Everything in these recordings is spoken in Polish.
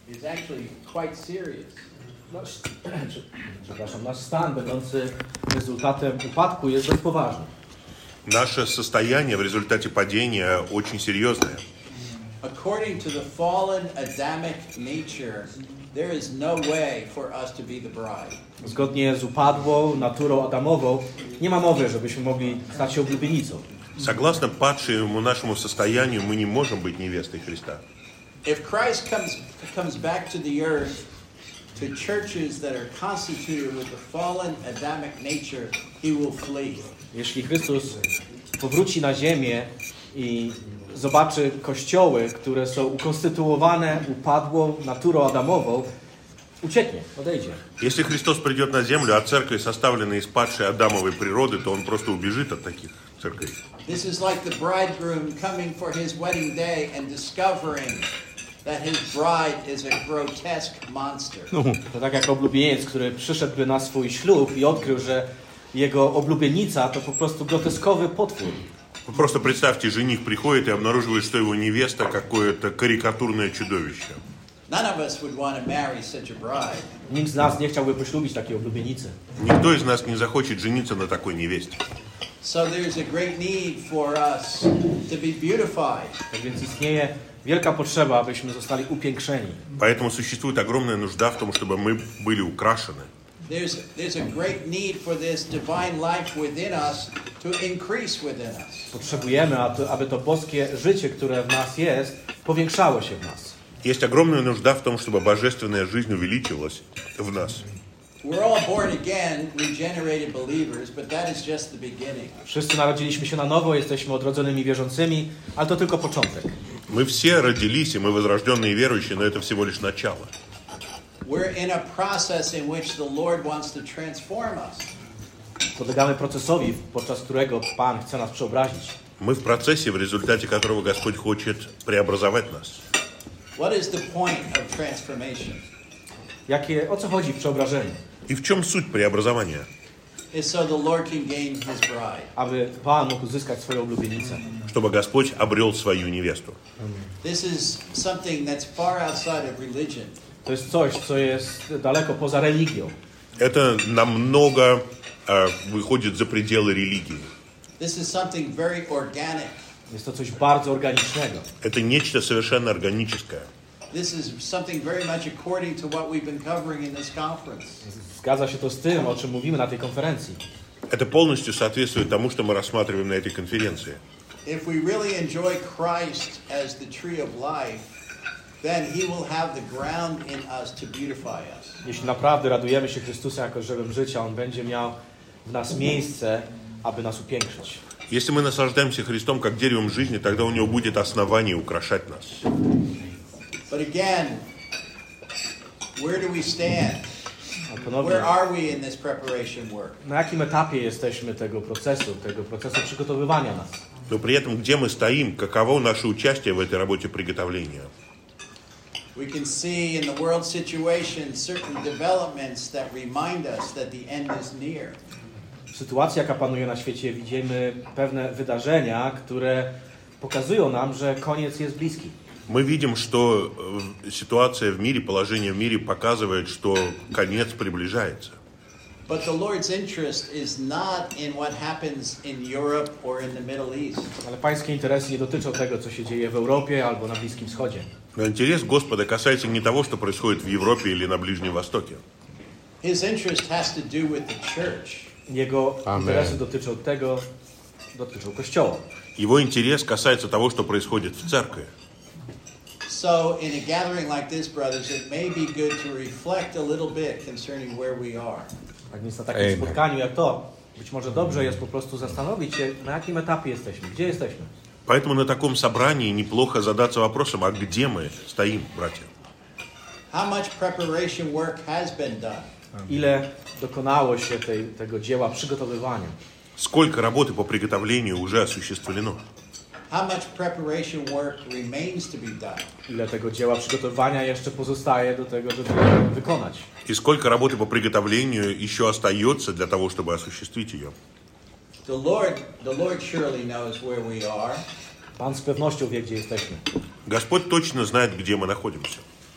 is actually quite serious. Nasz stan będący rezultatem upadku jest dość poważny. Наше состояние в результате падения очень серьезное. According to the fallen Adamic nature, there is no way for us to be the bride. Zgodnie z upadłą naturą Adamową nie ma mowy, żebyśmy mogli stać się oblubienicą. Согласно падшему нашему состоянию, мы не можем быть невестой Христа. If Christ comes back to the earth, to churches that are constituted with the fallen Adamic nature, he will flee. Jeśli Chrystus powróci na ziemię i zobaczy kościoły, które są ukonstytuowane upadłą naturą Adamową, ucieknie, odejdzie. Если Христос придет на землю, а церковь составлена из падшей Адамовой природы, то он просто убежит от таких церквей. This is like the bridegroom coming for his wedding day and discovering that his bride is a grotesque monster. To tak jak oblubieniec, który przyszedłby na swój ślub i odkrył, że jego oblubienica to po prostu groteskowy potwór. Вы просто представьте, жених приходит и обнаруживает, что его невеста какое-то карикатурное чудовище. None of us would want to marry such a bride. Nikt z nas nie chciałby poślubić takiej oblubienicy. Никто из нас не захочет жениться на такой невесте. So there's a great need for us to be beautified. Tak więc istnieje wielka potrzeba, abyśmy zostali upiększeni. Поэтому существует огромная нужда в том, чтобы мы были украшены. There's a great need for this divine life within us to increase within us. Potrzebujemy, aby to boskie życie, które w nas jest, powiększało się w nas. Есть огромная нужда в том, чтобы божественная жизнь увеличилась в нас. We're all born again, regenerated believers, but that is just the beginning. Wszyscy narodziliśmy się na nowo, jesteśmy odrodzonymi wierzącymi, ale to tylko początek. Мы все родились, и мы возрожденные верующие, но это всего лишь начало. We're in a process in which the Lord wants to transform us. Podlegamy procesowi, podczas którego Pan chce nas przeobrazić. Мы в процессе, в результате которого Господь хочет преобразовать нас. What is the point of transformation? O co chodzi w przeobrażeniu? И в чем суть преобразования? It's so the Lord can gain His bride. Aby Pan mógł uzyskać swoją oblubienicę. Чтобы Господь обрел свою невесту. This is something that's far outside of religion. To jest coś, co jest daleko poza religią. Это намного выходит за пределы религии. This is something very organic. Jest to coś bardzo organicznego. Это нечто совершенно органическое. This is something very much according to what we've been covering in this conference. Zgadza się to z tym, o czym mówimy na tej konferencji. Это полностью соответствует тому, что мы рассматриваем на этой конференции. If we really enjoy Christ as the tree of life, then He will have the ground in us to beautify us. Jeśli naprawdę radujemy się Chrystusa jako drzewem życia, On będzie miał w nas miejsce, aby nas upiększyć. Если мы наслаждаемся Христом как деревом жизни, тогда у Него будет основание украшать нас. But again, where do we stand? Where are we in this preparation work? Na jakim etapie jesteśmy tego procesu przygotowywania nas? Но при этом, где мы стоим, каково наше участие в этой работе приготовления? We can see in the world situation certain developments that remind us that the end is near. W sytuacji, jaka panuje na świecie, widzimy pewne wydarzenia, które pokazują nam, że koniec jest bliski. Мы видим, что ситуация в мире, положение в мире показывает, что конец приближается. But the Lord's interest is not in what happens in Europe or in the Middle East. Ale pańskie interesy nie dotyczą tego, co się dzieje w Europie albo na Bliskim Wschodzie. Но интерес Господа касается не того, что происходит в Европе или на Ближнем Востоке. His interest has to do with the church. Jego interesy dotyczą Kościoła. Его интерес касается того, что происходит в церкви. So in a gathering like this, brothers, it may be good to reflect a little bit concerning where we are. Tak więc na takim spotkaniu jak to, być może dobrze jest po prostu zastanowić się, na jakim etapie jesteśmy, gdzie jesteśmy. Поэтому на таком собрании неплохо задаться вопросом, а где мы стоим, братья? How much preparation work has been done? Ile dokonało się tego dzieła przygotowywania? Сколько работы по приготовлению уже осуществлено? How much preparation work remains to be done? Ile tego dzieła przygotowywania jeszcze pozostaje do tego, żeby wykonać? И сколько работы по приготовлению еще остается для того, чтобы осуществить ее? The Lord surely knows where we are. Pan z pewnością wie, gdzie jesteśmy. Господь точно знает, где мы находимся.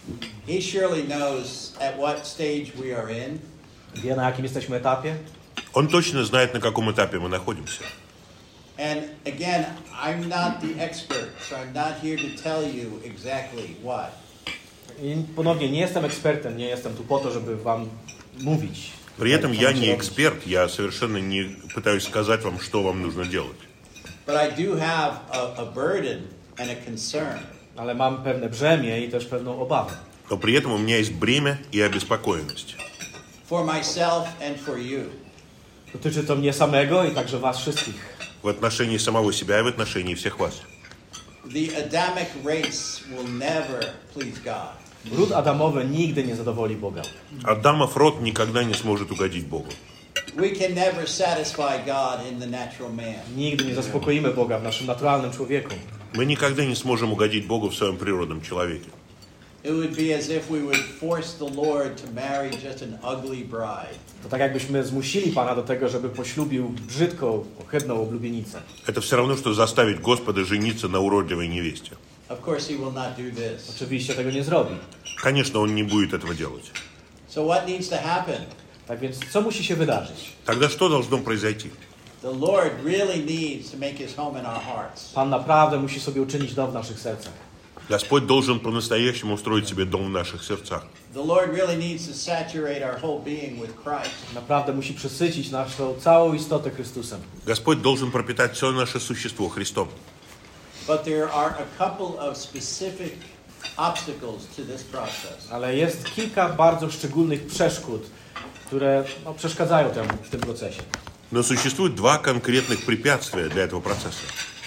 He surely knows at what stage we are in. Wie, na jakim jesteśmy etapie. Он точно знает, на каком этапе мы находимся. And again, I'm not the expert, so I'm not here to tell you exactly what. I ponownie, nie jestem ekspertem, nie jestem tu po to, żeby wam mówić. При этом я не эксперт, я совершенно не пытаюсь сказать вам, что вам нужно делать. But I do have a burden and a concern. Ale mam pewne brzemię i też pewną obawę. Но при этом у меня есть бремя и обеспокоенность. For myself and for you. Dotyczy to mnie samego i także was wszystkich. В отношении самого себя и в отношении всех вас. The Adamic race will never please God. Ród Adamowy nigdy nie zadowoli Boga. Адамов род никогда не сможет угодить Богу. We can never satisfy God in the natural man. Nigdy nie zaspokoimy Boga w naszym naturalnym człowieku. Мы никогда не сможем угодить Богу в своем природном человеке. It would be as if we would force the Lord to marry just an ugly bride. To tak jakbyśmy zmusili Pana do tego, żeby poślubił brzydką, ohydną oblubienicę. Это все равно, что заставить Господа жениться на уродливой невесте. Of course he will not do this. Oczywiście tego nie zrobi. Конечно, он не будет этого делать. So what needs to happen? Tak więc co musi się wydarzyć? Тогда что должно произойти? The Lord really needs to make his home in our hearts. Pan naprawdę musi sobie uczynić dom w naszych sercach. Господь должен по-настоящему устроить себе дом в наших сердцах. The Lord really needs to saturate our whole being with Christ. Naprawdę musi przesycić naszą całą istotę Chrystusem. Господь должен пропитать все наше существо Христом. But there are a couple of specific obstacles to this process. Ale jest kilka bardzo szczególnych przeszkód, które przeszkadzają w tym procesie. Но существует два конкретных препятствия для этого процесса.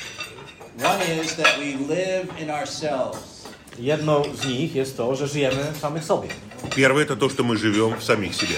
One is that we live in ourselves. Jedną z nich jest to, że żyjemy samych sobie. Первое – это то, что мы живем в самих себе.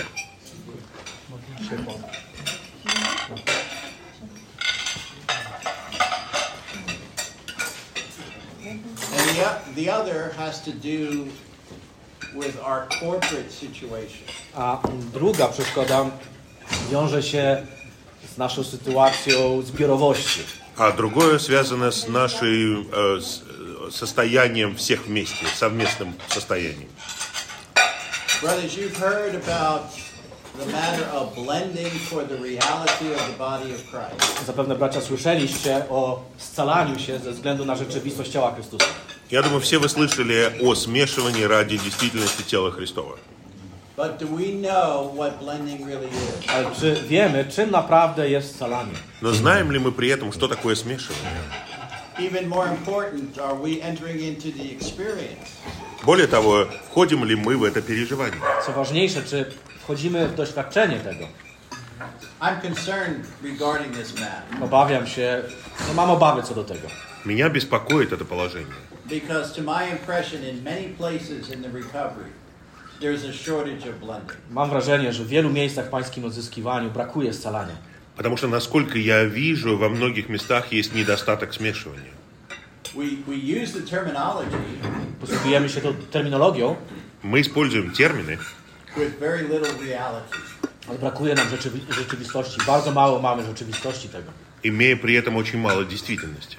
And the other has to do with our corporate situation. A druga przeszkoda wiąże się z naszą sytuacją zbiorowości. А другое связано с нашим состоянием всех вместе, совместным состоянием. Brothers, you've heard about the matter of blending for the reality of the body of Christ. Zapewne, bracia, słyszeliście o scalaniu się ze względu na rzeczywistość ciała Chrystusa. Я думаю, все вы слышали о смешивании ради действительности тела Христова. But do we know what blending really is? Ale czy wiemy, czym naprawdę jest scalanie? Но знаем ли мы при этом, что такое смешивание? Even more important, are we entering into the experience? Более того, входим ли мы в это переживание? Co ważniejsze, czy wchodzimy w doświadczenie tego? I'm concerned regarding this matter. Obawiam się, mam obawy co do tego. Меня беспокоит это положение. Because to my impression, in many places in the recovery, there's a shortage of blending. Mam wrażenie, że w wielu miejscach w pańskim odzyskiwaniu brakuje scalania. Потому что, насколько я вижу, во многих местах есть недостаток смешивания. We use the terminology Posługujemy się tą terminologią, Мы используем термины, with very little reality. ale brakuje nam rzeczywistości. Bardzo mało mamy rzeczywistości tego. имея при этом очень мало действительности.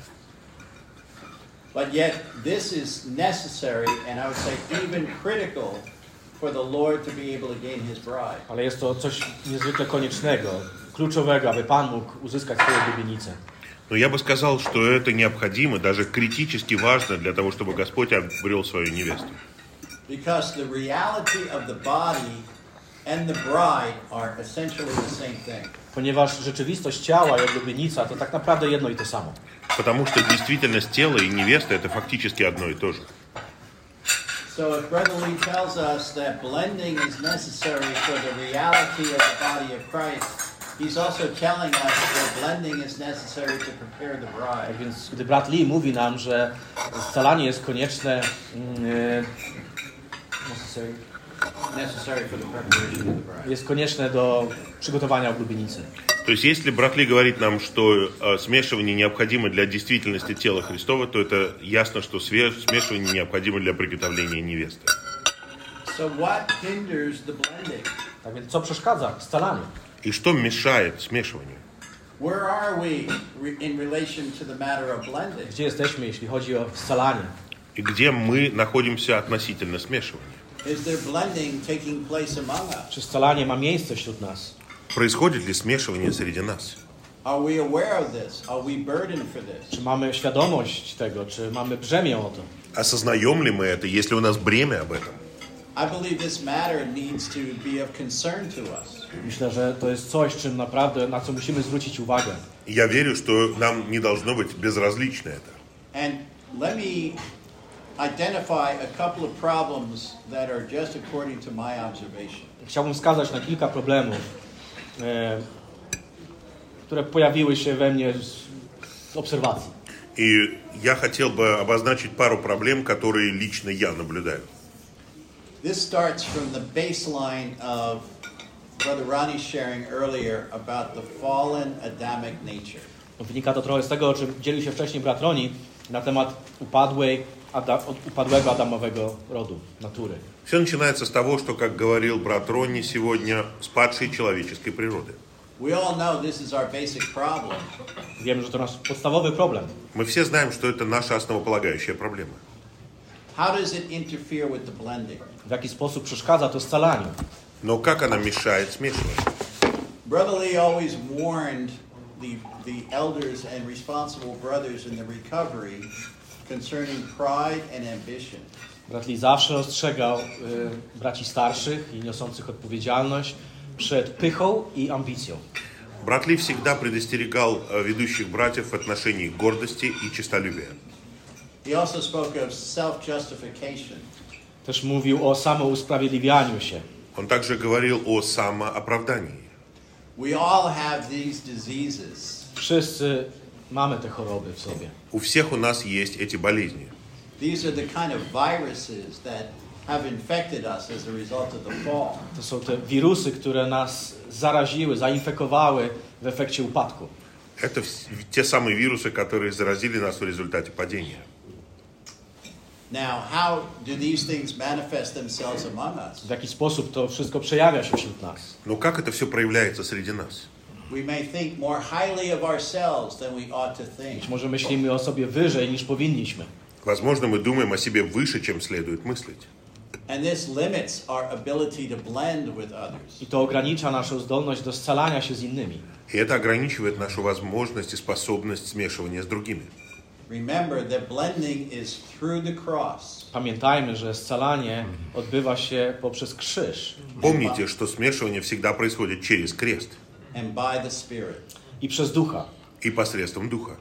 But yet, this is necessary, and I would say even critical, for the Lord to be able to gain His bride. Ale jest to coś niezwykle koniecznego, kluczowego, aby Pan mógł uzyskać swoją oblubienicę. Но я бы сказал, что это необходимо, даже критически важно для того, чтобы Господь обрел свою невесту. Because the reality of the body and the bride are essentially the same thing. Ponieważ rzeczywistość ciała i oblubienica to tak naprawdę jedno i to samo. Потому что действительность тела и невесты – это фактически одно и то же. So if Brother Lee tells us that blending is necessary for the reality of the body of Christ, he's also telling us that blending is necessary to prepare the bride. Tak więc gdy brat Lee mówi nam, że scalanie jest konieczne, Necessary for the preparation of the bride. jest konieczne do przygotowania oblubienicy. То есть, если брат Ли говорит нам, что смешивание необходимо для действительности тела Христова, то это ясно, что смешивание необходимо для приготовления невесты. So what hinders the blending? Tak więc co przeszkadza scalaniu? И что мешает смешиванию? Where are we in relation to the matter of blending? Gdzie jesteśmy, jeśli chodzi o scalanie? И где мы находимся относительно смешивания? Is there blending taking place among us? Czy scalanie ma miejsce wśród nas? Происходит ли смешивание среди нас? Are we aware of this? Are we burdened for this? Czy mamy świadomość tego? Czy mamy brzemię o to? Осознаем ли мы это, если у нас бремя об этом? I believe this matter needs to be of concern to us. Myślę, że to jest coś, czym naprawdę, na co musimy zwrócić uwagę. Я верю, что нам не должно быть безразлично это. And let me identify a couple of problems that are just according to my observation. Chciałbym wskazać na kilka problemów, które pojawiły się we mnie z obserwacji. И я хотел бы обозначить пару проблем, которые лично я наблюдаю. This starts from the baseline of Brother Ronnie's sharing earlier about the fallen Adamic nature. Wynika to trochę z tego, o czym dzielił się wcześniej brat Roni na temat upadłego Adamowego rodu, natury. Все начинается с того, что, как говорил брат Ронни сегодня, с падшей человеческой природы. We all know this is our basic problem. Wiemy, że to nasz podstawowy problem. Мы все знаем, что это наша основополагающая проблема. How does it interfere with the blending? W jaki sposób przeszkadza to scalaniu? Но как она мешает смешиванию? Brother Lee always warned the elders and responsible brothers in the recovery concerning pride and ambition. Brat Lee zawsze ostrzegał braci starszych i niosących odpowiedzialność przed pychą i ambicją. Брат Ли всегда предостерегал ведущих братьев в отношении гордости и честолюбия. He also spoke of self-justification. Też mówił o samousprawiedliwianiu się. Он также говорил о самооправдании. We all have these diseases. Wszyscy mamy te choroby w sobie. У всех у нас есть эти болезни. These are the kind of viruses that have infected us as a result of the fall. To są te wirusy, które nas zaraziły, zainfekowały w efekcie upadku. Это те самые вирусы, которые заразили нас в результате падения. Now, how do these things manifest themselves among us? W jaki sposób to wszystko przejawia się wśród nas? Но как это все проявляется среди нас? We may think more highly of ourselves than we ought to think. Być może myślimy o sobie wyżej niż powinniśmy. Возможно, мы думаем о себе выше, чем следует мыслить. And this limits our ability to blend with others. I to ogranicza naszą zdolność do scalania się z innymi. И это ограничивает нашу возможность и способность смешивания с другими. Remember that blending is through the cross. Pamiętajmy, że scalanie odbywa się poprzez krzyż Помните, что смешивание всегда происходит через крест And by the Spirit. i przez ducha. и посредством Духа.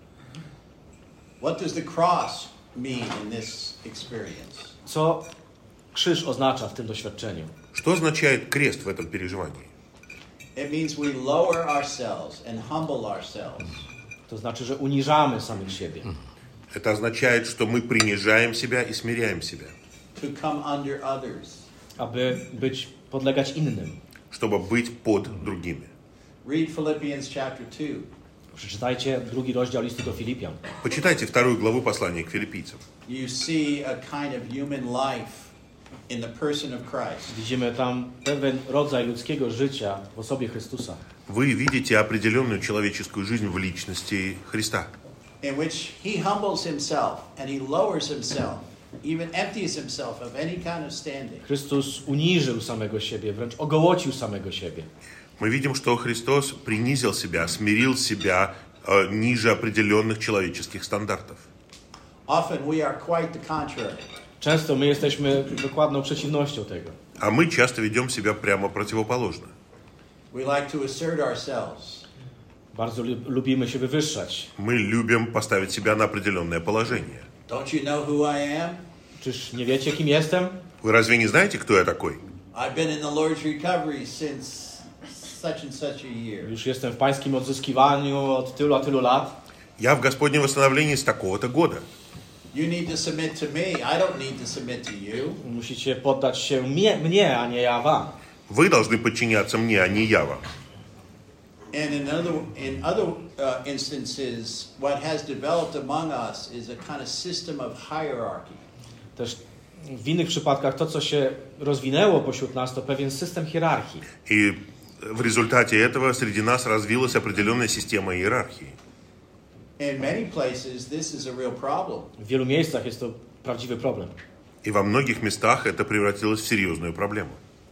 What does the cross mean in this experience? Co krzyż oznacza w tym doświadczeniu? Что означает крест в этом переживании? It means we lower ourselves and humble ourselves. To znaczy, że uniżamy samych siebie. Это означает, что мы принижаем себя и смиряем себя, To come under others. Aby podlegać innym. чтобы быть под другими. Read Philippians chapter 2. Przeczytajcie 2 rozdział listu do Filipian. Почитайте 2 главу послания к филиппийцам. You see a kind of human life in the person of Christ. Widzimy tam pewien rodzaj ludzkiego życia w osobie Chrystusa. Вы видите определенную человеческую жизнь в личности Христа, In which he humbles himself and he lowers himself, even empties himself of any kind of standing. Chrystus uniżył samego siebie, wręcz ogołocił samego siebie. Мы видим, что Христос принизил себя, смирил себя ниже определенных человеческих стандартов. Often we are quite the contrary. Często my jesteśmy dokładną przeciwnością tego. А мы часто ведем себя прямо противоположно. We like to assert ourselves. Bardzo lubimy się wywyższać. Мы любим поставить себя на определенное положение. Don't you know who I am? Czyż nie wiecie, kim jestem? Вы разве не знаете, кто я такой? I've been in the Lord's recovery since such and such a year. Już jestem w pańskim odzyskiwaniu od tylu a tylu lat. Я в Господнем восстановлении с такого-то года. You need to submit to me. I don't need to submit to you. Musicie poddać się mnie, a nie ja wam. Вы должны подчиняться мне, а не я вам. And in other instances, what has developed among us is a kind of system of hierarchy. Też w innych przypadkach to, co się rozwinęło pośród nas, to pewien system hierarchii. И в результате этого среди нас развилась определенная система иерархии. In many places, this is a real problem. W wielu miejscach jest to prawdziwy problem. И во многих местах это превратилось в серьезную проблему.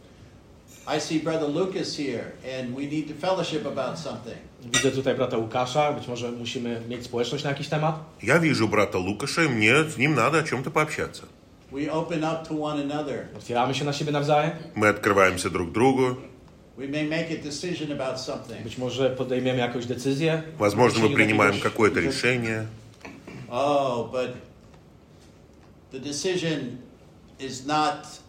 I see Brother Lucas here, and we need to fellowship about something. Widzę tutaj brata Łukasza, być może musimy mieć społeczność na jakiś temat. Я вижу брата Лукаша, и мне с ним надо о чем-то пообщаться. We open up to one another. Otwieramy się na siebie nawzajem. Мы открываемся друг другу. We may make a decision about something. Być może podejmiemy jakąś decyzję. Возможно, мы принимаем Jakiegoś- какое-то решение. Oh, but the decision is not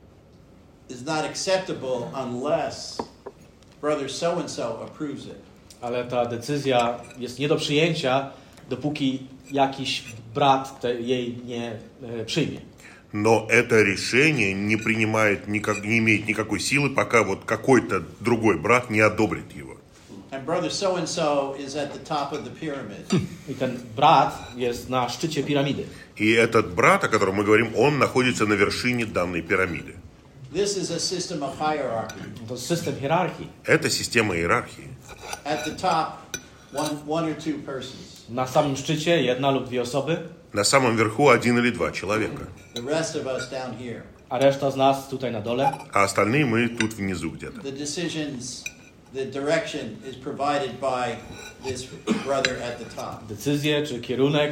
acceptable unless Brother so-and-so approves it. Ale ta decyzja jest nie do przyjęcia, dopóki jakiś brat jej nie przyjmie. Но это решение не принимает, не имеет никакой силы, пока вот какой-то другой брат не одобрит его. And Brother so-and-so is at the top of the pyramid. I ten brat jest na szczycie piramidy. И этот брат, о котором мы говорим, он находится на вершине данной пирамиды. This is a system of hierarchy. To jest system hierarchii. Это система иерархии. At the top, one or two persons. Na samym szczycie jedna lub dwie osoby, На самом верху один или два человека, The rest of us down here. a reszta z nas tutaj na dole. а остальные мы тут внизу где-то. The decisions, the direction is provided by this brother at the top. Decyzje czy kierunek,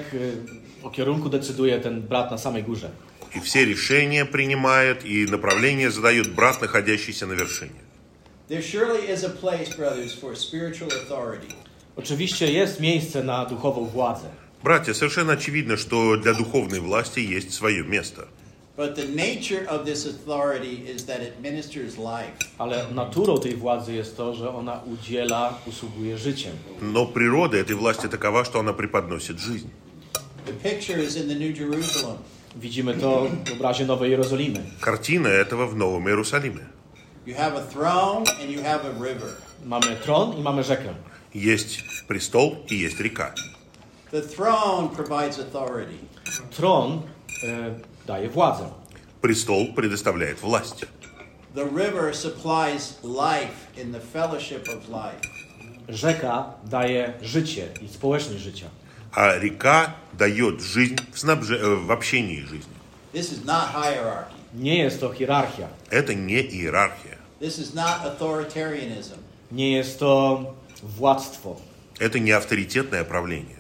o kierunku decyduje ten brat na samej górze. И все решения принимает, и направление задает брат, находящийся на вершине. There surely is a place, brothers, for spiritual authority. Oczywiście jest miejsce na duchową władzę, Братья, совершенно очевидно, что для духовной власти есть свое место. But the nature of this authority is that it ministers life. ale naturą tej władzy jest to, że ona udziela, usługuje życiem. Но природа этой власти такова, что она преподносит жизнь. The picture is in the New Jerusalem. Widzimy to w obrazie Nowej Jerozolimy. Картина этого в Новом Иерусалиме. You have a throne and you have a river. Mamy tron i mamy rzekę. Есть престол и есть река. The throne provides authority. Tron daje władzę. Престол предоставляет власть. The river supplies life in the fellowship of life. Rzeka daje życie i społeczność życia. А река дает жизнь в общении жизни. This is not hierarchy. Nie jest to hierarchia. Это не иерархия. This is not authoritarianism. Nie jest to władztwo. Это не авторитетное правление.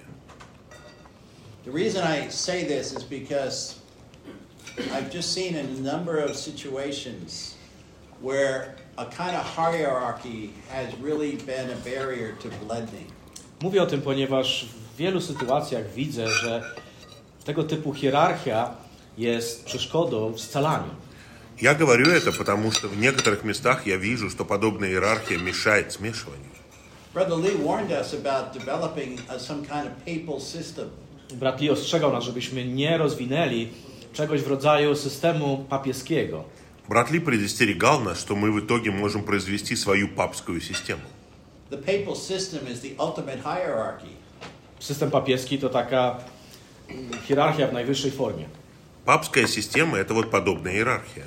The reason I say this is because I've just seen a number of situations where a kind of hierarchy has really been a barrier to blending. Mówię o tym, ponieważ w wielu sytuacjach widzę, że tego typu hierarchia jest przeszkodą w scalaniu. Я говорю это, потому что в некоторых местах я вижу, что подобная иерархия мешает смешиванию. Brother Lee warned us about developing some kind of papal system. Brat Lee ostrzegał nas, żebyśmy nie rozwinęli czegoś w rodzaju systemu papieskiego. Брат Ли предостерегал нас, что мы в итоге можем произвести свою папскую систему. The papal system is the ultimate hierarchy. System papieski to taka hierarchia w najwyższej formie. Папская система – это вот подобная иерархия.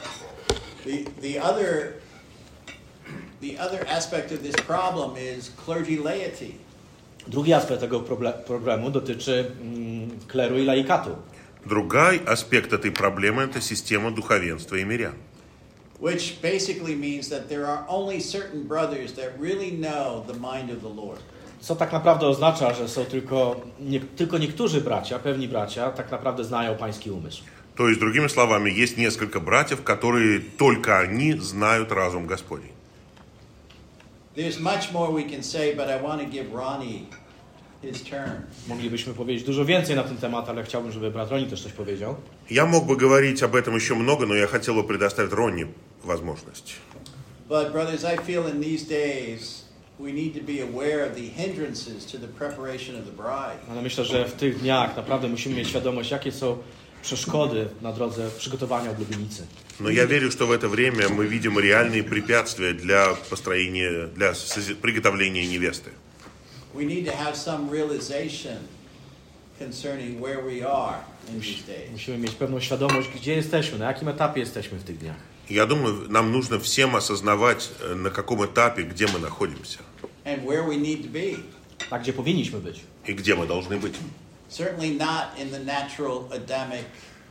The other aspect of this problem is clergy laity. Drugi aspekt tego problemu dotyczy kleru i laikatu. Другой аспект этой проблемы – это система духовенства и мирян. Which basically means that there are only certain brothers that really know the mind of the Lord. Co tak naprawdę oznacza, że są tylko niektórzy bracia, pewni bracia, tak naprawdę znają pański umysł. То есть, другими словами, есть несколько братьев, которые только они знают разум Господень. There's much more we can say, but I want to give Ronnie his turn. Moglibyśmy powiedzieć dużo więcej na ten temat, ale chciałbym, żeby brat Roni też coś powiedział. Я мог бы говорить об этом еще много, но я хотел бы предоставить Ронни возможность. But brothers, I feel in these days we need to be aware of the hindrances to the preparation of the bride. Ale myślę, że w tych dniach naprawdę musimy mieć świadomość, jakie są przeszkody na drodze przygotowania oblubienicy. Но я верю, что в это время мы видим реальные препятствия для приготовления невесты. We need to have some realization concerning where we are in these days. Musimy mieć pewną świadomość, gdzie jesteśmy, na jakim etapie jesteśmy w tych dniach. Я думаю, нам нужно всем осознавать, на каком этапе, где мы находимся And where we need to be. A gdzie powinniśmy być. и где мы должны быть. Certainly not in the natural Adamic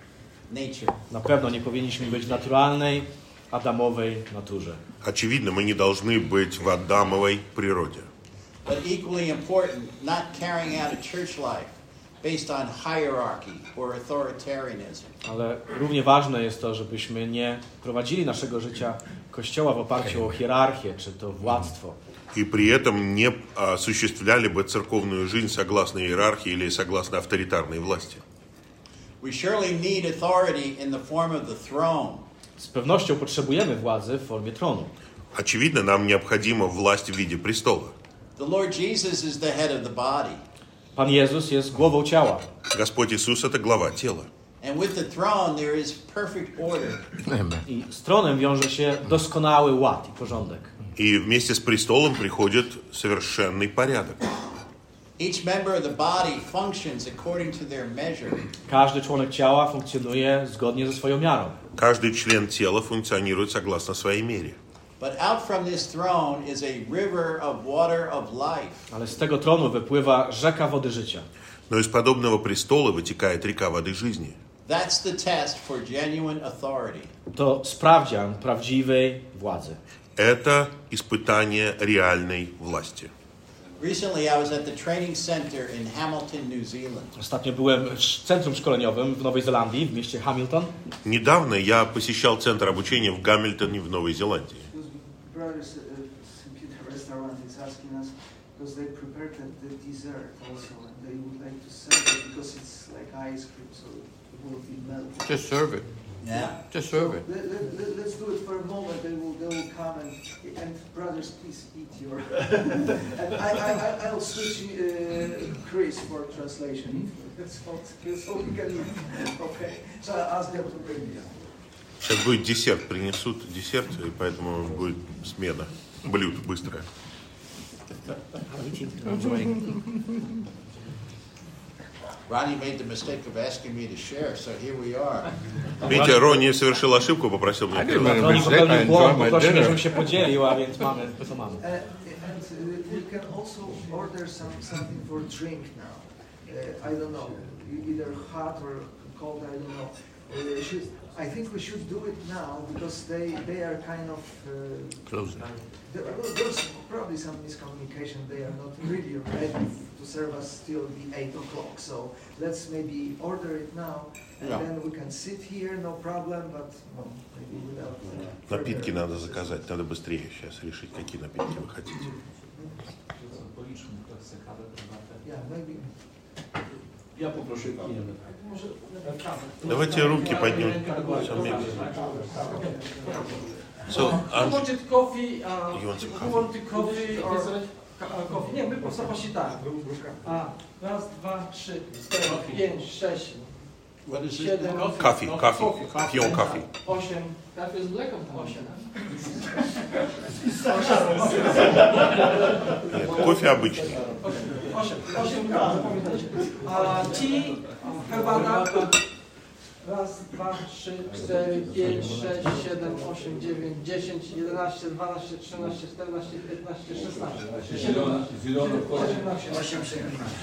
nature. Na pewno nie powinniśmy być w naturalnej, adamowej naturze. Очевидно, мы не должны быть в Адамовой природе. But equally important, not carrying out a church life based on hierarchy or authoritarianism. Ale równie ważne jest to, żebyśmy nie prowadzili naszego życia Kościoła w oparciu o hierarchię, czy to władztwo. И при этом не осуществляли бы церковную жизнь согласно иерархии или согласно авторитарной власти. We surely need authority in the form of the throne. Z pewnością potrzebujemy władzy w formie tronu. Очевидно, нам необходима власть в виде престола. The Lord Jesus is the head of the body. Pan Jezus jest głową ciała. Господь Иисус – это глава тела. And with the throne there is perfect order. I z tronem wiąże się doskonały ład i porządek. И вместе с престолом приходит совершенный порядок. Each member of the body functions according to their measure. Każdy członek ciała funkcjonuje zgodnie ze swoją miarą. Каждый член тела функционирует согласно своей мере. But out from this throne is a river of water of life. Ale z tego tronu wypływa rzeka wody życia. Но из подобного престола вытекает река воды жизни. That's the test for genuine authority. To sprawdzian prawdziwej władzy. Это испытание реальной власти. Recently I was at the training center in Hamilton, New Zealand. Ostatnio byłem w centrum szkoleniowym w Nowej Zelandii, w mieście Hamilton. Недавно я посещал центр обучения в Гамильтоне в Новой Зеландии. Brothers, St. Peter restaurant is asking us because they prepared the dessert also, and they would like to serve it because it's like ice cream, so it will be melted. Just serve it. Yeah. Just serve it. Let's do it for a moment. They will come and brothers, please eat your. And I'll switch Chris for translation. So we can eat. Okay. So I ask them to bring this. Сейчас будет десерт, принесут десерт, и поэтому будет смена блюд быстрая. Ronnie made the mistake of asking me to share, so here we are. Видите, Ронни совершил ошибку, попросил меня передать. Ronnie popełnił błąd, poprosił mnie, żebym się podzielił, a więc mamy to, co mamy. And we can also order something for drink now. I don't know, either hot or cold. I don't know. I think we should do it now because they are kind of Closing. There's probably some miscommunication. They are not really ready to serve us till the 8 o'clock. So let's maybe order it now, and then we can sit here, no problem. But well, maybe without. Напитки надо заказать, надо быстрее сейчас решить, какие напитки вы хотите. Yeah, maybe. Ja poproszę kawę. Давайте руки поднимем. So, I wanted coffee, You want some who wanted coffee or coffee? Nie, my po prostu właśnie tak. Raz, dwa, trzy, cztery, pięć, sześć, What is this? siedem, Coffee. Piją coffee. 8. Kafie z mlekiem tam 8. Нет, кофе обычный. 8 kaw, zapamiętajcie. Tea, herbata. Raz, dwa, trzy, cztery, pięć, sześć, siedem, osiem, dziewięć, 10, 11, 12, 13, 14, 15, 16, 17, 18,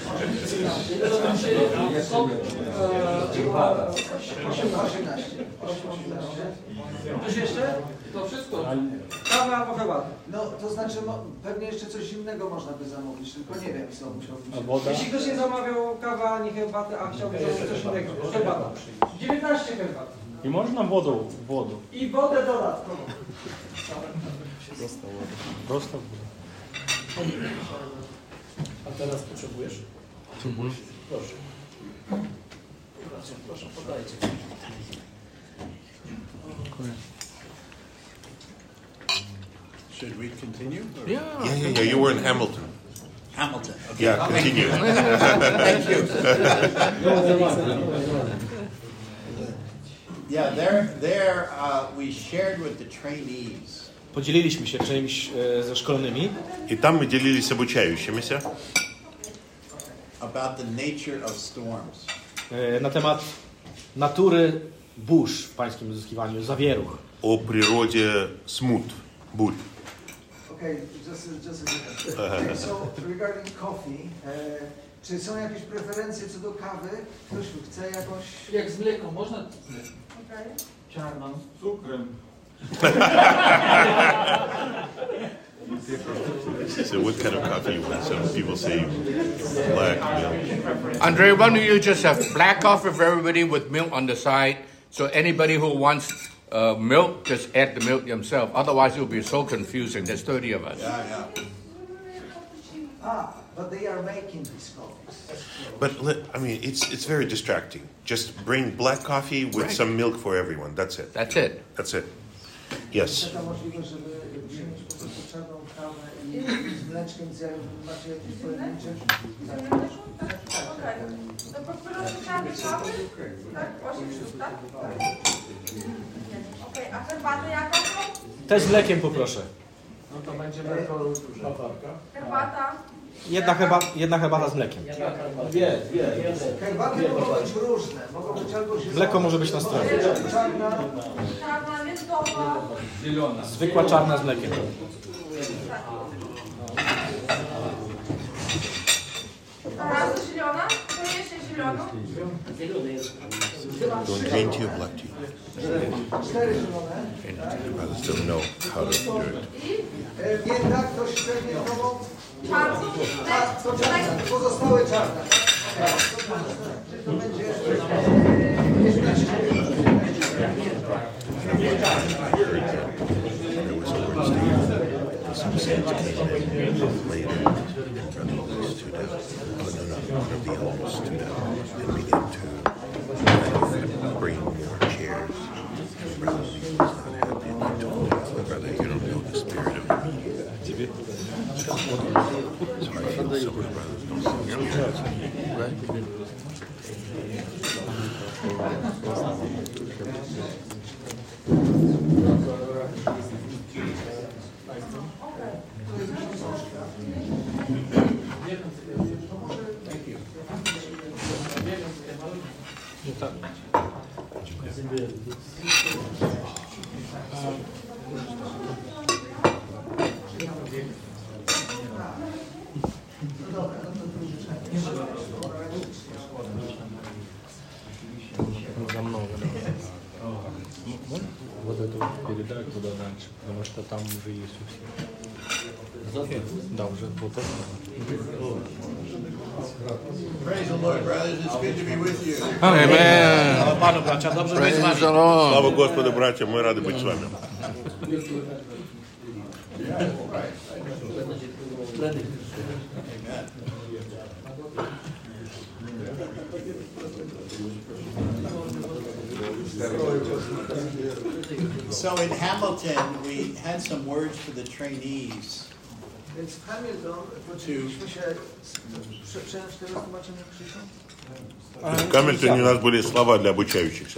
18. Coś jeszcze? To wszystko. Kawa albo herbata. No, to znaczy, pewnie jeszcze coś innego można by zamówić, tylko nie wiem, co musiałbym się... Woda? Jeśli ktoś nie zamawiał kawy ani herbaty, a chciałby zamówić coś innego, herbata. 19 herbat. I można wodą. I wodę dodatkowo. Dostał. A teraz potrzebujesz? Proszę. Proszę, podajcie. Should we continue? Yeah, you were in Hamilton. Hamilton. Okay. Yeah, continue. Thank you. Yeah, there we shared with the trainees Podzieliliśmy się czymś ze szkolonymi И там мы делились обучающимися about the nature of storms. na temat natury burz w pańskim uzyskiwaniu, zawieruch. о природе смут, бурь. Okay, just a second. Okay, so regarding coffee, Czy są jakieś preferencje co do kawy? Ktoś chce jakąś... Jak z mleką, można? Okej. Czarną. Cukrem. So what kind of coffee you want? Some people say black milk. Andre, why don't you just have black coffee for everybody with milk on the side? So anybody who wants milk, just add the milk themselves. Otherwise, it will be so confusing. There's 30 of us. But they are making these coffees. But I mean, it's very distracting. Just bring black coffee with some milk for everyone. That's it. That's it. That's it. Yes. Taka możliwość, żeby wziąć po prostu czarną kawę i z mleczkiem, macie jakieś pojedyncze? Okej. To po prostu kawy, tak? 8 sztuk, tak? Okej, a herbatę jaką? Też z mlekiem poproszę. No to będzie mleko duże. Herbata. Jedna herbata z mlekiem. Herbaty mogą być różne. Mogą być albo zielone. Mleko może być na stronie. Czarna, miętowa. Zwykła czarna z mlekiem. A raz zielona? Koniecznie zieloną. Don't green tea or black tea? 4 zielone. Brothers don't know how to do it. Mięta, ktoś chce miętową? Czarną. To czarne, pozostałe czarne. To będzie... There was a word statement. Some saints came in later. Brother Lee stood up. Oh, no. One of the elders stood up and began to bring more chairs. And Brother Lee was not happy. And he told him, brother, you don't know the spirit of God. So I feel some of the brothers don't know the spirit of God. Right? Вот эту передачу куда дальше, потому что там уже есть у всех. Да, уже вот это. Praise the Lord, brothers. It's good to be with you. Amen. Chwała Panu, bracia, dobrze być z Praise wami. the Lord. Слава Господу, братья, мы рады быть с вами. So in Hamilton, we had some words for the trainees. Więc w Hamilton podzieliliśmy się... Przejąć teraz tłumaczenie Krzysiu? В Гамильтоне у нас были слова для обучающихся.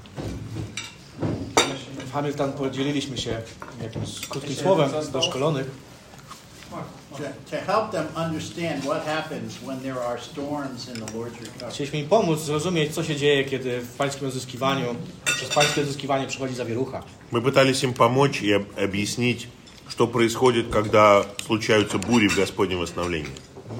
W Hamilton podzieliliśmy się jakimś krótkim słowem do szkolonych, To help them understand what happens when there are storms in the Lord's recovery. chcieliśmy im pomóc zrozumieć, co się dzieje, kiedy w pańskim odzyskiwaniu, przez pańskie odzyskiwanie przychodzi zawierucha. Мы пытались им помочь и объяснить, что происходит, когда случаются бури в Господнем восстановлении.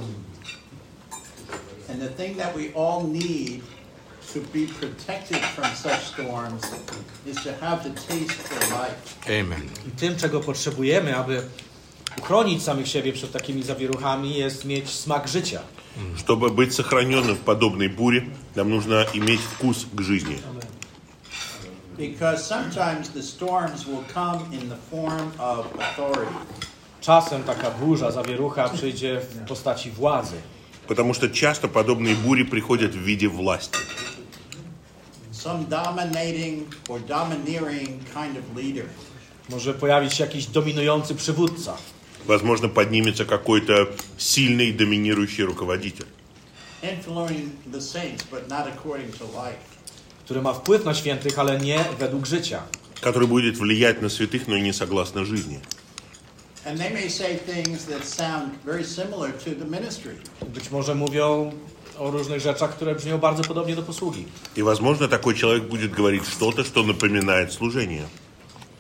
And the thing that we all need to be protected from such storms is to have the taste for life. Amen. I tym, czego potrzebujemy, aby uchronić samych siebie przed takimi zawieruchami, jest mieć smak życia. Чтобы быть сохраненным в подобной буре, нам нужно иметь вкус к жизни. Because sometimes the storms will come in the form of authority. Czasem taka burza, zawierucha przyjdzie w postaci władzy. Потому что часто подобные бури приходят в виде власти. Some dominating or domineering kind of leader. Może pojawić się jakiś dominujący przywódca, Возможно, поднимется какой-то сильный доминирующий руководитель, influencing the saints, but not according to life. który ma wpływ na świętych, ale nie według życia. который будет влиять на святых, но не согласно жизни. And they may say things that sound very similar to the ministry. Być może mówią o różnych rzeczach, które brzmią bardzo podobnie do posługi. И, возможно, такой человек будет говорить что-то, что напоминает служение.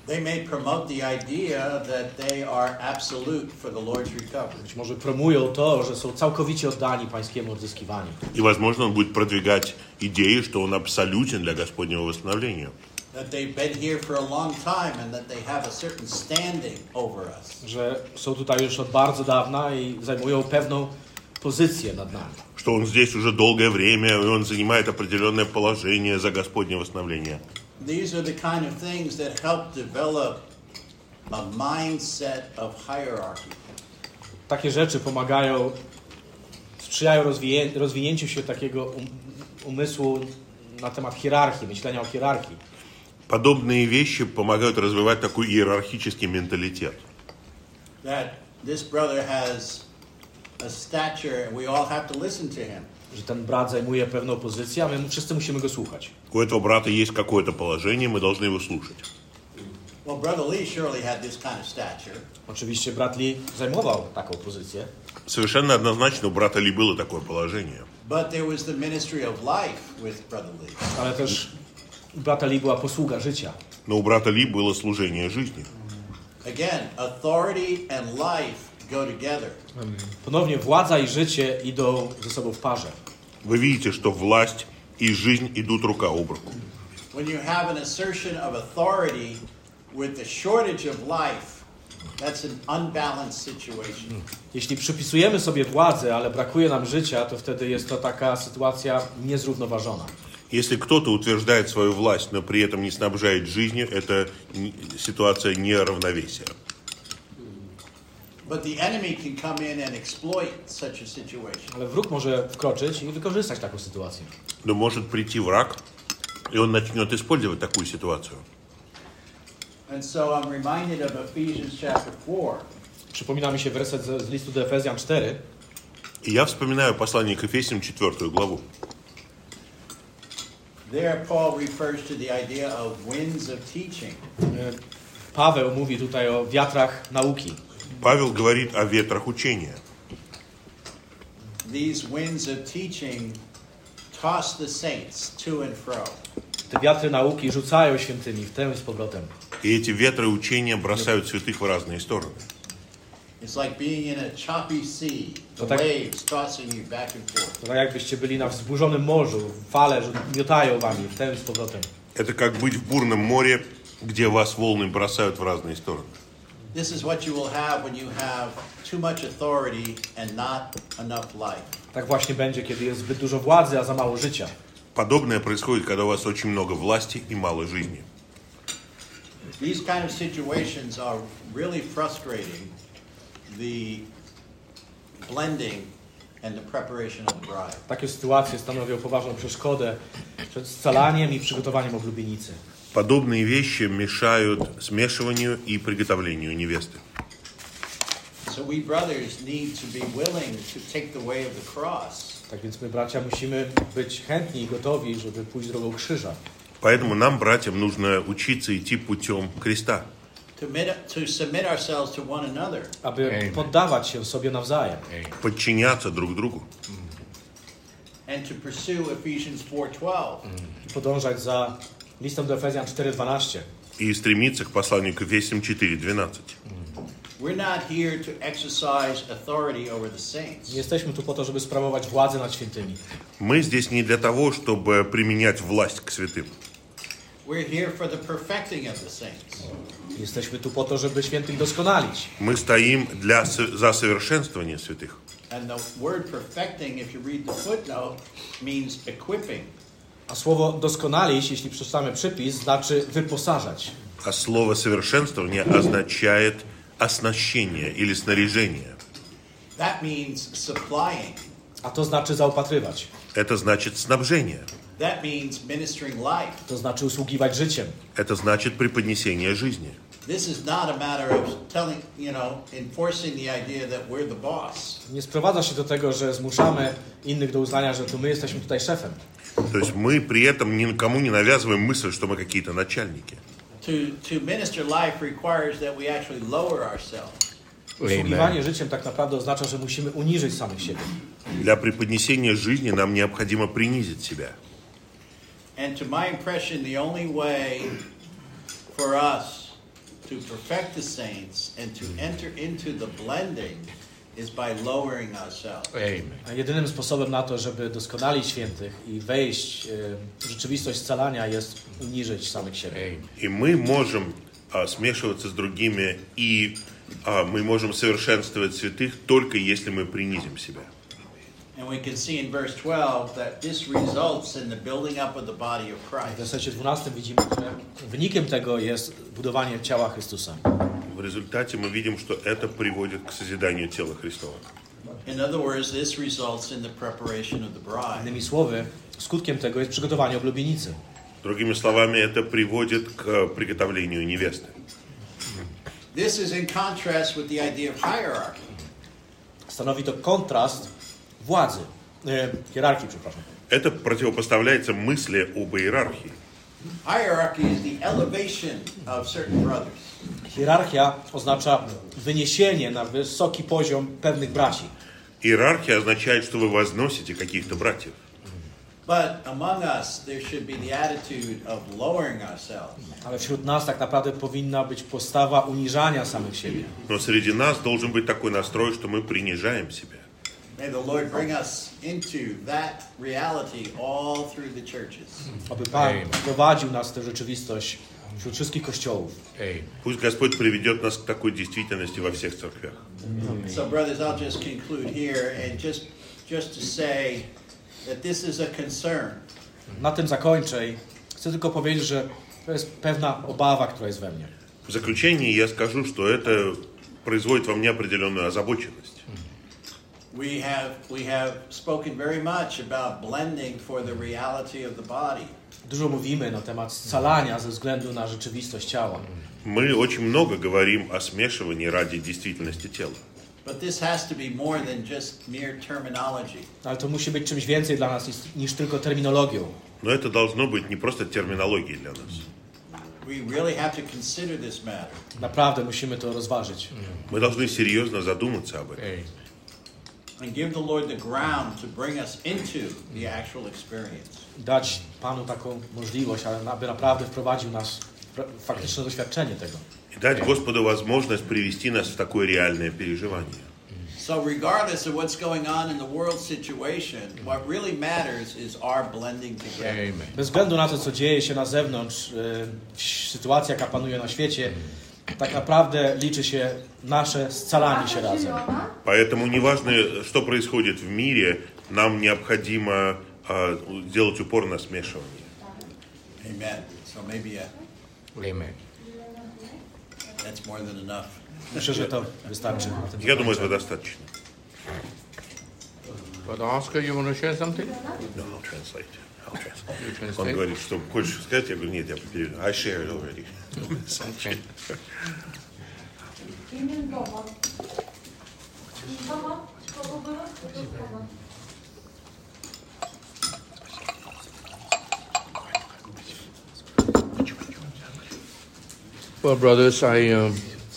They may promote the idea that they are absolute for the Lord's recovery. Być może promują to, że są całkowicie oddani Pańskiemu odzyskiwaniu. И, возможно, он будет продвигать идею, что он абсолютен для Господнего восстановления. That they've been here for a long time and that they have a certain standing over us. Że są tutaj już od bardzo dawna i zajmują pewną pozycję nad nami. Что он здесь уже долгое время, и он занимает определенное положение за Господнее восстановление. These are the kind of things that help develop a mindset of hierarchy. Takie rzeczy pomagają, sprzyjają rozwinięciu się takiego umysłu na temat hierarchii, myślenia o hierarchii. Подобные вещи помогают развивать такой иерархический менталитет. That this brother has a stature and we all have to listen to him. Że ten brat zajmuje pewną pozycję, a my wszyscy musimy go słuchać. У этого брата есть какое-то положение, мы должны его слушать. Well, Brother Lee surely had this kind of stature. Oczywiście brat Lee zajmował taką pozycję. Совершенно однозначно у брата Ли было такое положение. But there was the ministry of life with Brother Lee. Ale też u brata Lee była posługa życia. Но у брата Ли было служение жизни. Again, authority and life go together. Ponownie władza i życie idą ze sobą w parze. Вы видите, что власть и жизнь идут рука об руку. When you have an assertion of authority with the shortage of life, that's an unbalanced situation. Jeśli przypisujemy sobie władzę, ale brakuje nam życia, to wtedy jest to taka sytuacja niezrównoważona. Если кто-то утверждает свою власть, но при этом не снабжает жизнью, это ситуация неравновесия. But the enemy can come in and exploit such a situation. Ale wróg może wkroczyć i wykorzystać taką sytuację. Но может прийти враг, и он начнет использовать такую ситуацию. And so I'm reminded of Ephesians chapter 4. Przypomina mi się werset z listu do Efezjan 4. И я вспоминаю послание к Ефесянам 4 главу. There Paul refers to the idea of winds of teaching. Paweł mówi tutaj o wiatrach nauki. Павел говорит о ветрах учения. These winds of teaching toss the saints to and fro. Te wiatry nauki rzucają świętymi w tę i z powrotem. И эти ветры учения бросают святых в разные стороны. It's like being in a choppy sea, the tak- waves tossing you back and forth. To tak jakbyście byli na wzburzonym morzu, fale miotają wami w tę i z powrotem. Это как быть в бурном море, где вас волны бросают в разные стороны. This is what you will have when you have too much authority and not enough life. Tak właśnie będzie, kiedy jest zbyt dużo władzy, a za mało życia. Подобное происходит, когда у вас очень много власти и мало жизни. These kind of situations are really frustrating the blending and the preparation of the bride. Takie sytuacje stanowią poważną przeszkodę przed scalaniem i przygotowaniem oblubienicy. Подобные вещи мешают смешиванию и приготовлению невесты. So we brothers need to be willing to take the way of the cross. Tak więc my, bracia, musimy być chętni i gotowi, żeby pójść drogą krzyża. Поэтому нам, братьям, нужно учиться идти путем креста, To submit ourselves to one another. Aby Amen. poddawać się sobie nawzajem. подчиняться друг другу And to pursue Ephesians 4:12. I podążać za listem do Efezjan 4:12. и стремиться к посланию к Ефесянам 4:12. We're not here to exercise authority over the saints. Nie jesteśmy tu po to, żeby sprawować władzę nad świętymi. Мы здесь не для того, чтобы применять власть к святым. We're here for the perfecting of the saints. Jesteśmy tu po to, żeby świętych doskonalić. Мы стоим за совершенствование святых. And the word perfecting, if you read the footnote, means equipping. A słowo doskonalić, jeśli przeczytamy przypis, znaczy wyposażać. А слово «совершенствование» означает оснащение или снаряжение. That means supplying. A to znaczy zaopatrywać. Это значит снабжение. That means ministering life. To znaczy usługiwać życiem. Это значит преподнесение жизни. This is not a matter of telling, enforcing the idea that we're the boss. Nie sprowadza się do tego, że zmuszamy innych do uznania, że to my jesteśmy tutaj szefem. То есть мы при этом никому не навязываем мысль, что мы какие-то начальники. To minister life requires that we actually lower ourselves. Usługiwanie życiem tak naprawdę oznacza, że musimy uniżyć samych siebie. Для преподнесения жизни нам необходимо принизить себя. And to my impression, the only way for us to perfect the saints and to enter into the blending is by lowering ourselves. Amen. A jedynym sposobem na to, żeby doskonalić świętych i wejść w rzeczywistość scalania, jest uniżyć samych siebie. Amen. И мы можем смешиваться с другими, и мы можем совершенствовать святых только если мы принизим себя. And we can see in verse 12 that this results in the building up of the body of W Christ. wersecie 12 widzimy, że wynikiem tego jest budowanie ciała Chrystusa. В результате мы видим, что это приводит к созиданию тела Христова. In other words, this results in the preparation of the bride. Innymi słowy, skutkiem tego jest przygotowanie oblubienicy. Другими словами, это приводит к приготовлению невесты. This is in contrast with the idea of hierarchy. Stanowi to kontrast władzy, hierarchii, przepraszam. Это противопоставляется мысли об иерархии. Hierarchy is the elevation of certain brothers. Hierarchia oznacza wyniesienie na wysoki poziom pewnych braci. Иерархия означает, что вы возносите каких-то братьев. But among us, there should be the attitude of lowering ourselves. Ale wśród nas tak naprawdę powinna być postawa uniżania samych siebie. Но среди нас должен быть такой настрой, что мы принижаем себя. May the Lord bring us into that reality all through the churches. Aby Pan prowadził nas w tę rzeczywistość wśród wszystkich kościołów. Amen. Пусть Господь приведет нас к такой действительности во всех церквях. So, brothers, I'll just conclude here and just to say that this is a concern. Na tym zakończę i chcę tylko powiedzieć, że to jest pewna obawa, która jest we mnie. В заключение я скажу, что это производит во мне определенную озабоченность. We have spoken very much about blending for the reality of the body. Dużo mówimy na temat scalania ze względu na rzeczywistość ciała. Мы очень много говорим о смешивании ради действительности тела. But this has to be more than just mere terminology. Ale to musi być czymś więcej dla nas niż tylko terminologią. Но это должно быть не просто терминологией для нас. We really have to consider this matter. Naprawdę musimy to rozważyć. Мы должны серьезно задуматься об этом. Amen. And give the Lord the ground to bring us into the actual experience. Dać Panu taką możliwość, aby naprawdę wprowadził nas w faktyczne doświadczenie tego. И дать Господу возможность привести нас в такое реальное переживание. So regardless of what's going on in the world situation, what really matters is our blending together. Amen. Bez względu na to, co dzieje się na zewnątrz, sytuacja, jaka panuje na świecie, tak naprawdę liczy się nasze scalanie się razem. Поэтому неважно, что происходит в мире, нам необходимо сделать упор на смешивание. Amen. So maybe Amen. that's more than enough. Myślę, że to wystarczy. Na tym Я думаю, zakończę. этого достаточно. Brother Oscar, you want to share something? No, I'll translate. You Он translate? говорит, что хочешь сказать? Я говорю, нет, я переведу. I shared already. Okay. Well, brothers, I'm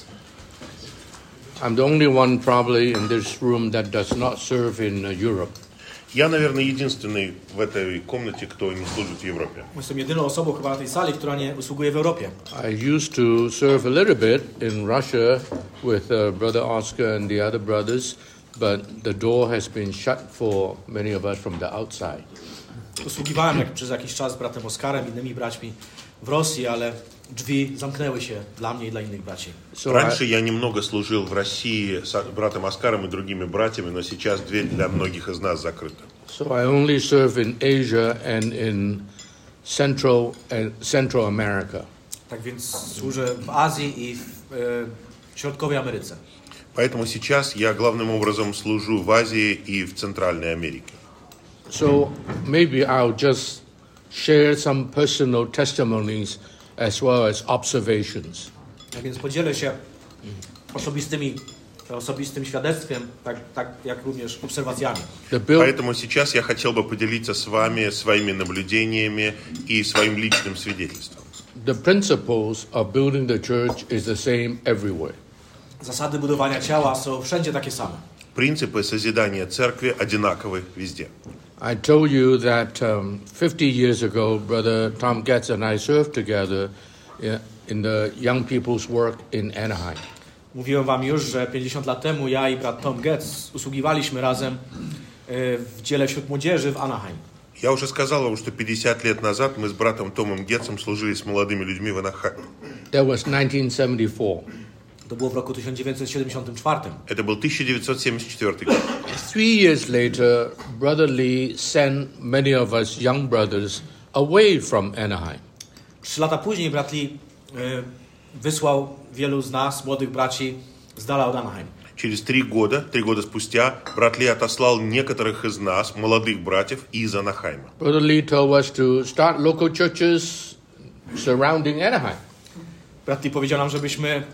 the only one probably in this room that does not serve in Europe. Я, наверное, единственный в этой комнате, кто не служит в Европе. Jestem jedyną osobą chyba na tej sali, która nie usługuje w Europie. I used to serve a little bit in Russia with Brother Oscar and the other brothers, but the door has been shut for many of us from the outside. Usługiwałem przez jakiś czas z bratem Oskarem, innymi braćmi w Rosji, ale drzwi zamknęły się dla mnie i dla innych braci. So Раньше я немного служил в России с братом Оскаром и другими братьями, но сейчас дверь для многих из нас закрыта. So I only serve in Asia and in Central America. Tak więc służę w Azji i w Środkowej Ameryce. Поэтому сейчас я главным образом служу в Азии и в Центральной Америке. So maybe I'll just share some personal testimonies as well as observations. Tak więc podzielę się osobistym świadectwem, tak jak również obserwacjami. Поэтому сейчас я хотел бы поделиться с вами своими наблюдениями и своим личным свидетельством. The principles of building the church is the same everywhere. Zasady budowania ciała są wszędzie takie same. Принципы созидания церкви одинаковы везде. I told you that 50 years ago, Brother Tom Getz and I served together in the young people's work in Anaheim. Mówiłem wam już, że 50 lat temu ja i brat Tom Getz usługiwaliśmy razem w dziele wśród młodzieży w Anaheim. Я уже сказал вам, что 50 лет назад мы с братом Томом Гетцем служили с молодыми людьми в Анахайме. That was 1974. To było w roku 1974. Это был 1974 год. 3 years later, Brother Lee sent many of us young brothers away from Anaheim. 3 lata później brat Lee wysłał wielu z nas, młodych braci, z dala od Anaheim. Через 3 года спустя, брат Ли отослал некоторых из нас, молодых братьев, из Анахайма. Brother Lee told us to start local churches surrounding Anaheim. Brat Lee powiedział nam, żebyśmy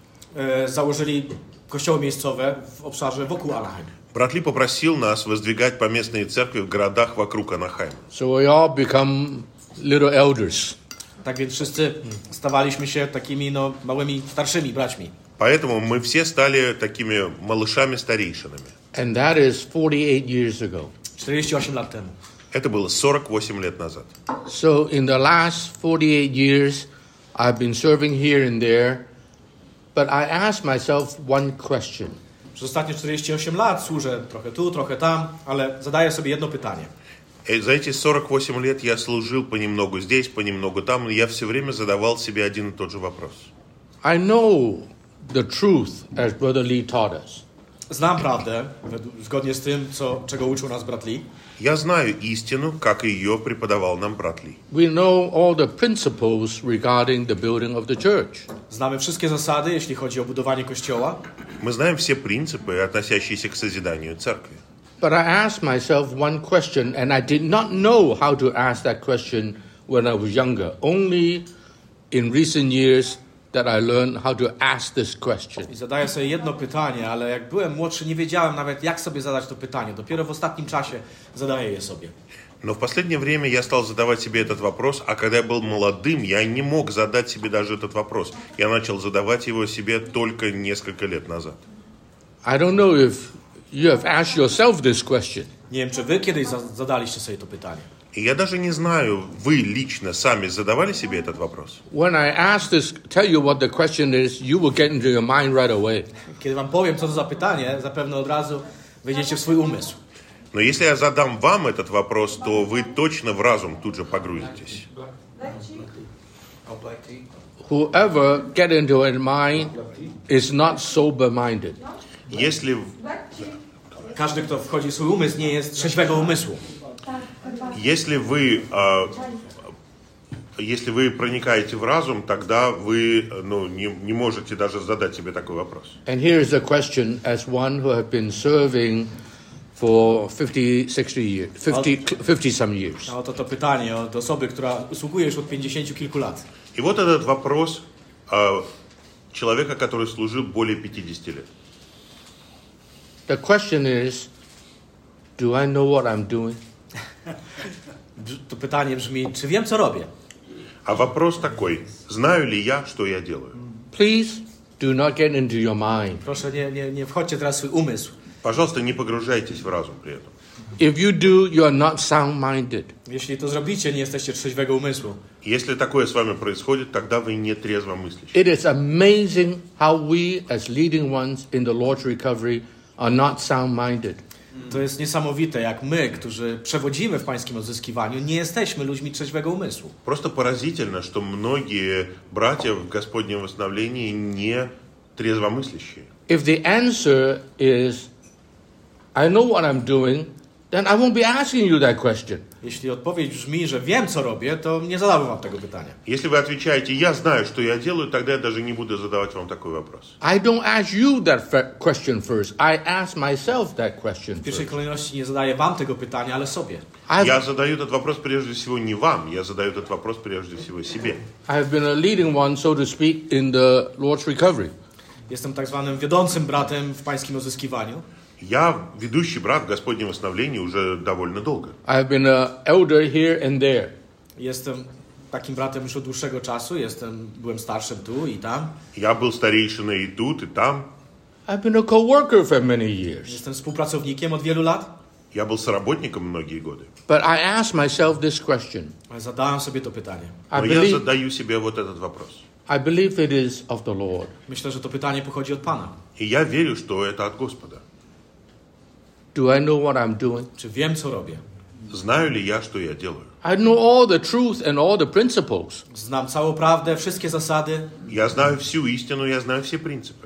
założyli kościoły miejscowe w obszarze wokół Anaheim. Брат Ли попросил нас воздвигать поместные церкви в городах вокруг Анахайма. So we all become little elders. Tak więc wszyscy stawaliśmy się takimi małymi, starszymi braćmi. Поэтому мы все стали такими малышами-старейшинами. And that is 48 years ago. 48 lat temu. Это было 48 лет назад. So in the last 48 years, I've been serving here and there, but I asked myself one question. Przez ostatnie 48 lat służę trochę tu, trochę tam, ale zadaję sobie jedno pytanie. За эти 48 лет я служил понемногу здесь, понемногу там, и я все время задавал себе один и тот же вопрос. I know the truth as Brother Lee taught us. Znam prawdę, zgodnie z tym, czego uczył nas brat Lee. Я знаю истину, как ее преподавал нам брат Ли. We know all the principles regarding the building of the church. Znamy wszystkie zasady, jeśli chodzi o budowanie kościoła. Мы знаем все принципы, относящиеся к созиданию церкви. But I asked myself one question, and I did not know how to ask that question when I was younger. Only in recent years that I learned how to ask this question. I zadaję sobie jedno pytanie, ale jak byłem młodszy, nie wiedziałem nawet, jak sobie zadać to pytanie. Dopiero w ostatnim czasie zadaję je sobie. Но в последнее время я стал задавать себе этот вопрос, а когда я был молодым, я не мог задать себе даже этот вопрос. Я начал задавать его себе только несколько лет назад. I don't know if you have asked yourself this question. Nie wiem, czy wy kiedyś zadaliście sobie to pytanie. И я даже не знаю, вы лично сами задавали себе этот вопрос? When I ask this, tell you what the question is, you will get into your mind right away. Kiedy wam powiem, co to za pytanie, zapewne od razu wejdziecie w swój umysł. Но если я задам вам этот вопрос, то вы точно в разум тут же погрузитесь. Whoever get into his mind is not sober-minded. Если Każdy, kto wchodzi w swój umysł, nie jest trzeźwego umysłu. Если вы проникаете в разум, тогда вы не можете даже задать себе такой вопрос. And here is a question as one who have been serving for 50 years, 50 some years. A oto to pytanie od osoby, która usługuje już od 50 kilku lat. И вот этот вопрос человека, который служил более 50 лет. The question is, do I know what I'm doing? To pytanie brzmi, czy wiem, co robię? А вопрос такой, знаю ли я, что я делаю? Please do not get into your mind. Proszę, nie wchodźcie teraz w swój umysł. Пожалуйста, не погружайтесь в разум при этом. If you do, you are not sound-minded. Jeśli to zrobicie, nie jesteście trzeźwego umysłu. Если такое с вами происходит, тогда вы не трезвомыслящие. It is amazing how we, as leading ones in the Lord's recovery, are not sound-minded. To jest niesamowite, jak my, którzy przewodzimy w pańskim odzyskiwaniu, nie jesteśmy ludźmi trzeźwego umysłu. Просто поразительно, что многие братья в Господнем восстановлении не трезвомыслящие. If the answer is, I know what I'm doing, then I won't be asking you that question. Jeśli odpowiedź brzmi, że wiem, co robię, to nie zadałbym wam tego pytania. Если вы отвечаете, я знаю, что я делаю, тогда я даже не буду задавать вам такой вопрос. I don't ask you that question first. I ask myself that question W pierwszej first. kolejności nie zadaję wam tego pytania, ale sobie. Я задаю этот вопрос прежде всего не вам, я задаю этот вопрос прежде всего себе. I have been a leading one, so to speak, in the Lord's recovery. Jestem tak zwanym wiodącym bratem w pańskim odzyskiwaniu. Я ведущий брат в Господнем восстановлении уже довольно долго. I have been an elder here and there. Jestem takim bratem już od dłuższego czasu. Byłem starszym tu i tam. Я был старейшиной и тут, и там. I've been a co-worker for many years. Jestem współpracownikiem od wielu lat. Я был соработником многие годы. But I ask myself this question. Ale zadałem sobie to pytanie. I Но я задаю себе вот этот вопрос. I believe it is of the Lord. Myślę, że to pytanie pochodzi od Pana. И я верю, что это от Господа. Do I know what I'm doing? Czy wiem, co robię? Знаю ли я, что я делаю? I know all the truth and all the principles. Znam całą prawdę, wszystkie zasady. Я знаю всю истину, я знаю все принципы.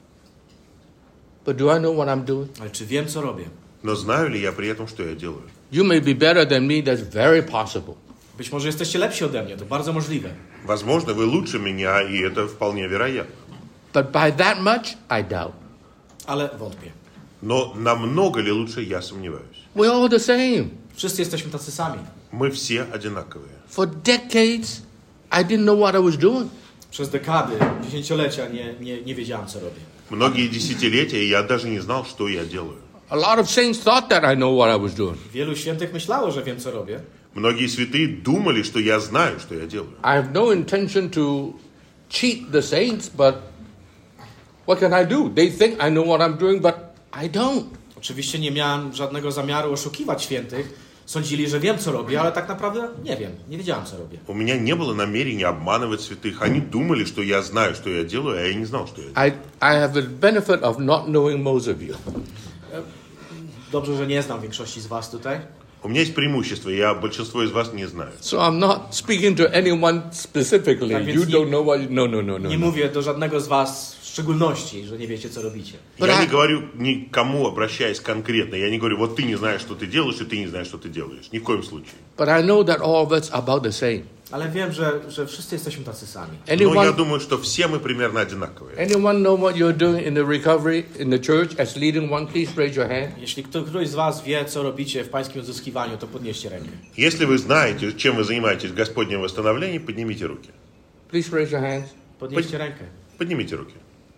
But do I know what I'm doing? Ale czy wiem, co robię? Но знаю ли я при этом, что я делаю? You may be better than me, that's very possible. Być może jesteście lepsi ode mnie, to bardzo możliwe. Возможно, вы лучше меня, и это вполне вероятно. But by that much, I doubt. Ale wątpię. Но намного ли лучше, я сомневаюсь. We're all the same. Wszyscy jesteśmy tacy sami. Мы все одинаковые. For decades, I didn't know what I was doing. Przez dekady, dziesięciolecia nie wiedziałem, co robię. Многие десятилетия я даже не знал, что я делаю. A lot of saints thought that I know what I was doing. Wielu świętych myślało, że wiem, co robię. Многие святые думали, что я знаю, что я делаю. I have no intention to cheat the saints, but what can I do? They think I know what I'm doing, but I don't. Oczywiście nie miałem żadnego zamiaru oszukiwać świętych. Sądzili, że wiem, co robię, ale tak naprawdę nie wiem. Nie wiedziałem, co robię. У меня не было намерения обманывать святых. Они думали, что я знаю, что я делаю, а я не знал, что я делаю. I have the benefit of not knowing most of you. Dobrze, że nie znam większości z was tutaj. У меня есть преимущество, я большинство из вас не знаю. So I'm not speaking to anyone specifically. Tak, You więc don't know what... No. Nie mówię do żadnego z was w szczególności, że nie wiecie, co robicie. Я не говорю никому, обращаясь конкретно. Я не говорю, вот ты не знаешь, что ты делаешь, и ты не знаешь, что ты делаешь. Ни в коем случае. But I know that all of us are about the same. Ale wiem, że wszyscy jesteśmy tacy sami. Но я думаю, что все мы примерно одинаковые. Anyone know what you're doing in the recovery in the church as leading one? Please raise your hand. Jeśli któryś z was wie, co robicie w pańskim odzyskiwaniu, to podnieście rękę. Если вы знаете, чем вы занимаетесь в Господнем восстановлении, поднимите руки. Please raise your hands. Podnieście rękę. Поднимите руки.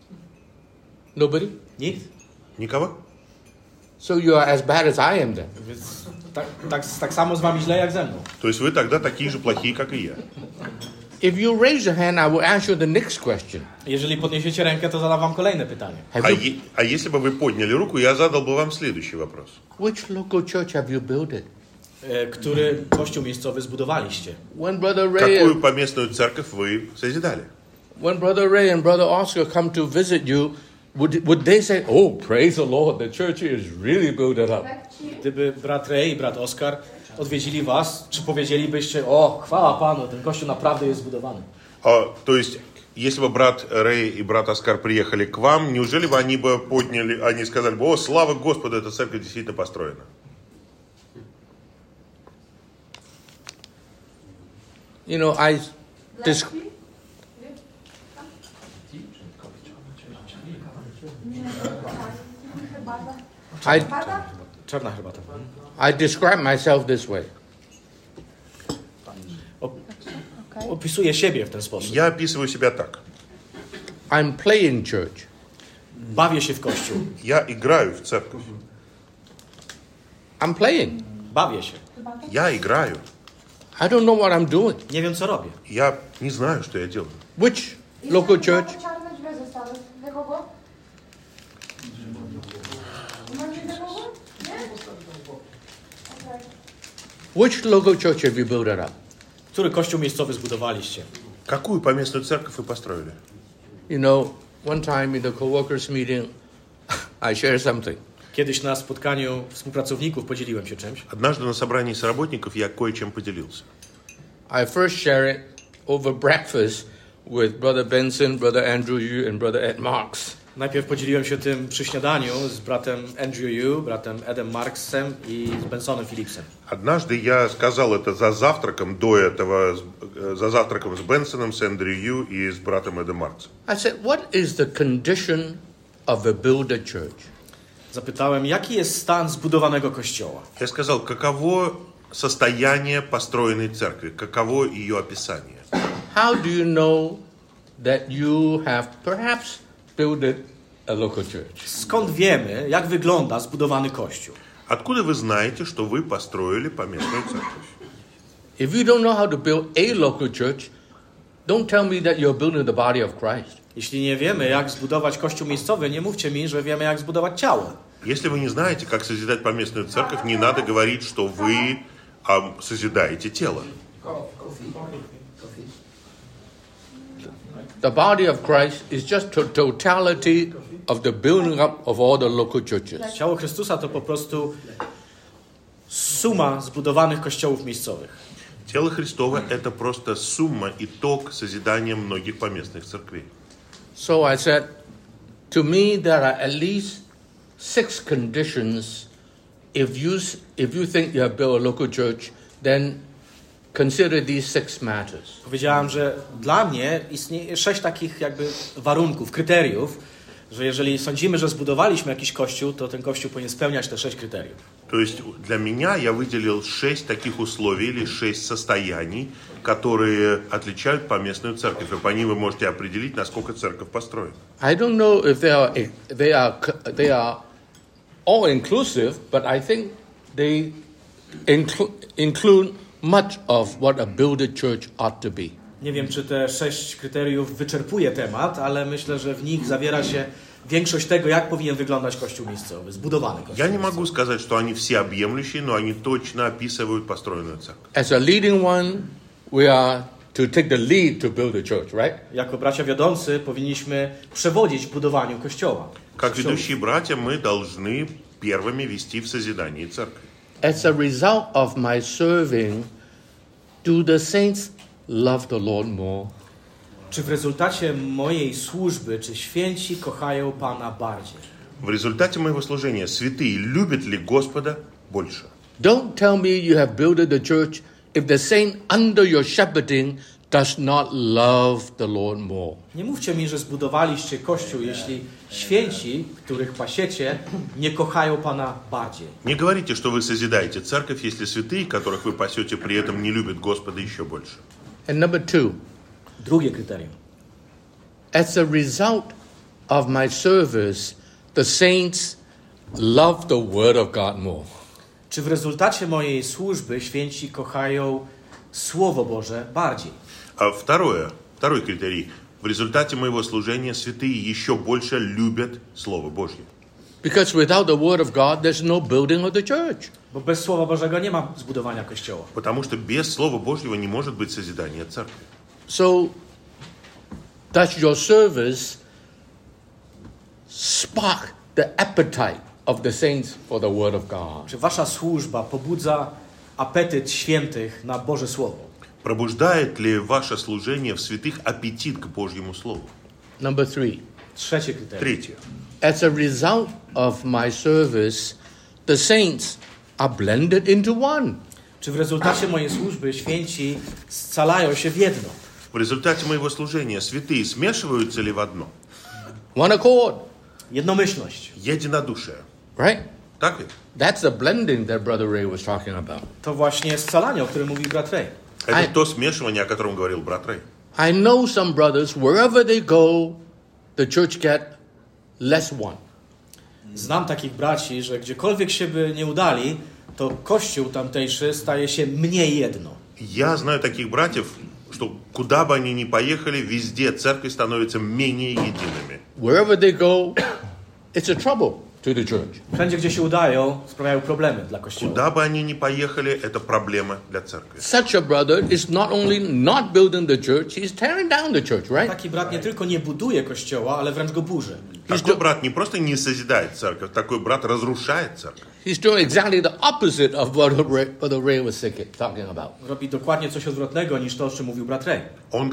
Nobody? Nikt? Никого? So you are as bad as I am then. Więc tak samo z wami źle jak ze mną. То есть вы тогда такие же плохие, как и я. If you raise your hand, I will ask you the next question. Jeżeli podniesiecie rękę, to zadam wam kolejne pytanie. А если бы вы подняли руку, я задал бы вам следующий вопрос. Which local church have you built it? Który kościół miejscowy zbudowaliście? When Brother Ray, Какую поместную церковь вы созидали? when Brother Ray and Brother Oscar come to visit you, would they say, "Oh, praise the Lord, the church is really built it up"? Gdyby brat Ray i brat Oskar odwiedzili was, czy powiedzielibyście, o, chwała Panu, ten kościół naprawdę jest zbudowany? То есть, если бы брат Рэй и брат Оскар приехали к вам, неужели бы они сказали бы, о, слава Господу, эта церковь действительно построена? You know, Czarna herbata. I describe myself this way. Opisuję siebie w ten sposób. Я описываю себя так. I'm playing church. Bawię się w kościół. Я играю в церковь. I'm playing. Bawię się. Я играю. I don't know what I'm doing. Nie wiem, co robię. Я не знаю, что я делаю. Which local church? Czarne drzwi zostały. Dla kogo? Macie dla kogo? Nie? Okay. Which local church have you built it up? Który kościół miejscowy zbudowaliście? Какую поместную церковь вы построили? You know, one time in the co-workers meeting, I shared something. Kiedyś na spotkaniu współpracowników podzieliłem się czymś. Однажды на собрании соработников я кое-чем поделился. I first shared it over breakfast with Brother Benson, Brother Andrew Yu, and Brother Ed Marks. Najpierw podzieliłem się tym przy śniadaniu z bratem Andrew Yu, bratem Edem Marksem i z Bensonem Phillipsem. Однажды я сказал это за завтраком за завтраком с Бенсоном, с Эндрю Ю и с братом Эдом Марксом. I said, what is the condition of a builder church? Zapytałem, jaki jest stan zbudowanego kościoła? Я сказал, каково состояние построенной церкви, каково ее описание. How do you know that you have perhaps built a local church? Skąd wiemy, jak wygląda zbudowany kościół? Откуда вы знаете, что вы построили поместную церковь? If you don't know how to build a local church, don't tell me that you're building the body of Christ. Jeśli nie wiemy, jak zbudować kościół miejscowy, nie mówcie mi, że wiemy, jak zbudować ciało. Если вы не знаете, как созидать поместную церковь, не надо говорить, что вы созидаете тело. the body of Christ is just the totality of the building up of all the local churches. Ciało Chrystusa to po prostu suma zbudowanych kościołów miejscowych. Тело Христово – это просто сумма, итог созидания многих поместных церквей. So I said, to me there are at least 6 conditions. If you think you have built a local church, then consider these 6 matters. Powiedziałam, że dla mnie istnieje 6 takich jakby warunków, kryteriów, że jeżeli sądzimy, że zbudowaliśmy jakiś kościół, to ten kościół powinien spełniać te 6 kryteriów. То есть для меня я выделил 6 таких условий или 6 состояний, которые отличают поместную церковь. И по ним вы можете определить, насколько церковь построена. I don't know if they are all inclusive, but I think they include much of what a builded church ought to be. Nie wiem, czy te 6 kryteriów wyczerpuje temat, ale myślę, że w nich zawiera się większość tego, jak powinien wyglądać kościół miejscowy, zbudowany kościół Я не miejscowy. могу сказать, что они всеобъемлющие, но они точно описывают построенную церковь. As a leading one, we are to take the lead to build a church, right? Jako bracia wiodący powinniśmy przewodzić w budowaniu kościoła. Как ведущие братья мы должны первыми вести в созидании церкви. As a result of my serving, do the saints love the Lord more? Czy w rezultacie mojej służby, czy święci kochają Pana bardziej? В результате моего служения святые любят ли Господа больше? Don't tell me you have built the church if the saint under your shepherding does not love the Lord more. Nie mówcie mi, że zbudowaliście kościół, jeśli święci, których pasiecie, nie kochają Pana bardziej. Не говорите, что вы созидаете церковь, если святые, которых вы пасете, при этом не любят Господа еще больше. And number 2, Drugie kryterium. as a result of my service, the saints love the word of God more. Czy w rezultacie mojej służby święci kochają Słowo Boże bardziej? А второй критерий. В результате моего служения святые еще больше любят Слово Божье. Because without the word of God, there's no building of the church. Bo bez Słowa Bożego nie ma zbudowania Kościoła. Потому что без Слова Божьего не может быть созидания церкви. So, does your service spark the appetite of the saints for the word of God? Czy wasza służba pobudza apetyt świętych na Boże Słowo? Пробуждает ли ваше служение в святых аппетит к Божьему Слову? Number 3. Trzecie kryterium. Третье. As a result of my service, the saints are blended into one. Czy w rezultacie mojej służby święci scalają się w jedno? В результате моего служения святые смешиваются ли в одно? One accord, Jednomyślność. Единодушие. right? Так ведь? That's the blending that Brother Ray was talking about. To właśnie scalanie, o którym mówił brat Ray. Это то смешивание, о котором говорил брат Рэй. I know some brothers, wherever they go, the church get less one. Znam takich braci, że gdziekolwiek się by nie udali, to Kościół tamtejszy staje się mniej jedno. Я знаю таких братьев, что куда бы они ни поехали, везде церковь становится менее едиными. Wherever they go, it's a trouble to the church. Wszędzie, gdzie się udają, sprawiają problemy dla Kościoła. Куда бы они ни поехали, это проблема для церкви. Such a brother is not only not building the church, he's tearing down the church, right? Taki brat nie tylko nie buduje Kościoła, ale wręcz go burzy. Такой брат не просто не созидает церковь, такой брат разрушает церковь. He's doing exactly the opposite of what Brother Ray was talking about. Robi dokładnie coś odwrotnego niż to, o czym mówił brat Ray. Он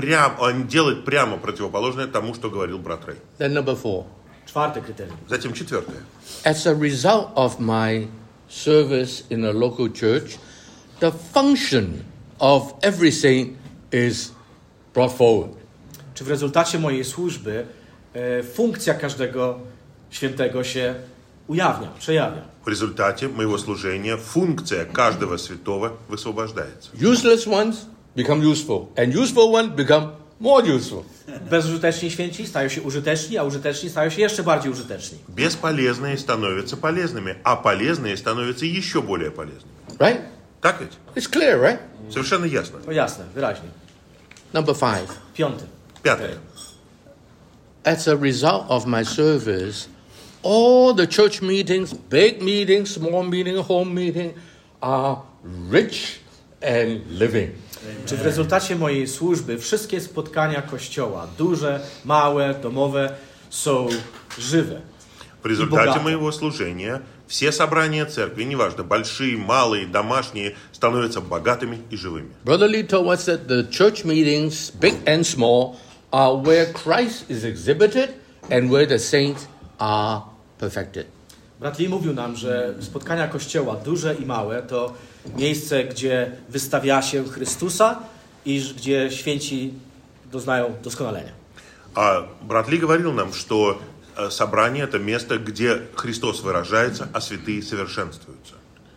делает прямо противоположное тому, что говорил брат Рэй. Then number 4. Czwarte kryterium. Затем четвертое. As a result of my service in a local church, the function of every saint is brought forward. Czy w rezultacie mojej służby funkcja każdego świętego się ujawnia, przejawia? В результате моего служения функция каждого святого высвобождается. Useless ones become useful, and useful ones become more useful. Bezużyteczni święci stają się użyteczni, a użyteczni stają się jeszcze bardziej użyteczni. Бесполезные становятся полезными, а полезные становятся еще более полезными. Right? Так ведь? It's clear, right? Совершенно ясно. To jasne, wyraźnie. Number 5. Piąty. Пятое. As a result of my service, all the church meetings, big meetings, small meeting, home meeting, are rich and living. Czy w rezultacie mojej służby wszystkie spotkania Kościoła, duże, małe, domowe, są żywe? В результате моего служения все собрания церкви, неважно, большие, малые, домашние, становятся богатыми и живыми. Brother Lee told us that the church meetings, big and small, are where Christ is exhibited and where the saints are perfected. Brat Lee mówił nam, że spotkania Kościoła, duże i małe, to miejsce, gdzie wystawia się Chrystusa i gdzie święci doznają doskonalenia. А брат Ли говорил нам, что собрание – это место, где Христос выражается, а святые совершенствуются.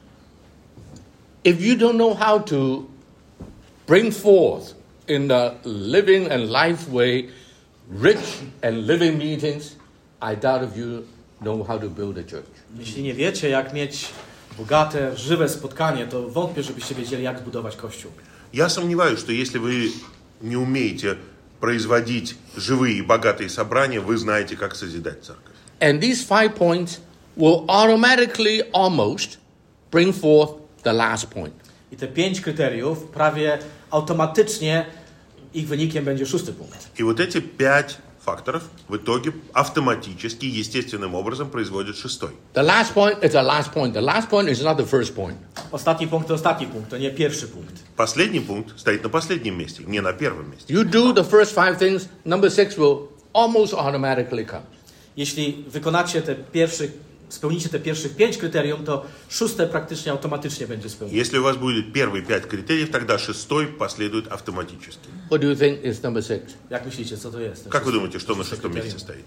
If you don't know how to bring forth in the living and life way rich and living meetings, I doubt if you know how to build a church. Jeśli nie wiecie, jak mieć bogate, żywe spotkanie, to wątpię, żebyście wiedzieli, jak zbudować Kościół. Я сомневаюсь, что если вы не умеете производить живые и богатые собрания, вы знаете, как созидать церковь. And these 5 points will automatically almost bring forth the last point. I te 5 kryteriów prawie automatycznie ich wynikiem będzie 6 punkt. И вот эти 5 факторов в итоге автоматически, естественным образом производят 6. The last point is the last point. The last point is not the first point. Ostatni punkt to ostatni punkt, to nie pierwszy punkt. Последний пункт стоит на последнем месте, не на первом месте. You do the first 5 things, number 6 will almost automatically come. Jeśli spełnicie te pierwszych 5 kryterium, to 6 praktycznie automatycznie będzie spełnione. Если у вас будет первые 5 критериев, тогда 6 последует автоматически. What do you think is number 6? Jak myślicie, co to jest? Как вы думаете, что на 6 месте стоит?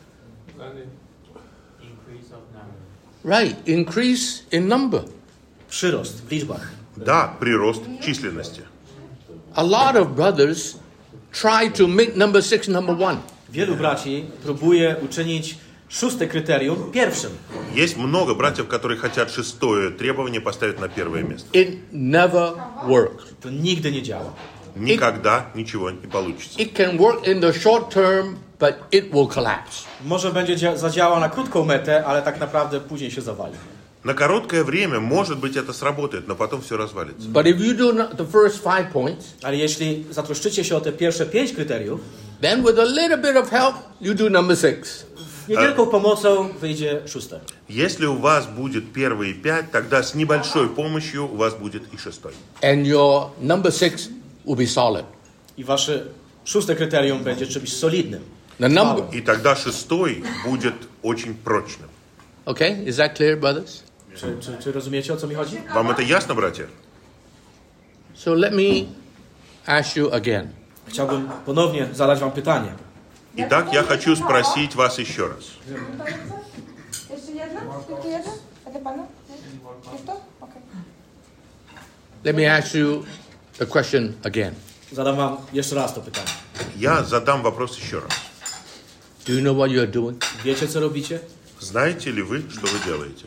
Right, increase in number. Przyrost w liczbach. Да, прирост численности. A lot of brothers try to make number 6 number 1. Wielu braci próbuje uczynić 6 kryterium pierwszym. Есть много братьев, которые хотят 6 требование поставить на первое место. It never works. To nigdy nie działa. Никогда ничего не получится. It can work in the short term, but it will collapse. Może będzie zadziała na krótką metę, ale tak naprawdę później się zawali. На короткое время, может быть, это сработает, но потом все развалится. But if you do the first 5 points, Ale jeśli zatroszczycie się o te pierwsze 5 kryteriów, then with a little bit of help, you do number 6. niewielką pomocą wyjdzie 6. Если у вас будет первые 5, тогда с небольшой помощью у вас будет и 6. And your number 6 will be solid. I wasze 6 kryterium będzie czymś solidnym. The number. И тогда 6 будет очень прочным. Okay, is that clear, brothers? Czy rozumiecie, o co mi chodzi? Вам это ясно, братья? So let me ask you again. Chciałbym ponownie zadać wam pytanie. Итак, я хочу спросить вас еще раз. Jeszcze jedna? Tylko jedna? A dla pana? Jest to? Okej. Let me ask you the question again. Zadam wam jeszcze raz to pytanie. Я задам вопрос еще раз. Do you know what you are doing? Wiecie, co robicie? Знаете ли вы, что вы делаете?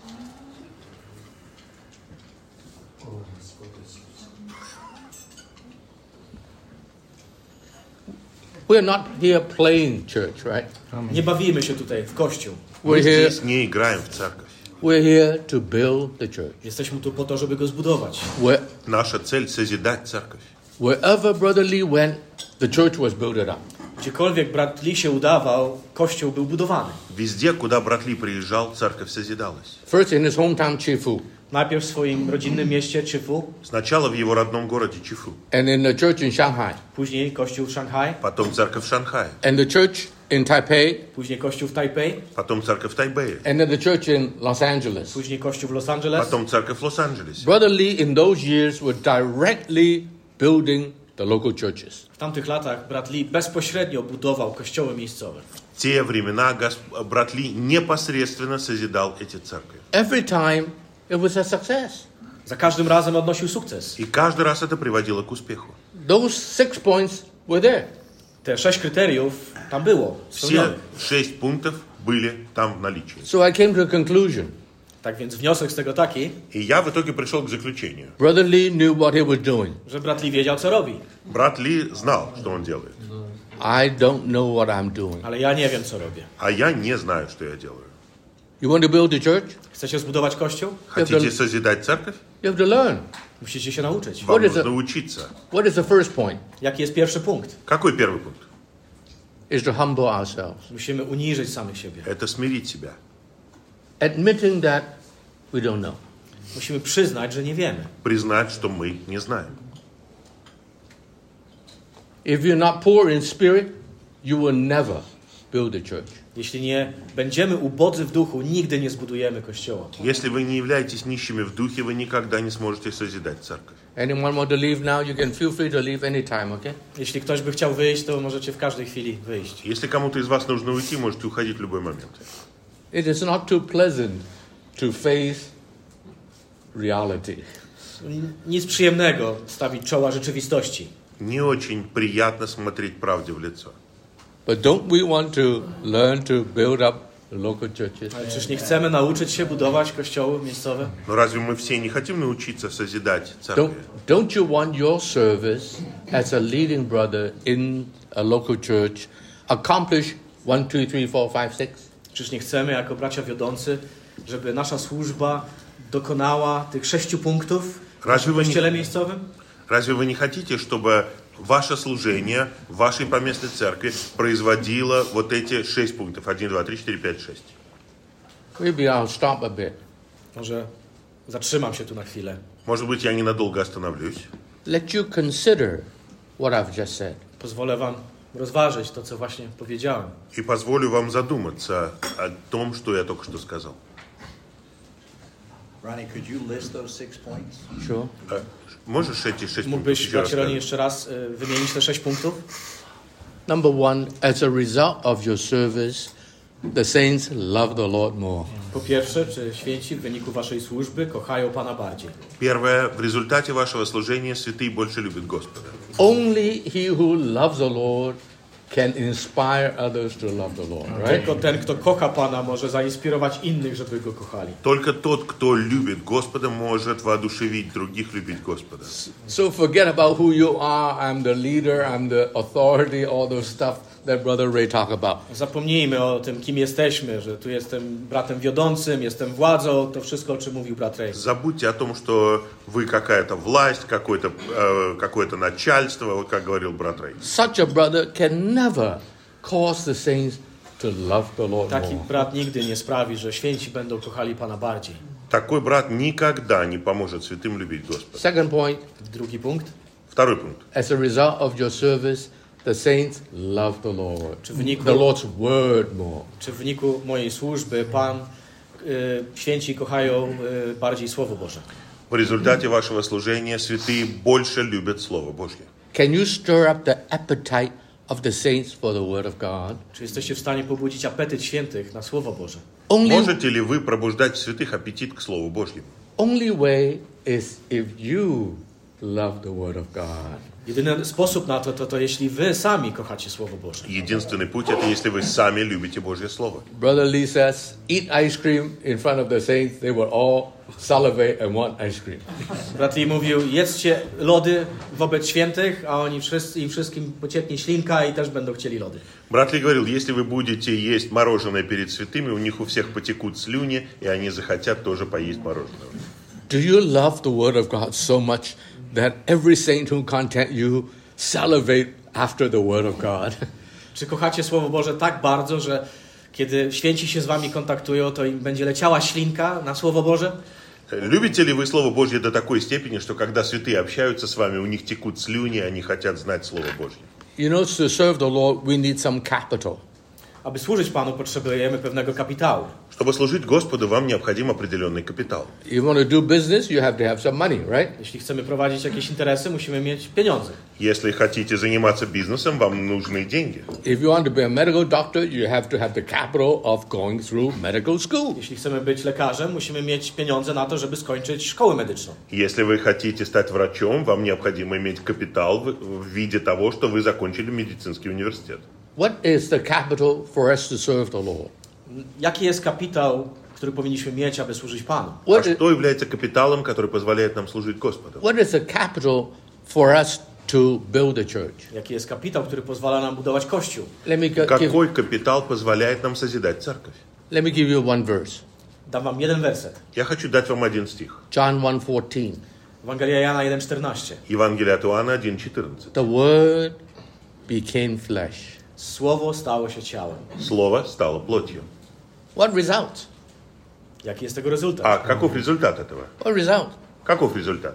We are not here playing church, right? Nie bawimy się tutaj w kościół. Мы We're here, здесь не играем в церковь. we're here to build the church. Jesteśmy tu po to, żeby go zbudować. Наша цель – созидать церковь. Wherever Brother Lee went, the church was built up. Gdziekolwiek brat Lee się udawał, kościół był budowany. Везде, куда брат Ли приезжал, церковь созидалась. First in his hometown, Chifu, Najpierw w swoim rodzinnym mieście Chifu, Сначала в его родном городе Чифу, and in the church in Shanghai, później kościół w Szanghaj, потом церковь в Шанхае, and the church in Taipei, później kościół w Tajpej, потом церковь в Тайбэе, and then the church in Los Angeles. później kościół w Los Angeles. потом церковь в Лос-Анджелесе. Brother Lee in those years was directly building the local churches. W tamtych latach brat Lee bezpośrednio budował kościoły miejscowe. В те времена брат Ли непосредственно созидал эти церкви. Every time it was a success. Za każdym razem odnosił sukces. И каждый раз это приводило к успеху. Those 6 points were there. Te 6 kryteriów tam było. Все spełnionych. 6 пунктов были там в наличии. So I came to a conclusion. Tak więc wniosek z tego taki, И я в итоге пришел к заключению. Brother Lee knew what he was doing. że brat Lee wiedział, co robi. Брат Ли знал, что он делает. I don't know what I'm doing. Ale ja nie wiem, co robię. А я не знаю, что я делаю. You want to build a church? Chcecie zbudować kościół? Хотите созидать церковь? You have to learn. Musicie się nauczyć. Вам нужно учиться. What is the first point? Jaki jest pierwszy punkt? Какой первый пункт? Is to humble ourselves. Musimy uniżyć samych siebie. Это смирить себя. Admitting that we don't know. Musimy przyznać, że nie wiemy. Признать, что мы не знаем. If you're not poor in spirit, you will never build a church. Jeśli nie będziemy ubodzy w duchu, nigdy nie zbudujemy kościoła. Если вы не являетесь нищими в духе, вы никогда не сможете созидать церковь. Anyone want to leave now? You can feel free to leave anytime, okay? Jeśli ktoś by chciał wyjść, to możecie w każdej chwili wyjść. Если кому-то из вас нужно уйти, можете уходить в любой момент. It is not too pleasant to face reality. Nic przyjemnego stawić czoła rzeczywistości. Не очень приятно смотреть правде в лицо. But don't we want to learn to build up local churches? Ale czyż nie chcemy nauczyć się budować kościoły miejscowe? Но разве мы все не хотим научиться созидать церковь? Don't you want your service as a leading brother in a local church accomplish 1, 2, 3, 4, 5, 6? Czyż nie chcemy jako bracia wiodący, żeby nasza służba dokonała tych 6 punktów w naszym kościele miejscowym? Разве вы не хотите, чтобы ваше служение в вашей поместной церкви производило вот эти 6 пунктов? 1, 2, 3, 4, 5, 6. Maybe I'll stop a bit. Może zatrzymam się tu na chwilę. Может быть, я ненадолго остановлюсь. Let you consider what I've just said. Pozwolę wam rozważyć to, co właśnie powiedziałem. И позволю вам задуматься о том, что я только что сказал. Ronnie, could you list those 6 points? Sure. Можешь эти 6 пунктов Mógłbyś, еще раз bracie Roni, сказать? jeszcze raz wymienić te 6 punktów? Number one, as a result of your service, the saints love the Lord more. Po pierwsze, czy święci w wyniku waszej służby kochają Pana bardziej? Первое. В результате вашего служения святые больше любят Господа. Only he who loves the Lord can inspire others to love the Lord, right? Tylko ten, kto kocha Pana, może zainspirować innych, żeby Go kochali. Только тот, кто любит Господа, может воодушевить других любить Господа. So forget about who you are. I'm the leader, I'm the authority, all those stuff that Brother Ray talked about. Zapomnijmy o tym, kim jesteśmy, że tu jestem bratem wiodącym, jestem władzą, to wszystko, o czym mówił brat Ray. Забудьте о том, что вы какая-то власть, какое-то начальство, вот как говорил брат Рей. Such a brother can never cause the saints to love the Lord Taki more. brat nigdy nie sprawi, że święci będą kochali Pana bardziej. Такой брат никогда не поможет святым любить Господа. Second point, Drugi punkt. Второй пункт. as a result of your service, the saints love the Lord. Czy w wyniku, The Lord's word more. czy w wyniku mojej służby święci kochają bardziej Słowo Boże? В результате вашего служения святые больше любят Слово Божье. Can you stir up the appetite of the saints for the word of God? Czy jesteście w stanie pobudzić apetyt świętych na Słowo Boże? Можете ли вы пробуждать в святых аппетит к Слову Божьему? Only way is if you love the word of God. Jedyny sposób na to jeśli wy sami kochacie Słowo Boże. Единственный путь – это если вы сами любите Божье Слово. Brother Lee says, eat ice cream in front of the saints. They will all salivate and want ice cream. Brat Lee mówił, jedzcie lody wobec świętych, a im wszystkim pocieknie ślinka i też będą chcieli lody. Брат Ли говорил, если вы будете есть мороженое перед святыми, у них у всех потекут слюни, и они захотят тоже поесть мороженое. Do you love the word of God so much that every saint who contact you salivate after the word of God? Czy kochacie Słowo Boże tak bardzo, że kiedy święci się z wami kontaktują, to im będzie leciała ślinka na Słowo Boże? Любите ли вы Слово Божье до такой степени, что когда святые общаются с вами, у них текут слюни, и они хотят знать Слово Божье? You know, to serve the Lord, we need some capital. Aby służyć Panu, potrzebujemy pewnego kapitału. Чтобы служить Господу, вам необходим определенный капитал. You want to do business, you have to have some money, right? Jeśli chcemy prowadzić jakieś interesy, musimy mieć pieniądze. Если хотите заниматься бизнесом, вам нужны деньги. If you want to be a medical doctor, you have to have the capital of going through medical school. Jeśli chcemy być lekarzem, musimy mieć pieniądze na to, żeby skończyć szkołę medyczną. Если вы хотите стать врачом, вам необходимо иметь капитал в виде того, что вы закончили медицинский университет. What is the capital for us to serve the Lord? Jaki jest kapitał, który powinniśmy mieć, aby służyć Panu? А что является капиталом, который позволяет нам служить Господу? What is the capital for us to build a church? Jaki jest kapitał, który pozwala nam budować Kościół? Какой капитал позволяет нам созидать церковь? Let me give you one verse. Dam wam jeden werset. Я хочу дать вам один стих. John 1:14. Ewangelia Jana 1,14. Евангелие от Иоанна 1:14. The Word became flesh. Słowo stało się ciałem. Слово стало плотью. What result? Jaki jest tego rezultat? А каков результат этого? What result? Каков результат?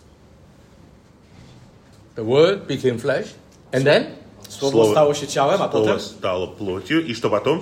The Word became flesh. And then? Słowo stało się ciałem, a potem? Слово стало плотью. И что потом?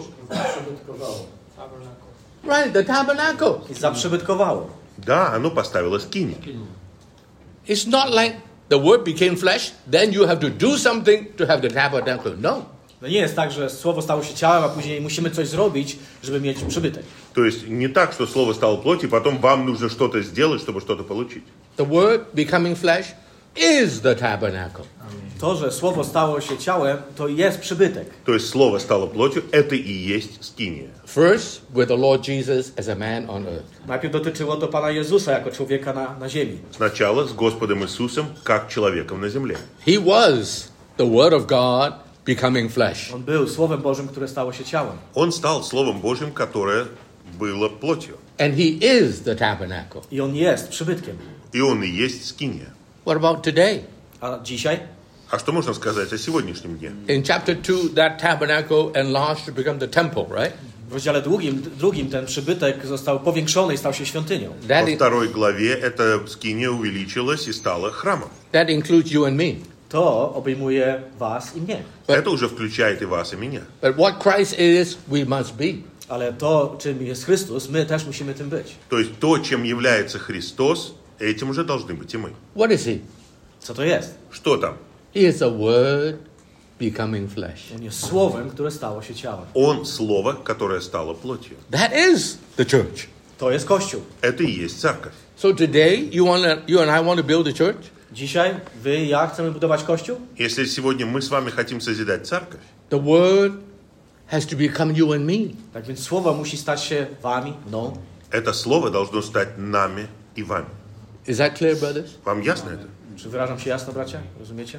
Right, the tabernacle. I zaprzybytkowało. Да, оно поставило скинию. It's not like the Word became flesh, then you have to do something to have the tabernacle. No. No nie jest tak, że Słowo stało się ciałem, a później musimy coś zrobić, żeby mieć przybytek. То есть не так, что Слово стало плотью, потом вам нужно что-то сделать, чтобы что-то получить. The Word becoming flesh is the tabernacle. To, że Słowo stało się ciałem, to jest przybytek. То есть Слово стало плотью, это и есть скиния. First, with the Lord Jesus as a man on earth. Najpierw dotyczyło to Pana Jezusa jako człowieka na ziemi. Сначала с Господом Иисусом, как человеком на земле. He was the Word of God becoming flesh. On był Słowem Bożym, które stało się ciałem. Он стал Словом Божьим, которое было плотью. And He is the tabernacle. I On jest przybytkiem. И Он и есть скиния. What about today? A dzisiaj? А что можно сказать о сегодняшнем дне? In chapter 2, that tabernacle enlarged to become the temple, right? W rozdziale drugim ten przybytek został powiększony i stał się świątynią. Во второй главе эта скиния увеличилась и стала храмом. That includes you and me. To obejmuje was i mnie. Это уже включает и вас, и меня. But what Christ is, we must be. Ale to, czym jest Chrystus, my też musimy tym być. То есть то, чем является Христос, этим уже должны быть и мы. What is He? Co to jest? Что там? He is the Word becoming flesh. On jest Słowem, które stało się ciałem. Он Слово, которое стало плотью. That is the church. To jest Kościół. Это и есть церковь. So today, you and I want to build a church? Dzisiaj wy i ja chcemy budować Kościół? Если сегодня мы с вами хотим созидать церковь, The Word has to become you and me. Tak więc Słowo musi stać się wami, mną. это Слово должно стать нами и вами. Is that clear, brothers? Вам ясно это? Czy wyrażam się jasno, bracia? Rozumiecie?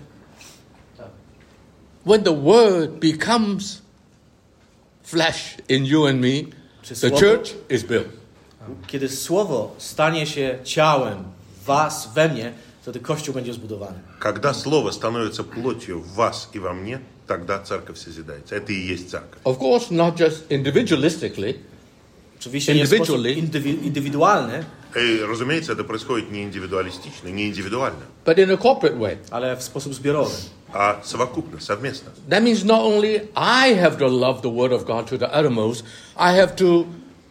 When the Word becomes flesh in you and me, Czy the Słowo- church is built. Kiedy Słowo stanie się ciałem w was, we mnie, wtedy Kościół będzie zbudowany. Когда Слово становится плотью в вас и во мне, тогда церковь созидается. Это и есть церковь. Of course, not just individualistically, Oczywiście nie w sposób Individually. indywidualny, И, разумеется, это происходит не индивидуалистично, не индивидуально, but in a corporate way. ale w sposób zbiorowy. а совокупно, совместно. That means not only I have to love the Word of God to the uttermost, I have to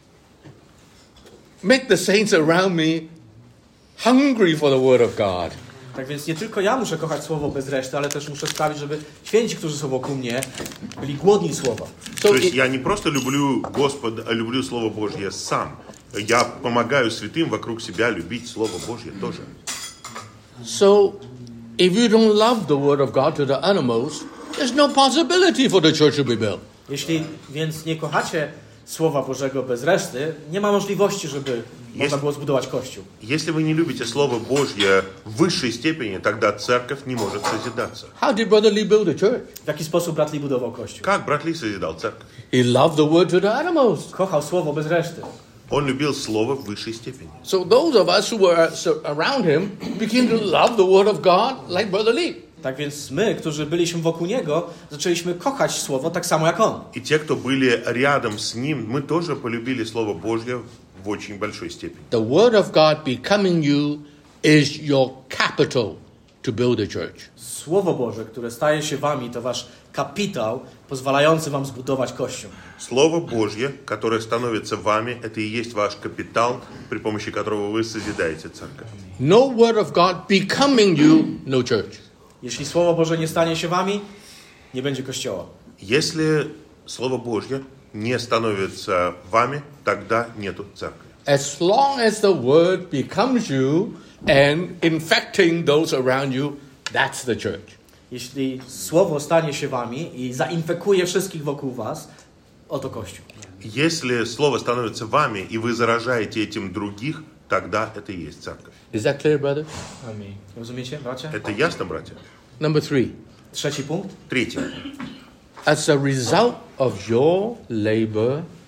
make the saints around me hungry for the Word of God. Tak więc nie tylko ja muszę kochać Słowo bez reszty, ale też muszę sprawić, żeby święci, którzy są wokół mnie, byli głodni Słowa. So, То есть it- я не просто люблю Господа, а люблю Слово Божье сам. Я помогаю святым вокруг себя любить Слово Божье тоже. so if you don't love the Word of God to the uttermost, there's no possibility for the church to be built. Jeśli więc nie kochacie Słowa Bożego bez reszty, nie ma możliwości, żeby można było zbudować Kościół. Если вы не любите Слово Божье в высшей степени, тогда церковь не может созидаться. How did Brother Lee build a church? W jaki sposób brat Lee budował Kościół? Как брат Ли созидал церковь? He loved the Word to the uttermost. Kochał Słowo bez reszty. Он любил Слово в высшей степени. So those of us who were around him began to love the Word of God like Brother Lee. Tak więc my, którzy byliśmy wokół niego, zaczęliśmy kochać Słowo tak samo jak on. И те, кто были рядом с ним, мы тоже полюбили Слово Божье в очень большой степени. The Word of God becoming you is your capital to build a church. Słowo Boże, które staje się wami, to wasz kapitał pozwalający wam zbudować Kościół. Слово Божье, которое становится вами, это и есть ваш капитал, при помощи которого вы созидаете церковь. No Word of God becoming you, no church. Jeśli Słowo Boże nie stanie się wami, nie będzie Kościoła. Если Слово Божье не становится вами, тогда нету церкви. As long as the Word becomes you and infecting those around you, that's the church. Jeśli Słowo stanie się wami i zainfekuje wszystkich wokół was, oto Kościół. Если Слово становится вами, и вы заражаете этим других, тогда это и есть церковь. Is that clear, brother? Amen. Rozumiecie, bracia? Это ясно, братья? Number 3. Trzeci punkt. Третье. As a result of your labor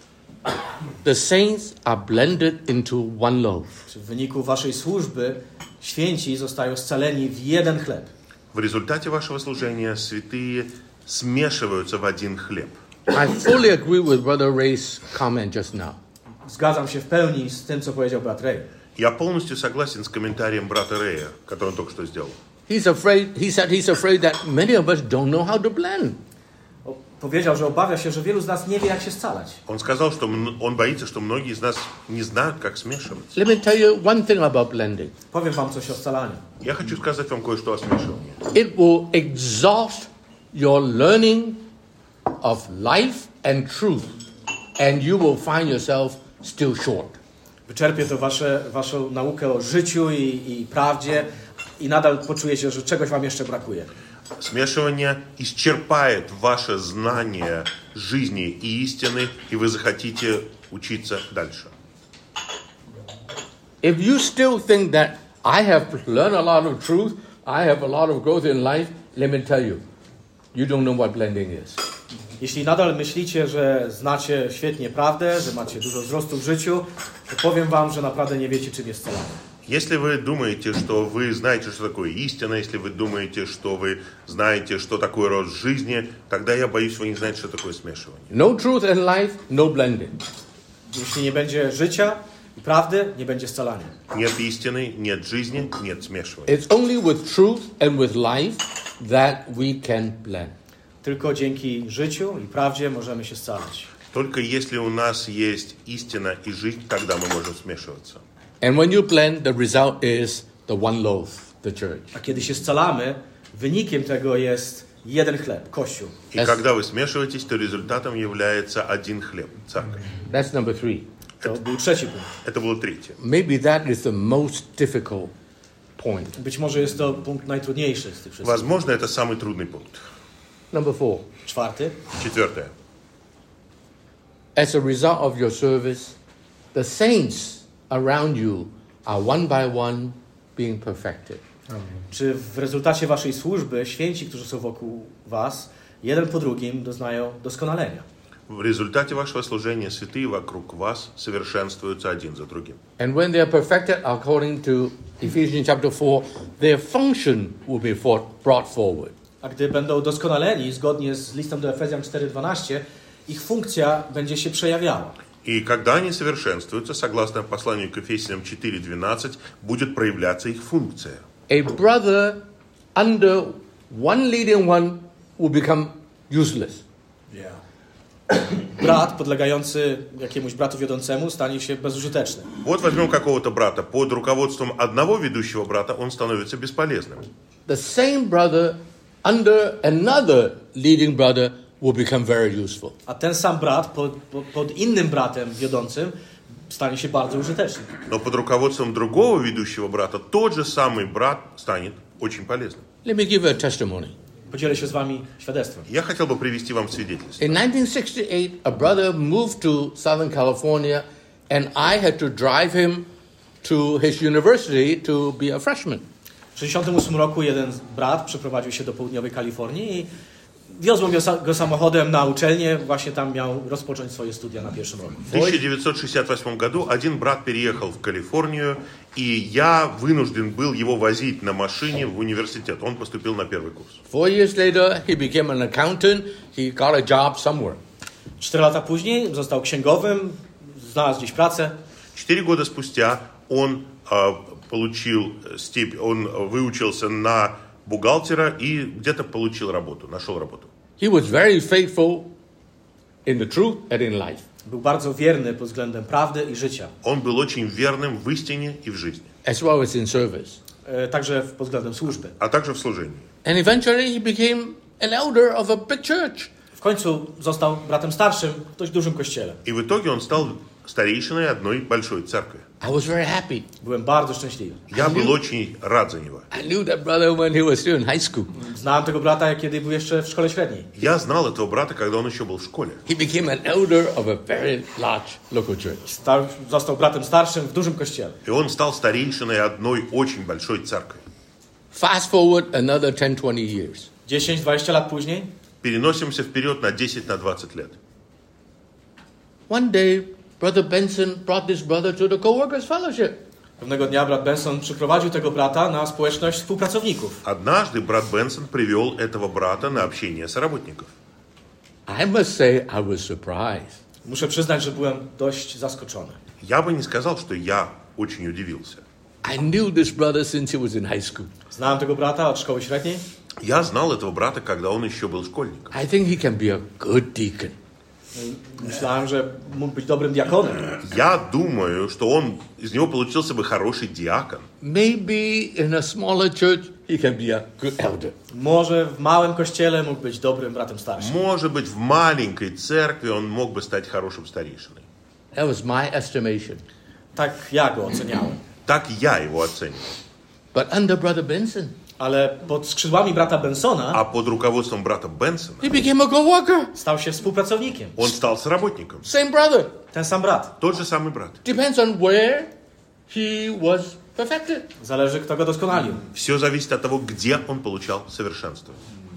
the saints are blended into one loaf. Czy w wyniku waszej służby święci zostają scaleni w jeden chleb. В результате вашего служения святые смешиваются в один хлеб. I fully agree with Brother Ray's comment just now. Zgadzam się w pełni z tym, co powiedział brat Ray. Я полностью согласен с комментарием брата Рэя, который он только что сделал. He said he's afraid that many of us don't know how to blend. Powiedział, że obawia się, że wielu z nas nie wie, jak się scalać. Он сказал, что он боится, что многие из нас не знают, как смешивать. Let me tell you one thing about blending. Powiem wam coś o scalaniu. Я хочу сказать вам кое-что о смешивании. It will exhaust your learning of life and truth, and you will find yourself still short. Wyczerpie to waszą naukę o życiu i prawdzie i nadal poczujecie, że czegoś wam jeszcze brakuje. Смешивание исчерпает ваше знание жизни и истины, и вы захотите учиться дальше. If you still think that I have learned a lot of truth, I have a lot of growth in life, let me tell you, you don't know what blending is. Jeśli nadal myślicie, że znacie świetnie prawdę, że macie dużo wzrostu w życiu, to powiem wam, że naprawdę nie wiecie, czym jest scalanie. Если вы думаете, что вы знаете, что такое истина, если вы думаете, что вы знаете, что такое рост жизни, тогда я боюсь, вы не знаете, что такое смешивание. No truth and life, no blending. Jeśli nie będzie życia i prawdy, nie będzie scalania. Нет истины, нет жизни, нет смешивания. It's only with truth and with life that we can blend. Tylko dzięki życiu i prawdzie możemy się scalać. Только если у нас есть истина и жизнь, тогда мы можем смешиваться. And when you blend, the result is the one loaf, the church. A kiedy się scalamy, wynikiem tego jest jeden chleb, Kościół. И когда вы смешиваетесь, то результатом является один хлеб, церковь. That's number 3. To był trzeci punkt. Это было третье. Maybe that is the most difficult point. Być może jest to punkt najtrudniejszy z tych wszystkich. Возможно, это самый трудный пункт. Number 4. Czwarty. Четвертое. As a result of your service, the saints around you are one by one being perfected. Czy w rezultacie waszej służby święci, którzy są wokół was, jeden po drugim doznają doskonalenia? В результате вашего служения святые вокруг вас совершенствуются один за другим. And when they are perfected, according to Ephesians chapter 4, their function will be brought forward. A gdy będą doskonaleni, zgodnie z listem do Efezjan 4:12, ich funkcja będzie się przejawiała. И когда они совершенствуются, согласно посланию к Ефесянам 4:12, будет проявляться их функция. A brother under one leading one will become useless. Brat podlegający jakiemuś bratu wiodącemu stanie się bezużyteczny. Вот возьмем какого-то брата. Под руководством одного ведущего брата он становится бесполезным. The same brother under another leading brother will become very useful. A ten sam brat pod innym bratem wiodącym stanie się bardzo użyteczny. Но под руководством другого ведущего брата тот же самый брат станет очень полезным. Let me give you a testimony. Podzielę się z wami świadectwem. Я хотел бы привести вам свидетельство. In 1968, a brother moved to Southern California, and I had to drive him to his university to be a freshman. W 1968 roku jeden brat przeprowadził się do południowej Kalifornii i wiozłem go samochodem na uczelnię. Właśnie tam miał rozpocząć swoje studia na pierwszym roku. В 1968 году один брат переехал в Калифорнию, и я вынужден был его возить на машине в университет. Он поступил на первый курс. 4 years later, he became an accountant. He got a job somewhere. 4 lata później został księgowym, znalazł gdzieś pracę. 4 года спустя он выучился на бухгалтера и где-то получил работу, нашел работу. He was very faithful in the truth and in life. Był bardzo wierny pod względem prawdy i życia. Он был очень верным в истине и в жизни. As well as in service. Także pod względem służby. А также в служении. And eventually he became an elder of a big church. W końcu został bratem starszym w dość dużym kościele. И в итоге он стал старейшиной одной большой церкви. I was very happy. Byłem bardzo szczęśliwy. Я был очень рад за него. I knew that brother when he was still in high school. Znałem tego brata, kiedy był jeszcze w szkole średniej. Я знал этого брата, когда он еще был в школе. He became an elder of a very large local church. Został bratem starszym w dużym kościele. И он стал старейшиной одной очень большой церкви. Fast forward another 10-20 years. 10-20 lat później Переносимся вперед на 10-20 лет. One day, Brother Benson brought this brother to the co-workers fellowship. Pewnego dnia brat Benson przyprowadził tego brata na społeczność współpracowników. Однажды брат Бенсон привел этого брата на общение соработников. I must say I was surprised. Muszę przyznać, że byłem dość zaskoczony. Я бы не сказал, что я очень удивился. I knew this brother since he was in high school. Znałem tego brata od szkoły średniej. Я знал этого брата, когда он еще был школьником. I think he can be a good deacon. Myślałem, że mógł być dobrym diakonem. Я думаю, что из него получился бы хороший диакон. Maybe in a smaller church he can be a good elder. Może w małym kościele mógł być dobrym bratem starszym. Может быть, в маленькой церкви он мог бы стать хорошим старейшиной. That was my estimation. Tak ja go oceniałem. Так я его оценивал. But under Brother Benson, Ale pod skrzydłami brata Bensona А под руководством брата Бенсона he became a co-worker. stał się współpracownikiem. он стал сработником. Same brother. Ten sam brat. Тот же самый брат. Depends on where he was perfected. Zależy, kto go doskonalił. Все зависит от того, где он получал совершенство.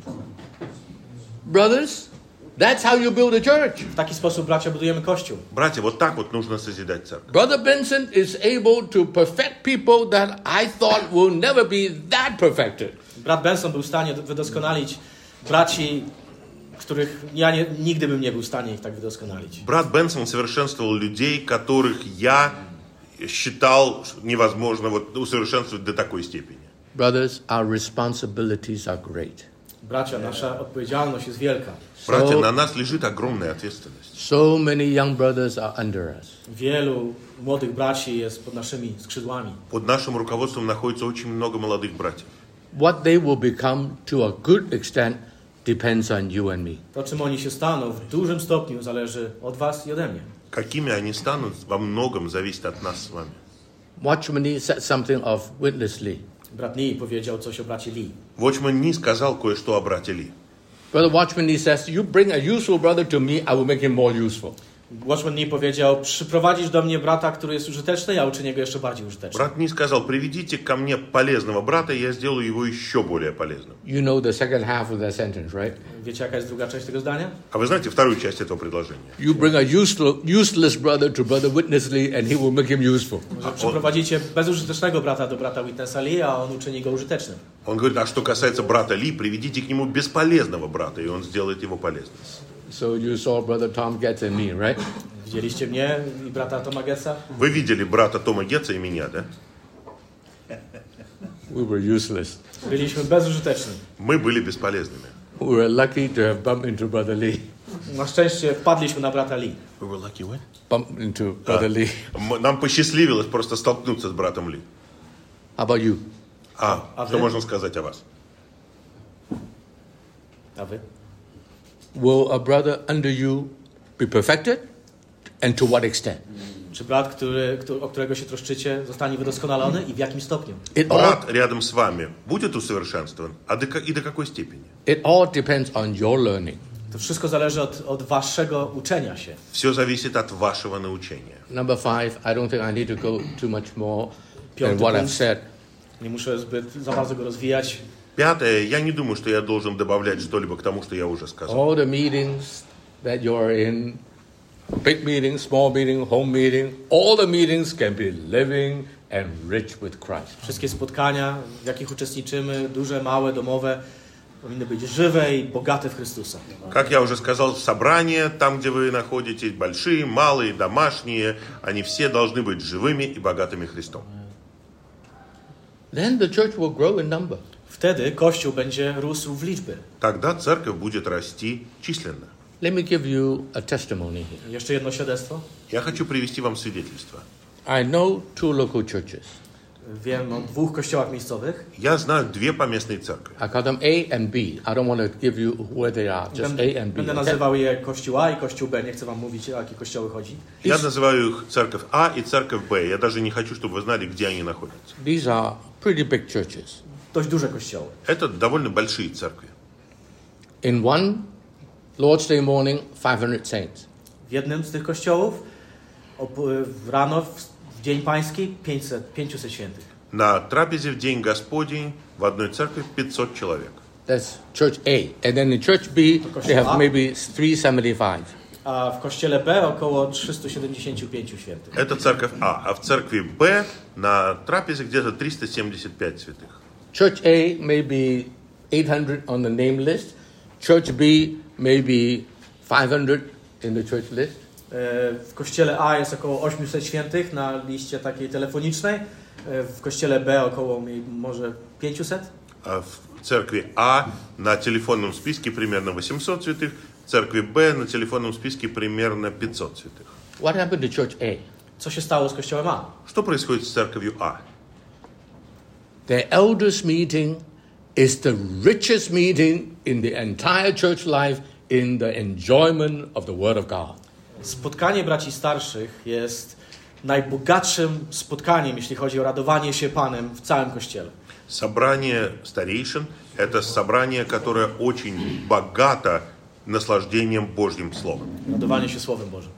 Brothers, that's how you build a church. W taki sposób, bracia, budujemy kościół. Братья, вот так вот нужно созидать церковь. Brother Benson is able to perfect people that I thought will never be that perfected. Brat Benson był w stanie wydoskonalić braci, których nigdy bym nie był w stanie ich tak wydoskonalić. Брат Бенсон совершенствовал людей, которых я считал невозможно усовершенствовать до такой степени. Brothers, our responsibilities are great. Bracia, nasza odpowiedzialność jest wielka. Братья, на нас лежит огромная ответственность. So many young brothers are under us. Wielu młodych braci jest pod naszymi skrzydłami. Под нашим руководством находится очень много молодых братьев. What they will become to a good extent depends on you and me. To, czym oni się staną, w dużym stopniu zależy od was i ode mnie. Какими они станут, во многом зависит от нас с вами. Watchman Nee said something of Witness Lee. Brat Lee powiedział coś o bracie Lee. Watchman Nee сказал кое-что о брате Ли. Brother Watchman Nee says, you bring a useful brother to me, I will make him more useful. Watchman Nee powiedział, przyprowadzisz do mnie brata, który jest użyteczny, ja uczynię go jeszcze bardziej użytecznym. Брат Ни сказал, приведите ко мне полезного брата, я сделаю его еще более полезным. You know the second half of that sentence, right? Wiecie, jaka jest druga część tego zdania? А вы знаете вторую часть этого предложения? You bring a useless brother to Brother Witness Lee and he will make him useful. Że przyprowadzicie bezużytecznego brata do brata Witnessa Lee, a on uczyni go użytecznym. Он говорит, а что касается брата Ли, приведите к нему бесполезного брата, и он сделает его полезным. So you saw Brother Tom Getz and me, right? Widzieliście mnie i brata Toma Getza? Вы видели брата Тома Гетца и меня, да? We were useless. Byliśmy bezużyteczni. Мы были бесполезными. We were lucky to have bumped into Brother Lee. Na szczęście wpadliśmy na brata Lee. We were lucky what? Bumped into Brother Lee. Нам посчастливилось просто столкнуться с братом Ли. How about you? А что вы? можно сказать о вас? A wy? Will a brother under you be perfected? And to what extent? Czy brat, o którego się troszczycie, zostanie wydoskonalony i w jakim stopniu? Брат рядом с вами будет усовершенствован, и до какой степени? It all depends on your learning. To wszystko zależy od waszego uczenia się. Все зависит от вашего научения. Number 5, I don't think I need to go too much more than Piąty what I've punkt. said. Nie muszę za bardzo go rozwijać. Пятое, я не думаю, что я должен добавлять что-либо к тому, что я уже сказал. All the meetings that you're in, big meeting, small meeting, home meeting, all the meetings can be living and rich with Christ. Wszystkie spotkania, w jakich uczestniczymy, duże, małe, domowe, powinny być żywe i bogate w Chrystusa. Как я уже сказал, собрания, там, где вы находитесь, большие, малые, домашние, они все должны быть живыми и богатыми Христом. Then the church will grow in number. Wtedy Kościół będzie rósł w liczby. Тогда церковь будет расти численно. Let me give you a testimony here. Jeszcze jedno świadectwo. Я хочу привести вам свидетельство. I know 2 local churches. Wiem o 2 kościołach miejscowych. Я знаю 2 поместные церкви. I call them A and B. I don't want to give you where they are, just A and B. Będę Okay? nazywał je Kościół A i Kościół B. Nie chcę wam mówić, o jakie kościoły chodzi. Я называю их церковь А и церковь Б. Я даже не хочу, чтобы вы знали, где они находятся. These are pretty big churches. Dość duże kościoły. Это довольно большие церкви. In one Lord's Day morning, 500 saints. W jednym z tych kościołów rano, w Dzień Pański, 500 świętych. На трапезе в День Господень в одной церкви 500 человек. That's church A. And then in church B, they have maybe 375. a w kościele B około 375 świętych. Это церковь А. А в церкви Б на трапезе где-то 375 святых. Church A may be 800 on the name list. Church B may be 500 in the church list. W kościele A jest około 800 świętych na liście takiej telefonicznej. W kościele B około może 500. А в церкви А на телефонном списке примерно 800 святых. В церкви Б на телефонном списке примерно 500 святых. What happened to church A? Co się stało z kościołem A? Что происходит с церковью А? The elders meeting is the richest meeting in the entire church life in the enjoyment of the Word of God. Spotkanie braci starszych jest najbogatszym spotkaniem, jeśli chodzi o radowanie się Panem w całym Kościele. Собрание старейшин – это собрание, которое очень богато наслаждением Божьим Словом. Radowanie się Słowem Bożym.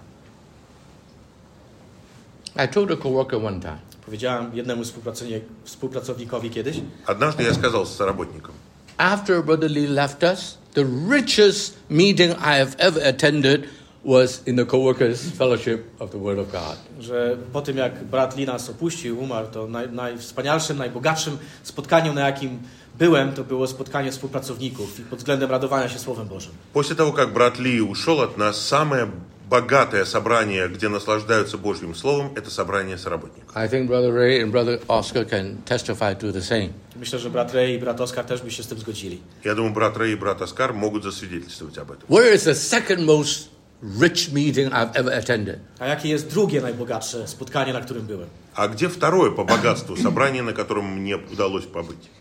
I told a coworker one time, Powiedziałem jednemu współpracownikowi kiedyś, Однажды я сказал соработникам, after Brother Lee left us, the richest meeting I have ever attended was in the co-workers fellowship of the Word of God. że po tym jak brat Lee nas opuścił, umarł, to najwspanialszym, najbogatszym spotkaniem, na jakim byłem, to było spotkanie współpracowników i pod względem radowania się Słowem Bożym. после того, как брат Ли ушел от нас, самое богатое собрание, где наслаждаются Божьим Словом, это собрание соработников. I think Brother Ray and Brother Oscar can testify to the same. Myślę, że brat Ray i brat Oskar też by się z tym zgodzili. Я думаю, брат Рэй и брат Оскар могут засвидетельствовать об этом. Where is the second most rich meeting I've ever attended? A jakie jest drugie najbogatsze spotkanie, na którym byłem? А где второе по богатству собрание, на котором мне удалось побыть?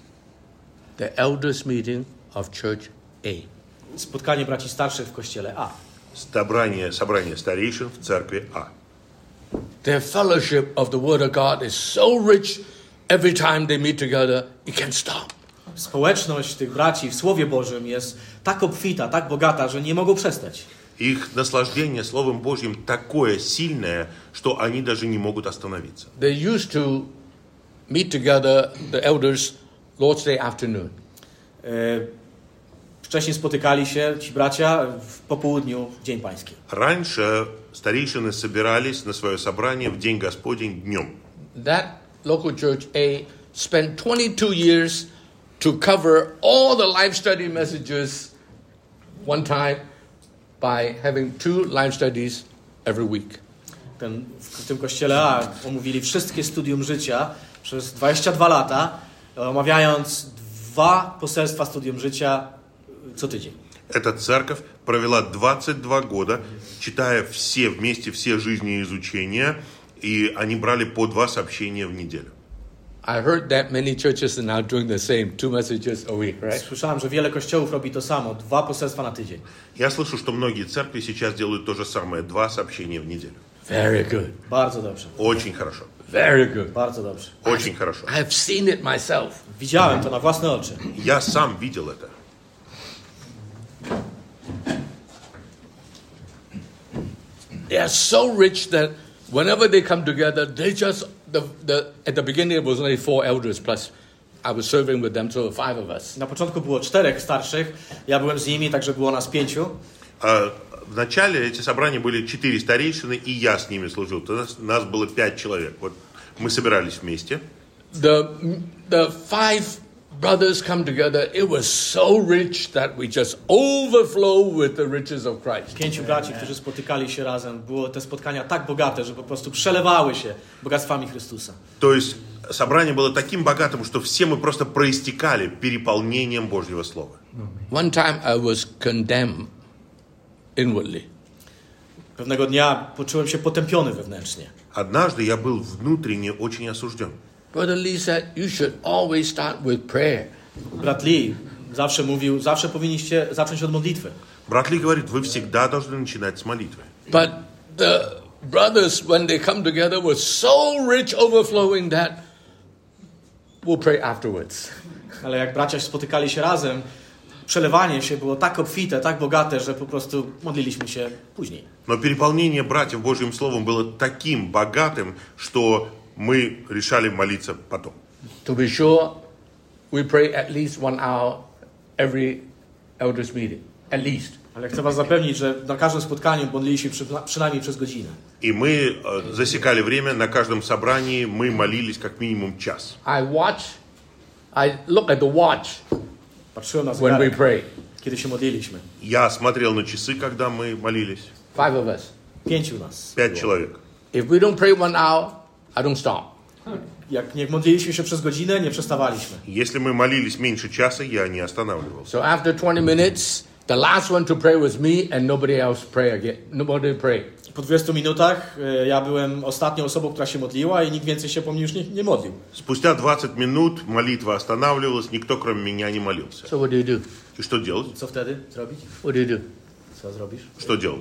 The elders meeting of Church A. Spotkanie braci starszych w kościele A. Собрание старейшин в церкви А. Their fellowship of the Word of God is so rich every time they meet together, you can't stop. Społeczność tych braci w Słowie Bożym jest tak obfita, tak bogata, że nie mogą przestać. Их наслаждение Словом Божьим такое сильное, что они даже не могут остановиться. They used to meet together, the elders, Lord's Day afternoon. Wcześniej spotykali się ci bracia w popołudniu w Dzień Pański. Раньше старейшины собирались на свое собрание в День Господень днем. That local church A spent 22 years to cover all the life study messages one time by having 2 life studies every week. W tym kościele A omówili wszystkie studium życia przez 22 lata, omawiając 2 poselstwa studium życia co tydzień. Эта церковь провела 22 года, читая все вместе все жизнеизучения, и они брали по 2 сообщения в неделю. I heard that many churches are now doing the same, 2 messages a week, right? Słyszałem, że wiele kościołów robi to samo, 2 poselstwa na tydzień. Я слышу, что многие церкви сейчас делают то же самое, 2 сообщения в неделю. Very good. Bardzo dobrze. Очень хорошо. Very good. Bardzo dobrze. Очень хорошо. I have seen it myself. Widziałem to na własne oczy. Я сам видел это. They are so rich that whenever they come together, they just, at the beginning it was only 4 elders plus I was serving with them, so 5 of us. Na początku było 4 starszych, ja byłem z nimi, także było nas 5. В начале эти собрания были 4 старейшины, и я с ними служил. Нас было 5 человек. Вот мы собирались вместе. The 5 brothers come together. It was so rich that we just overflow with the riches of Christ. 5 braci, którzy spotykali się razem, było te spotkania tak bogate, że po prostu przelewały się bogactwami Chrystusa. То есть собрание было таким богатым, что все мы просто проистекали переполнением Божьего Слова. One time I was condemned inwardly. Pewnego dnia poczułem się potępiony wewnętrznie. Однажды я был внутренне очень осужден. Brother Lee said, you should always start with prayer. Brat Lee zawsze mówił, zawsze powinniście zacząć od modlitwy. Брат Ли говорит, вы всегда должны начинать с молитвы. But the brothers, when they come together, were so rich, overflowing that we'll pray afterwards. Ale jak bracia spotykali się razem, przelewanie się było tak obfite, tak bogate, że po prostu modliliśmy się później. Но переполнение братьев Божьим Словом было таким богатым, что мы решали молиться потом. To be sure, we pray at least 1 hour every elders meeting. At least. Ale chcę was zapewnić, że na każdym spotkaniu modliliśmy przynajmniej przez godzinę. И мы засекали время, на каждом собрании мы молились как минимум час. I look at the watch Patrzyłem na when we zegarek, pray. kiedy się modliliśmy. Я смотрел на часы, когда мы молились. 5 of us. 5 nas. 5 человек. If we don't pray 1 hour, I don't stop. Jak nie modliliśmy się przez godzinę, nie przestawaliśmy. Если мы молились меньше часа, я не останавливался. So after 20 minutes, the last one to pray was me, and nobody else pray again. Nobody pray. Po 20 minutach ja byłem ostatnią osobą, która się modliła i nikt więcej się po mnie już nie modlił. Спустя 20 минут молитва останавливалась, никто кроме меня не молился. So what do you do? И что делать? Co wtedy zrobić? What do you do? Co zrobisz? Что делать?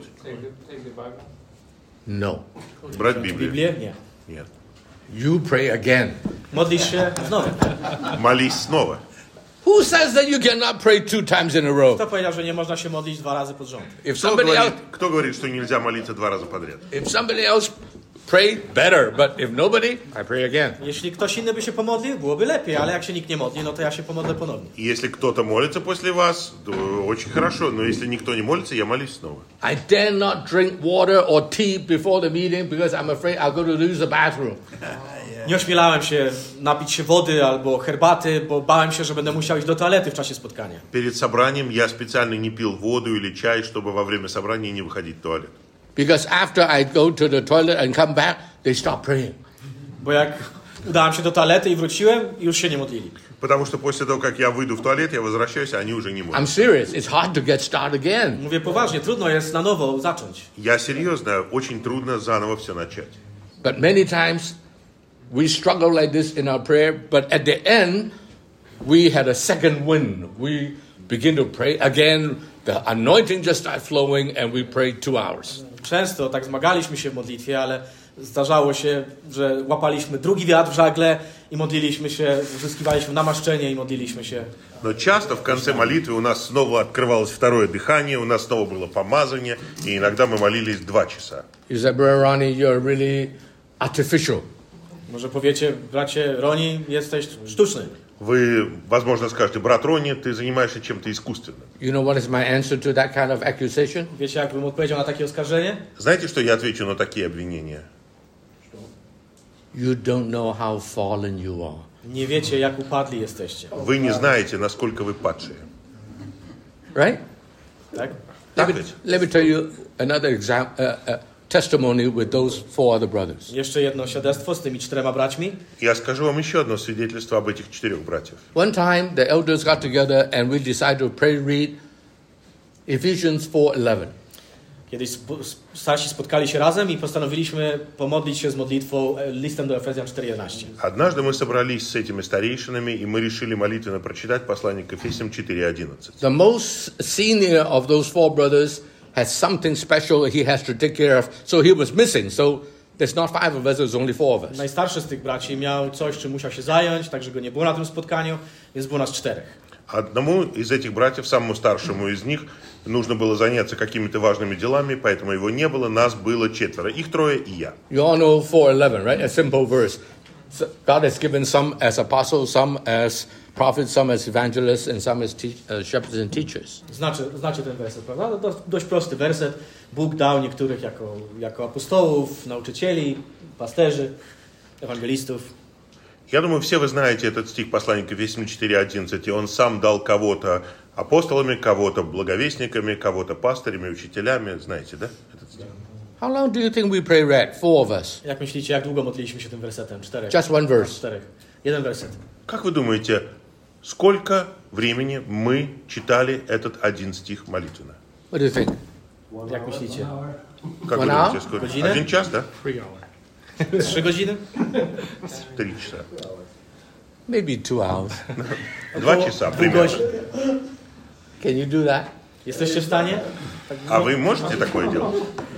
No. Брать Библию? Biblię? Nie. Нет. You pray again. Modlisz się znowu. Молись снова. Who says that you cannot pray 2 times in a row? Kto powiedział, że nie można się modlić 2 razy pod rząd? Кто говорит, что нельзя молиться 2 раза подряд? If somebody else prayed, better. But if nobody, I pray again. Jeśli ktoś inny by się pomodlił, byłoby lepiej, ale jak się nikt nie modli, no to ja się pomodlę ponownie. И если кто-то молится после вас, то очень хорошо. Но если никто не молится, я молюсь снова. I dare not drink water or tea before the meeting because I'm afraid I'll go to lose the bathroom. Nie ośmielałem się napić się wody albo herbaty, bo bałem się, że będę musiał iść do toalety w czasie spotkania. Перед собранием я специально не пил воду или чай, чтобы во время собрания не выходить в туалет. Because after I go to the toilet and come back, they stop praying. Bo jak udałem się do toalety i wróciłem, już się nie modlili. Потому что после того, как я выйду в туалет, я возвращаюсь, а они уже не молятся. I'm serious. It's hard to get started again. Mówię poważnie, trudno jest na nowo zacząć. Я серьезно, очень трудно заново все начать. But many times we struggle like this in our prayer, but at the end, we had a second wind. We begin to pray again. The anointing just started flowing and we prayed 2 hours. Często tak zmagaliśmy się w modlitwie, ale zdarzało się, że łapaliśmy drugi wiatr w żagle i modliliśmy się, uzyskiwaliśmy namaszczenie i modliliśmy się. Но часто в конце молитвы у нас снова открывалось второе дыхание, у нас снова было помазание, и иногда мы молились 2 часа. You said, Brother Ronnie, you're really artificial. Może powiecie, bracie Roni, jesteś sztuczny. Вы, возможно, скажете, брат Ронни, ты занимаешься чем-то искусственным. You know what is my answer to that kind of accusation? Wiecie, jak bym odpowiedział na takie oskarżenie? Знаете, что я отвечу на такие обвинения? You don't know how fallen you are. Nie wiecie, jak upadli jesteście. Вы не знаете, насколько вы падшие. Right? Tak? Let me tell you another testimony with those 4 other brothers. Jeszcze jedno świadectwo z tymi 4 braćmi. Я скажу вам еще одно свидетельство об этих 4 братьев. One time, the elders got together and we decided to read Ephesians 4:11. Kiedyś starsi spotkali się razem i postanowiliśmy pomodlić się z modlitwą listem do Efezjan 4:11. Однажды мы собрались с этими старейшинами, и мы решили молитвенно прочитать послание к Ефесям 4:11. The most senior of those 4 brothers has something special he has to take care of, so he was missing. So there's not 5 of us, there's only 4 of us. Najstarszy z tych braci miał coś, czym musiał się zająć, także go nie było na tym spotkaniu, więc było nas 4. Одному из этих братьев, самому старшему из них, нужно было заняться какими-то важными делами, поэтому его не было, нас было 4, их 3 и я. You all know 4:11, right? A simple verse. So God has given some as apostles, some as prophets, some as evangelists, and some as shepherds and teachers. Znacie ten werset, prawda? To dość prosty werset. Bóg dał niektórych jako apostołów, nauczycieli, pasterzy, ewangelistów. Я думаю, все вы знаете этот стих послания к Ефесям 4:11, и он сам дал кого-то апостолами, кого-то благовестниками, кого-то пастырями, учителями, знаете, да? Этот стих. How long do you think we pray read? 4 of us. Jak myślicie, jak długo modliliśmy się tym wersetem? 4. Just one verse. 4. Jeden werset. Как вы думаете, сколько времени мы читали этот один стих молитвенно? What do you think? Jak myślicie? Как вы One думаете, hour? сколько? Година? 1 час, да? 3 hours. 3 godziny? 3 часа. Maybe 2 hours. 2 часа Pół примерно. godziny. Can you do that? Jesteście w stanie? А вы можете такое делать?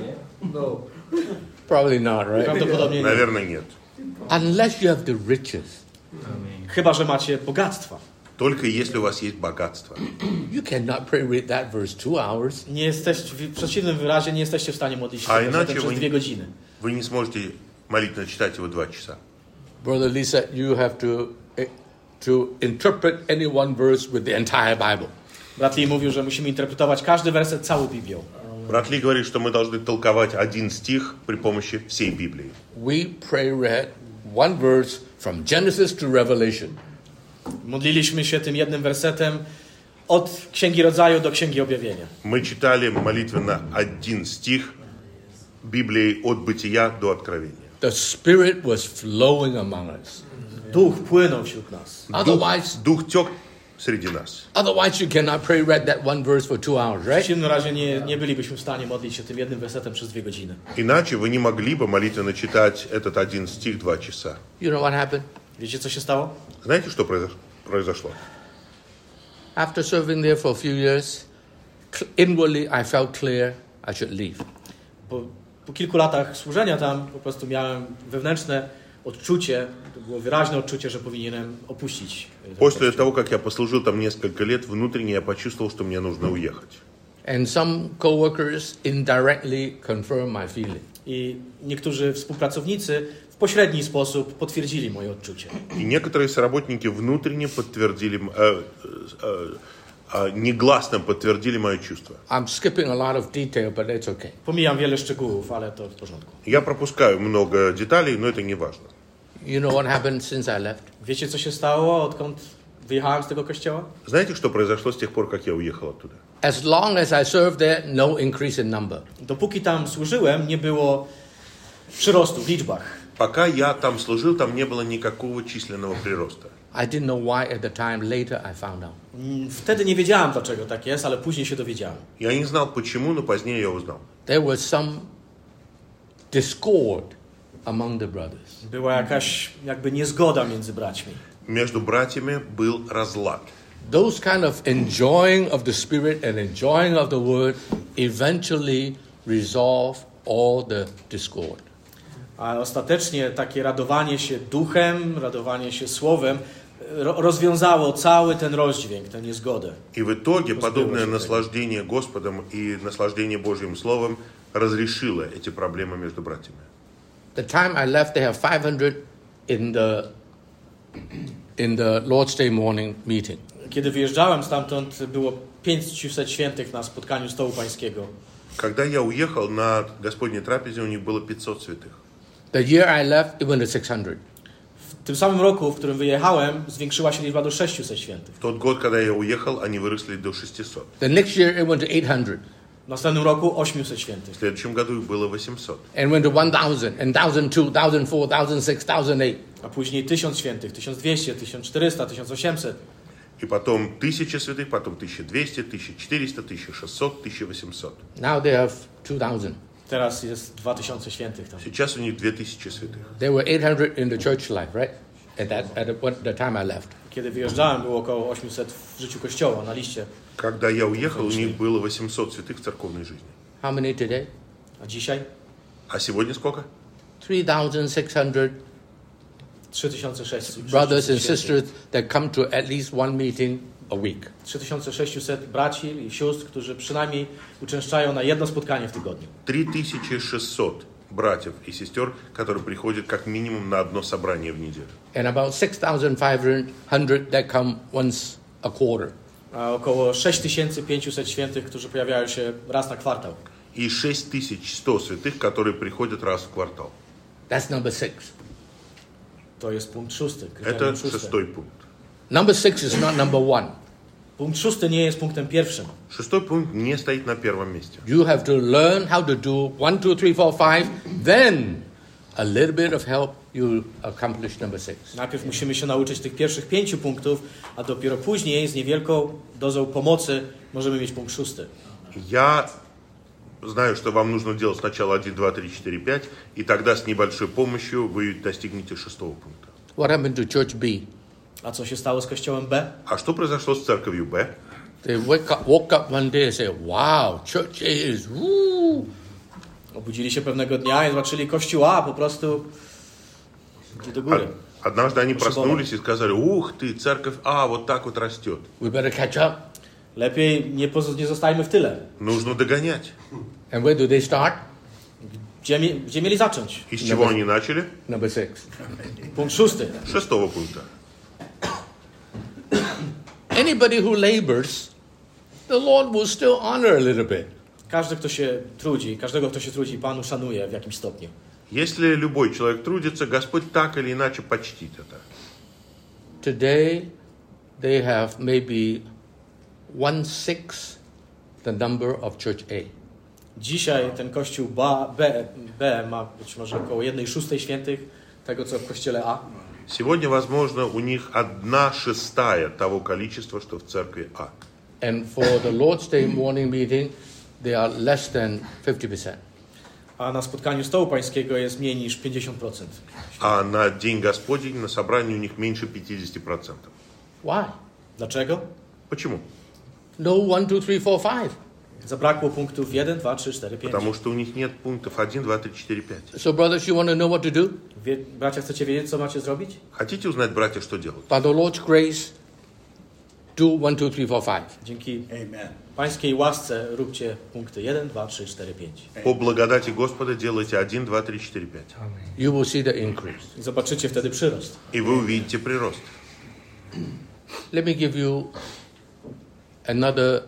Probably not, right? Prawdopodobnie nie. Наверное, нет. Unless you have the riches. Chyba że macie bogactwa. Только если у вас есть богатство. You cannot pray read that verse 2 hours. Nie jesteście, w przeciwnym wyrazie nie jesteście w stanie modlić się A tym wersetem inaczej przez wy- 2 godziny. Вы не сможете молитвенно читать его 2 часа. Brother Lisa, you have to interpret any one verse with the entire Bible. Brat Lee mówił, że musimy interpretować każdy werset całą Biblią. Брат Ли говорит, что мы должны толковать один стих при помощи всей Библии. We read one verse from Genesis to Revelation. Modliliśmy się tym jednym wersetem od Księgi Rodzaju do Księgi Objawienia. Мы читали молитвенно один стих Библии от Бытия до Откровения. The Spirit was flowing among us. Duch płynął wśród nas. Дух тек среди нас. Otherwise, you cannot read that one verse for 2 hours, W right? przeciwnym razie nie bylibyśmy w stanie modlić się tym jednym wersetem przez 2 godziny. Иначе вы не могли бы молитвенно читать этот один стих 2 часа. You know what happened? Wiecie, co się stało? Знаете, что произошло? After serving there for a few years, inwardly I felt clear I should leave. Po kilku latach służenia tam po prostu miałem wewnętrzne odczucie, to było wyraźne odczucie, że powinienem opuścić. После того, как я послужил там несколько лет, внутренне я почувствовал, что мне нужно уехать. And some co-workers indirectly confirmed my feeling. I niektórzy współpracownicy w pośredni sposób potwierdzili moje odczucie. И некоторые соработники внутренне подтвердили, негласно подтвердили мое чувство. I'm skipping a lot of detail, but it's okay. Pomijam wiele szczegółów, ale to w porządku. Я пропускаю много деталей, но это не важно. You know what happened since I left? Wiecie, co się stało, odkąd wyjechałem z tego kościoła? Знаете, что произошло с тех пор, как я уехал оттуда? As long as I served there, no increase in number. Dopóki tam służyłem, nie było przyrostu w liczbach. Пока я там служил, там не было никакого численного прироста. I didn't know why at the time. Later I found out. Wtedy nie wiedziałem, dlaczego tak jest, ale później się dowiedziałem. Я не знал почему, но позднее я узнал. There was some discord among the brothers. Była jakaś jakby niezgoda między braćmi. Между братьями был разлад. Those kind of enjoying of the Spirit and enjoying of the Word eventually resolve all the discord. A ostatecznie takie radowanie się duchem, radowanie się słowem rozwiązało cały ten rozdźwięk, tę niezgodę. И в итоге подобное наслаждение Господом и наслаждение Божьим Словом разрешило эти проблемы между братьями. The time I left, they have 500 in the Lord's Day morning meeting. Kiedy wyjeżdżałem stamtąd, było 500 świętych na spotkaniu Stołu Pańskiego. Когда я уехал, на Господней трапезе у них было 500 святых. The year I left, it went to 600. W tym samym roku, w którym wyjechałem, zwiększyła się liczba do 600 świętych. В тот год, когда я уехал, они выросли до 600. The next year, it went to 800. W następnym roku 800 świętych. В следующем году их было 800. And went to 1,000, and 1,002, 1,004, 1,006, 1,008. A później 1000 świętych, 1200, 1400, 1800. И потом 1000 святых, потом 1200, 1400, 1600, 1800. Now they have 2,000. Teraz jest 2000 świętych tam. Сейчас у них 2000 святых. There were 800 in the church life, right? At the time I left. Kiedy wyjeżdżałem, było około 800 w życiu Kościoła na liście. Когда я уехал, у них было 800 святых в церковной жизни. How many today? A dzisiaj? А сегодня сколько? 3,600 3600 brothers and sisters that come to at least one meeting a week. 3600 braci i sióstr, którzy przynajmniej uczęszczają na jedno spotkanie w tygodniu. 3600 братьев и сестер, которые приходят как минимум на одно собрание в неделю. And about 6,500 that come once a quarter. A około 6500 świętych, którzy pojawiają się raz na kwartał. И 6100 святых, которые приходят раз в квартал. That's number 6. To jest punkt 6. Это шестой пункт. Number 6 is not number 1. Punkt 6 nie jest punktem pierwszym. Шестой пункт не стоит на первом месте. You have to learn how to do 1, 2, 3, 4, 5. Then a little bit of help, you'll accomplish number 6. Najpierw musimy się nauczyć tych pierwszych 5 punktów, a dopiero później z niewielką dozą pomocy możemy mieć punkt 6. Я знаю, что вам нужно делать сначала 1, 2, 3, 4, 5, и тогда с небольшой помощью вы достигнете шестого пункта. What happened to church B? A co się stało z kościołem B? А что произошло с церковью Б? They woke up one day and said, wow, church A is, woo. Obudzili się pewnego dnia i zobaczyli kościół A po prostu idzie do góry. Однажды они проснулись и сказали, ух ты, церковь А вот так вот растет. We better catch up. Lepiej nie zostajmy w tyle. Нужно догонять. And where do they start? Gdzie mieli zacząć? И с чего они начали? Number 6. Punkt 6. Шестого пункта. Anybody who labors the Lord will still honor a little bit. Każdego, kto się trudzi, Pan uszanuje w jakimś stopniu. Если любой человек трудится, Господь так или иначе почтит это. Today, they have maybe 1/6 the number of Church A. Dzisiaj ten kościół B ma być może około 1/6 świętych tego, co w kościele A. Сегодня, возможно, у них 1/6 того количества, что в церкви А. And for the Lord's Day morning meeting, they are less than 50%. A na spotkaniu stołu pańskiego jest mniej niż 50%. А на День Господень, на собрании у них меньше 50%. Why? Dlaczego? Почему? No 1, 2, 3, 4, 5. Zabrakło punktów 1, 2, 3, 4, 5. Потому что у них нет пунктов 1, 2, 3, 4, 5. So, brothers, you want to know what to do? Bracia, chcecie wiedzieć, co macie zrobić? Хотите узнать, братья, что делать? By the Lord's grace, do 1, 2, 3, 4, 5. Dzięki pańskiej łasce róbcie punkty 1, 2, 3, 4, 5. По благодати Господа делайте 1, 2, 3, 4, 5. You will see the increase. I zobaczycie wtedy przyrost. И вы увидите прирост. Let me give you another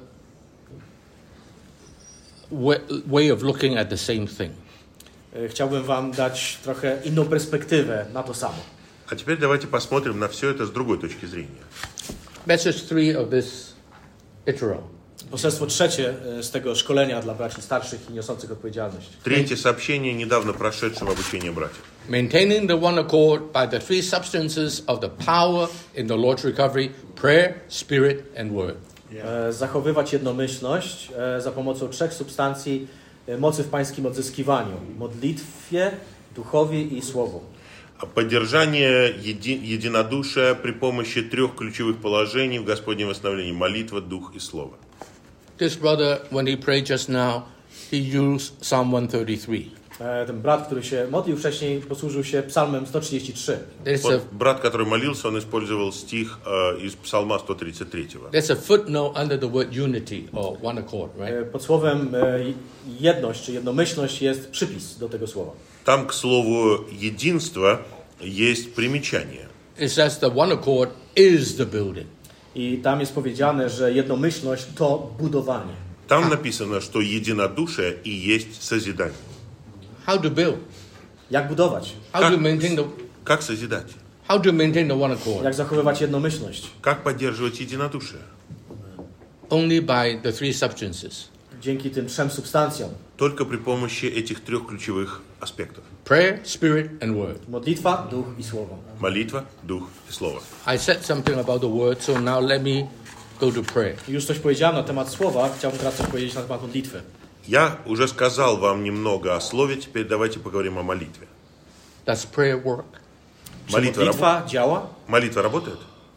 way of looking at the same thing. Chciałbym wam dać trochę inną perspektywę na to samo. А теперь давайте посмотрим на все это с другой точки зрения. Message 3 of this Itero. Poselstwo trzecie z tego szkolenia dla braci starszych i niosących odpowiedzialność. Третье сообщение недавно прошедшего обучения братьев. Maintaining the one accord by the three substances of the power in the Lord's recovery, prayer, spirit, and word. Zachowywać jednomyślność za pomocą trzech substancji mocy w pańskim odzyskiwaniu. Modlitwie, duchowi i słowu. Поддержание единодушия при помощи трех ключевых положений в Господнем восстановлении. Молитва, дух и слово. This brother, when he prayed just now, he used Psalm 133. Ten brat, który się modlił wcześniej, posłużył się psalmem 133. Вот брат, который молился, он использовал стих из Псалма 133. There's a footnote under the word unity or one accord, right? Pod słowem jedność czy jednomyślność jest przypis do tego słowa. Там к слову единство есть примечание. It says the one accord is the building. I tam jest powiedziane, że jednomyślność to budowanie. Там написано, что единодушие и есть созидание. How to build? Jak budować? How to maintain the Как созидать? How to maintain the one accord? Jak zachowywać jednomyślność? Как поддерживать единодушие? Only by the three substances. Dzięki tym trzem substancjom. Только при помощи этих трех ключевых аспектов. Prayer, spirit, and word. Modlitwa, duch i słowo. Молитва, дух и слово. I said something about the word, so now let me go to prayer. Już coś powiedziałem na temat słowa, chciałbym teraz coś powiedzieć na temat modlitwy. Я уже сказал вам немного о слове, теперь давайте поговорим о молитве. Does prayer work? Czy modlitwa działa? Молитва работает?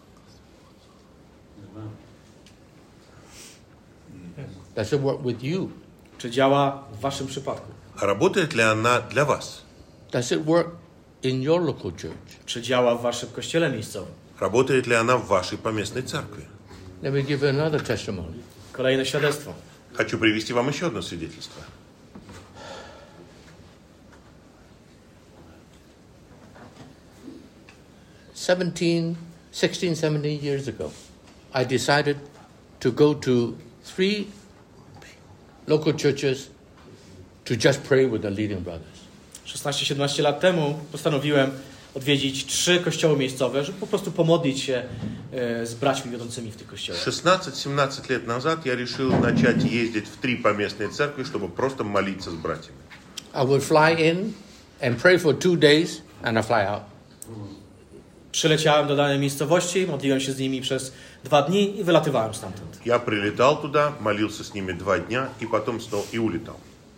Does it work with you? Czy działa w waszym przypadku? А работает ли она для вас? Does it work in your local church? Czy działa w waszym kościele miejscowym? Работает ли она в вашей поместной церкви? Let me give you another testimony. Kolejne świadectwo. Хочу привести вам еще одно свидетельство. $16, 17 years ago, I decided to go to 3 local churches to just pray with the leading brothers. 16-17 lat temu postanowiłem odwiedzić 3 kościoły miejscowe, żeby po prostu pomodlić się z braćmi wiodącymi w tych kościołach. 16-17 лет назад я решил начать ездить в 3 поместные церкви, чтобы просто молиться с братьями. I would fly in and pray for 2 days and I fly out. Przyleciałem do danej miejscowości, modliłem się z nimi przez 2 dni i wylatywałem stamtąd. Я прилетал туда, молился с ними 2 дня и потом снова и улетал.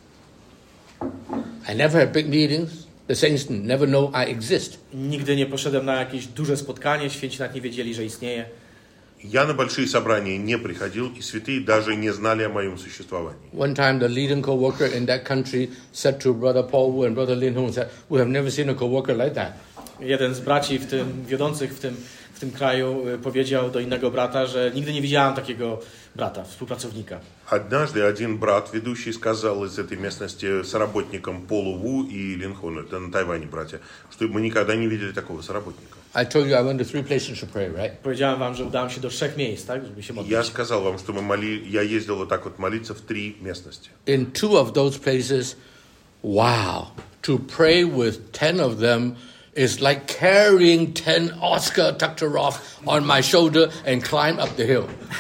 I never had big meetings. The saints never know I exist. Nigdy nie poszedłem na jakieś duże spotkanie, święci nawet nie wiedzieli, że istnieję. Я на большие собрания не приходил, и святые даже не знали о моем существовании. One time the leading co-worker in that country said to Brother Paul and Brother Lin Hong, said, "We have never seen a co-worker like that." Jeden z braci wiodących w tym kraju powiedział do innego brata, że nigdy nie widziałem takiego brata, współpracownika. Однажды один брат, ведущий, сказал из этой местности соработникам Полу Ву и Линхону, это на Тайване братья, что мы никогда не видели такого соработника. I told you I went to 3 places to pray, right? Powiedziałem wam, że udałem się do 3 miejsc, tak, żeby się modlić. Я сказал вам, что я ездил вот так вот молиться в 3 местности. In 2 of those places, wow, to pray with 10 of them is like carrying 10 Oscar Takhtarov on my shoulder and climb up the hill.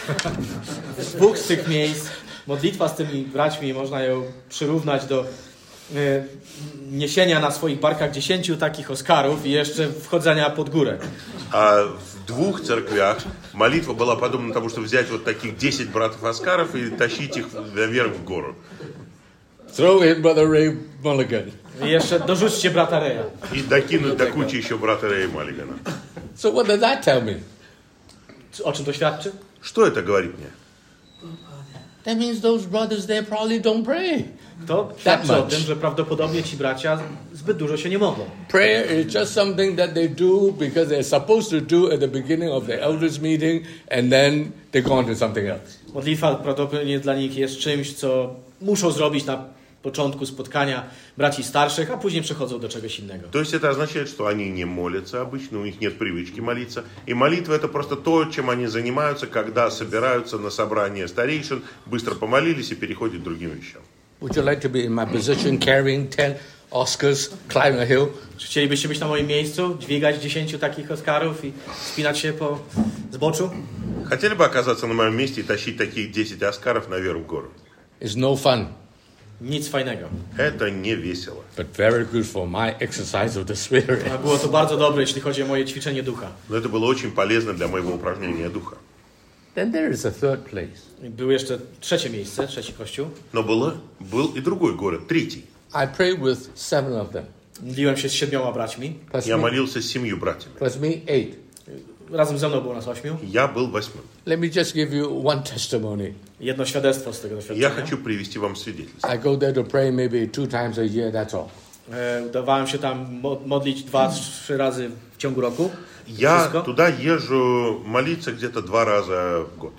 W 2 z tych miejsc modlitwa z tymi braćmi można ją przyrównać do niesienia na swoich barkach 10 takich Oscarów i jeszcze wchodzenia pod górę. А в 2 церквях молитва была подобна тому, что взять вот таких 10 братов Оскаров и тащить их наверх в гору. Throw in Brother Ray Mulligan. I jeszcze dorzućcie brata Reya. И докинуть до кучи еще брата Рэя Маллигана. So what does that tell me? O czym to świadczy? Что это говорит мне? That means those brothers there probably don't pray. To świadczy o tym, że prawdopodobnie ci bracia zbyt dużo się nie modlą. Prayer is just something that they do because they're supposed to do at the beginning of the elders meeting and then they go on to something else. Modlitwa prawdopodobnie dla nich jest czymś, co muszą zrobić na początku spotkania braci starszych, a później przechodzą do czegoś innego. То есть это означает, что они не молятся обычно, у них нет привычки молиться. И молитва это просто то, чем они занимаются, когда собираются на собрание старейшин, быстро помолились и переходят к другим вещам. Would you like to be in my position carrying 10 Oscars, climbing a hill? Czy chcielibyście być na moim miejscu, dźwigać 10 takich Oscarów i wspinać się po zboczu? Хотели бы оказаться на моем месте и тащить таких 10 Оскаров наверх в гору? It's no fun, Nic fajnego. Это не весело. but very good for my exercise of the spirit. A było to bardzo dobre, jeśli chodzi o moje ćwiczenie ducha. Но это было очень полезно для моего упражнения духа. Then there is a third place. I było jeszcze 3 miejsce, 3 kościół. Но был и другой город, 3. I prayed with 7 of them. Modliłem się z 7 braćmi. Plus Я me, молился с 7 братьями. plus me 8. Razem ze mną było nas 8. Я был 8. Let me just give you one testimony. Jedno świadectwo z tego Я doświadczenia. хочу привести вам свидетельство. I go there to pray maybe 2 times a year, that's all. Udawałem się tam modlić 2-3 razy w ciągu roku. Я Wszystko. туда езжу молиться где-то 2 раза в год.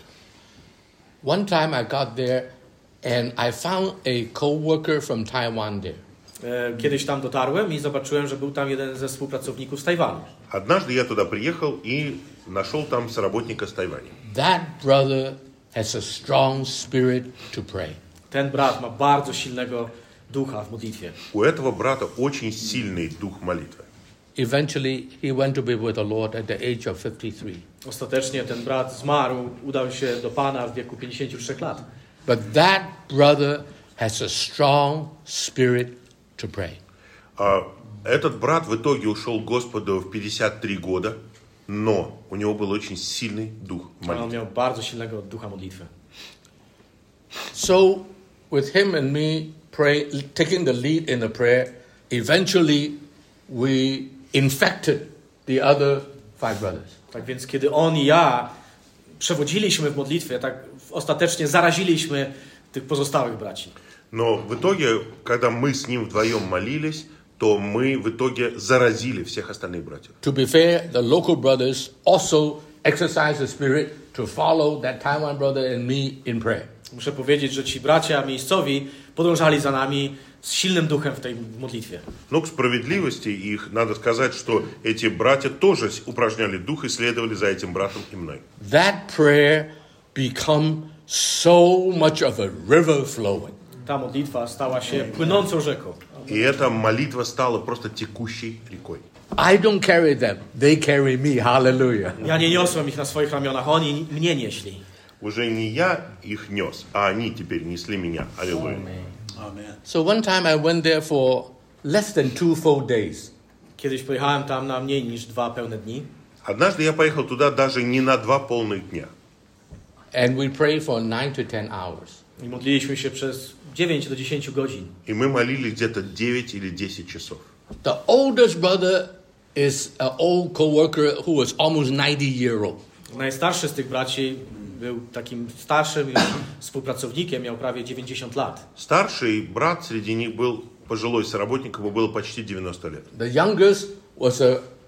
One time I got there and I found a co-worker from Taiwan there. Kiedyś tam dotarłem i zobaczyłem, że był tam jeden ze współpracowników z Tajwanu. Однажды я туда приехал и нашел там соработника с Тайваня. That brother has a strong spirit to pray. Ten brat ma bardzo silnego ducha w modlitwie. У этого брата очень сильный дух молитвы. Eventually, he went to be with the Lord at the age of 53. Ostatecznie ten brat zmarł, udał się do Pana w wieku 53 lat. But that brother has a strong spirit to pray. А этот брат в итоге ушел к Господу в 53 года, но у него был очень сильный дух On молитвы. miał bardzo silnego ducha modlitwy. So, with him and me taking the lead in the prayer, eventually we infected the other 5 brothers. Tak więc kiedy on i ja przewodziliśmy w modlitwie, tak ostatecznie zaraziliśmy tych pozostałych braci. Но в итоге, когда мы с ним вдвоем молились, то мы в итоге заразили всех остальных братьев. To be fair, the local brothers also exercised the spirit to follow that Taiwan brother and me in prayer. Muszę powiedzieć, że ci bracia miejscowi podążali za nami z silnym duchem w tej modlitwie. Но к справедливости их надо сказать, что эти братья тоже упражняли дух и следовали за этим братом и мной. That prayer become so much of a river flowing. Ta modlitwa stała się płynącą rzeką. И эта молитва стала просто текущей рекой. I don't carry them. They carry me. Hallelujah. Ja nie niosłem ich na swoich ramionach, oni mnie nieśli. Уже не я их нес, а они теперь несли меня. Аллилуйя. So one time I went there for less than 2 full days. Kiedyś pojechałem tam na mniej niż 2 pełne dni. Однажды я поехал туда даже не на 2 полных дня. And we prayed for 9 to 10 hours. I modliliśmy się przez 9 do 10 godzin. И мы молились где-то 9 или 10 часов. The oldest brother is an old co-worker who was almost 90-year-old. Najstarszy z tych braci był takim starszym już współpracownikiem, miał prawie 90 lat. Старший брат среди них был пожилой соработник, ему было почти 90 лет. The youngest was a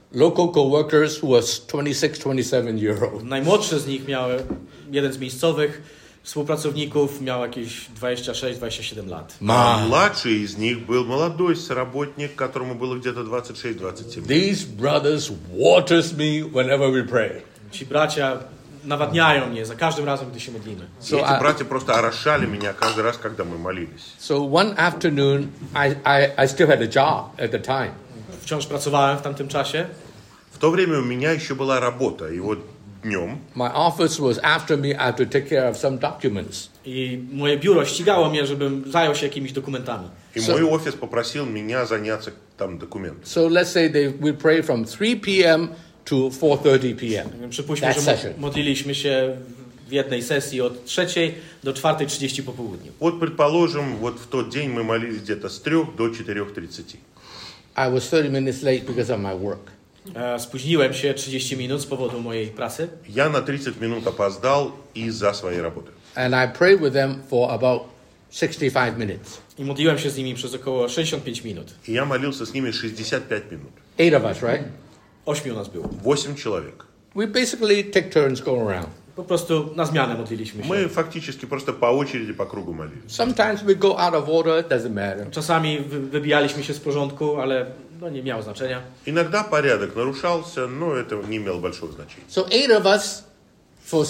local co-workers who was 26-27-year-old. Najmłodszy z nich miał, jeden z miejscowych współpracowników miał jakieś 26-27 lat. А младший из них был молодой соработник, которому было где-то 26-27. These brothers waters me whenever we pray. Ci bracia nawadniają mnie za każdym razem, gdy się modlimy. И эти братья просто орошали меня каждый раз, когда мы молились. So one afternoon, I still had a job at the time. Wciąż pracowałem w tamtym czasie. В то время у меня еще была работа, и вот днем My office was after me. I had to take care of some documents. I moje biuro ścigało mnie, żebym zajął się jakimiś dokumentami. и мой офис попросил меня заняться там документами. So let's say we pray from 3 p.m. to 4:30 p.m. Przypuśćmy, That że session. modliliśmy się w jednej sesji od 3 do 4:30 po południu. Вот, предположим, вот в тот день мы молились где-то с 3 до 4:30. I was 30 minutes late because of my work. Spóźniłem się 30 minut z powodu mojej pracy. Я на 30 минут опоздал из-за своей работы. And I prayed with them for about 65 minutes. I modliłem się z nimi przez około 65 minut. И я молился с ними 65 минут. 8 of us, right? 8 nas było. 8 человек. We basically take turns going around. Po prostu na zmianę modliliśmy się. Мы фактически просто по очереди по кругу молились. Sometimes we go out of order, it doesn't matter. Czasami wybijaliśmy się z porządku, ale no nie miało znaczenia. Иногда порядок нарушался, но это не имело большого значения. So 8 of us for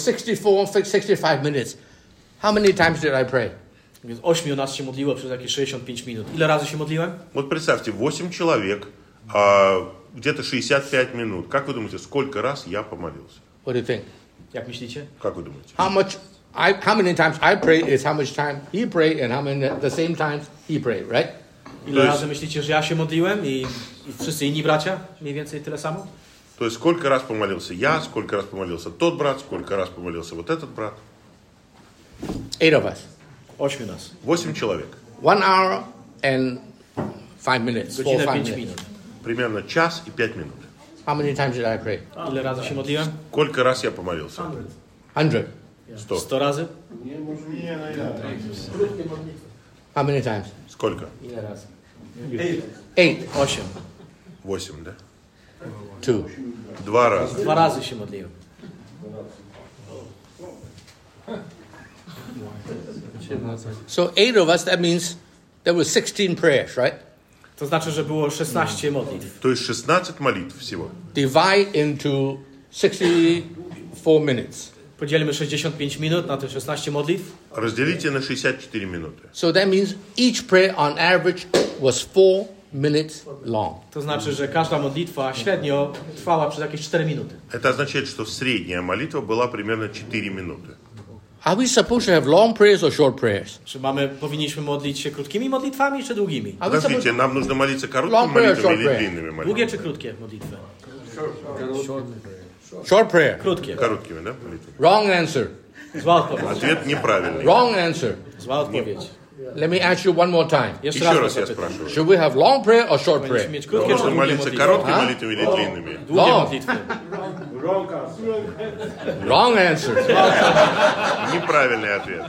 65 minutes. How many times did I pray? Więc 8 nas się modliło przez jakieś 65 minut. Ile razy się modliłem? Вот представьте, 8 человек, а где-то 65 минут. Как вы думаете, сколько раз я помолился? What do you think? Jak myślicie? Как вы думаете? How many times I pray is how much time he prayed and how many at the same times he prayed, right? Ile razy myślicie, że ja się modliłem i wszyscy inni bracia? Mniej więcej tyle samo? То есть сколько раз помолился я, сколько раз помолился тот брат, сколько раз помолился вот этот брат. 8 of us. 8 nas. 8 человек. 1 hour and 5 minutes. 4 Godzinę 5 5 minutes. minut. Примерно час и 5 минут. How many times did I pray? Ile razy się modliłem? Сколько раз я помолился? 100. 100. 100 razy? How many times? Сколько? Ile razy? 8. 8. 8, да? 2. 2 раза. 2 razy się modliłem. So 8 of us, that means there were 16 prayers, right? To znaczy, że było 16 modlitw. То есть 16 молитв всего. Divide into 64 minutes. Podzielimy 65 minut na te 16 modlitw. Разделите на 64 минуты. So that means each prayer on average was 4 minutes long. To znaczy, że każda modlitwa średnio trwała przez jakieś 4 minuty. Это означает, что средняя молитва была примерно 4 минуты. Are we supposed to have long prayers or short prayers? Czy powinniśmy modlić się krótkimi modlitwami, czy długimi? Are we supposed Подождите, нам нужно молиться короткими Long prayer, молитвами short или prayer? длинными Długie молитвами? czy krótkie modlitwy? Short prayer. Krótkie. Kороткими, да, молитвами? Wrong answer. Zła odpowiedź. Ответ неправильный. Wrong answer. Zła odpowiedź. Let me ask you one more time. Jeszcze Еще raz раз я zapytam. спрашиваю. Should we have long prayer or short Powinniśmy prayer? mieć krótkie czy Нужно długie молиться modlitwy? короткими молитвами или длинными? Długie No. modlitwy. Wrong answer. Неправильный ответ.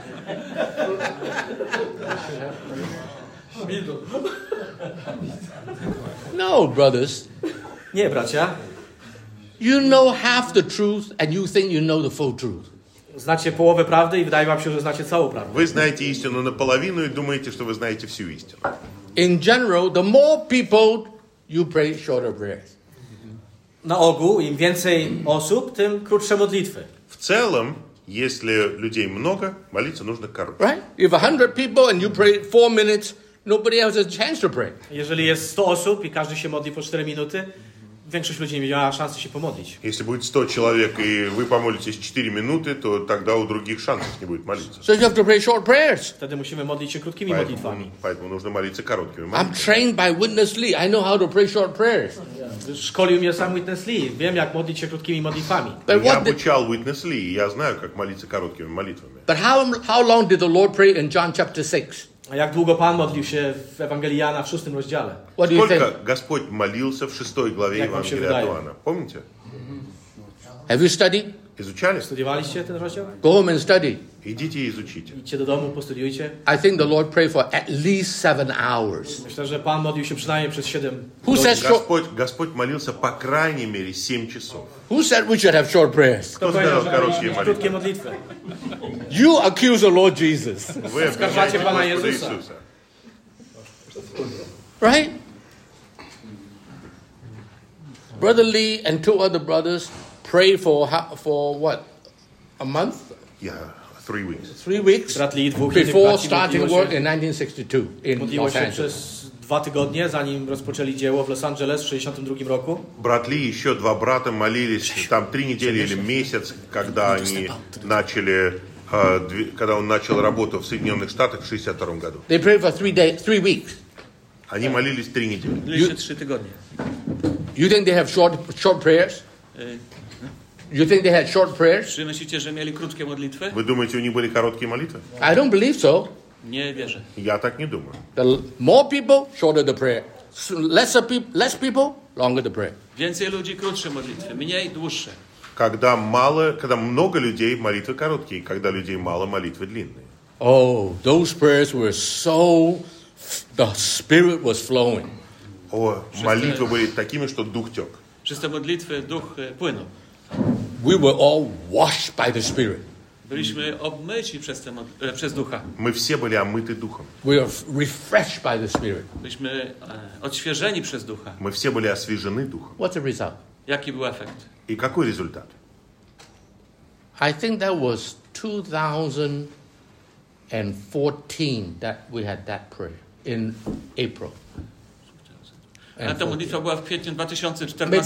No, brothers. Nie, bracia. You know half the truth and you think you know the full truth. Znacie połowę prawdy i wydaje wam się, że znacie całą prawdę. Вы знаете истину наполовину и думаете, что вы знаете всю истину. In general, the more people you pray shorter prayers. Na ogół, im więcej osób, tym krótsze modlitwy. В целом, если людей много, молиться нужно короче. Right? If 100 people and you pray 4 minutes, nobody else has a chance to pray. Jeżeli jest 100 osób i każdy się modli po 4 minuty, większość ludzi nie miała szansy się pomodlić. Если будет 100 человек и вы помолитесь 4 минуты, то тогда у других шансов не будет молиться. So you have to pray short prayers. Wtedy musimy modlić się krótkimi modlitwami. Поэтому нужно молиться короткими I'm молитвами. trained by Witness Lee. I know how to pray short prayers. Szkolił mnie sam Witness Lee. Wiem, jak modlić się krótkimi modlitwami. But Я what? обучал Witness Lee, и я знаю, как молиться короткими молитвами. But how long did the Lord pray in John chapter 6? A jak długo Pan modlił się w Ewangelii Jana w 6 rozdziale? What do you think? Сколько Господь молился в 6 главе Как вам Евангелия всегда. от Иоанна? Помните? Have you studied? Изучали? Studiowaliście ten rozdział? Go home and study. Идите и изучите. Idźcie do domu, postudiujcie. I think the Lord prayed for at least 7 hours. Myślę, że Pan modlił się przynajmniej przez 7 Who said short, Господь молился по крайней мере 7 часов. who said we should have short prayers? Kto сказал powiedział, короткие że mieć молитвы? krótkie modlitwy? You accuse the Lord Jesus. Вы Oskarżacie обвиняете Pana Господа Jezusa. Иисуса. Right? Brother Lee and 2 other brothers prayed for what? A month? Yeah, 3 weeks. 3 weeks? Brat Lee, 2 innych Before braci starting modliło work się, in 1962 in modliło Los się Angeles. przez 2 tygodnie, zanim rozpoczęli dzieło w Los Angeles w 1962 roku. Брат Ли и еще 2 брата молились там 3 недели или месяц, когда они начали, когда он начал работу в Соединенных Штатах в 1962 году. They prayed for 3 weeks. Они молились 3 недели. Modlili się 3 tygodnie. You think they have short prayers? You think they had short prayers? Czy myślicie, że mieli krótkie modlitwy? Вы думаете, у них были короткие молитвы? I don't believe so. Nie wierzę. Я так не думаю. The more people, shorter the prayer. Less people, longer the prayer. Więcej ludzi, krótsze modlitwy. Mniej, dłuższe. Когда много людей, молитвы короткие. Когда людей мало, молитвы длинные. Oh, those prayers were so, the Spirit was flowing. Молитвы были такими, что дух тек. Przez te modlitwy duch płynął. We were all washed by the Spirit. Byliśmy obmyci przez ducha. Мы все были омыты духом. We were refreshed by the Spirit. Byliśmy odświeżeni przez ducha. Мы все были освежены духом. What's the result? Jaki był efekt? И какой результат? I think that was 2014 that we had that prayer in April. A ta modlitwa była w kwietniu Maybe 2014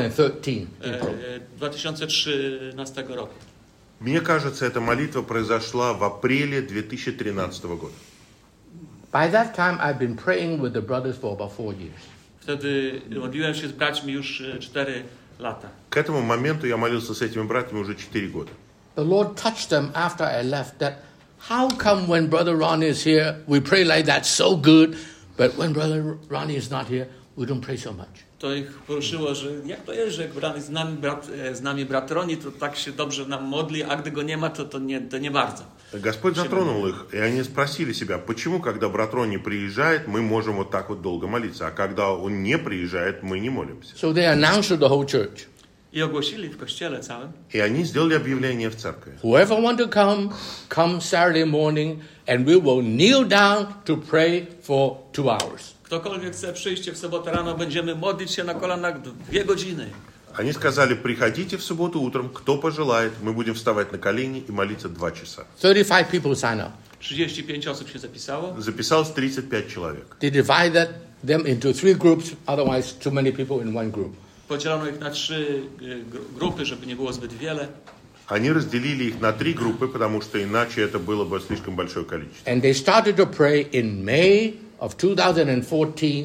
2013 roku. Мне кажется, эта молитва произошла в апреле 2013 года. By that time, I've been praying with the brothers for about 4 years. Wtedy modliłem się z braćmi już 4 lata. К этому моменту я молился с этими братьями уже 4 года. The Lord touched them after I left that how come when Brother Ronnie is here, we pray like that so good, but when Brother Ronnie is not here, we don't pray so much. To ich poruszyło, że jak to jest, że jak z nami brat Roni, to tak się dobrze nam modli, a gdy go nie ma, to nie bardzo. Господь затронул их, и они спросили себя, почему, когда брат Ронни приезжает, мы можем вот так вот долго молиться, а когда он не приезжает, мы не молимся. So they announced to the whole church. I ogłosili w kościele całym. И они сделали объявление в церкви. Whoever want to come Saturday morning, and we will kneel down to pray for 2 hours. Ktokolwiek chce przyjść w sobotę rano, będziemy modlić się na kolanach 2 godziny. Они сказали, приходите в субботу утром, кто пожелает, мы будем вставать на колени и молиться 2 часа. 35 people sign up. 35 osób się zapisało. Записалось 35 человек. They divided them into 3 groups, otherwise too many people in one group. Podzielono ich na 3 grupy, żeby nie było zbyt wiele. Они разделили их на 3 группы, потому что иначе это было бы слишком большое количество. And they started to pray in May of 2014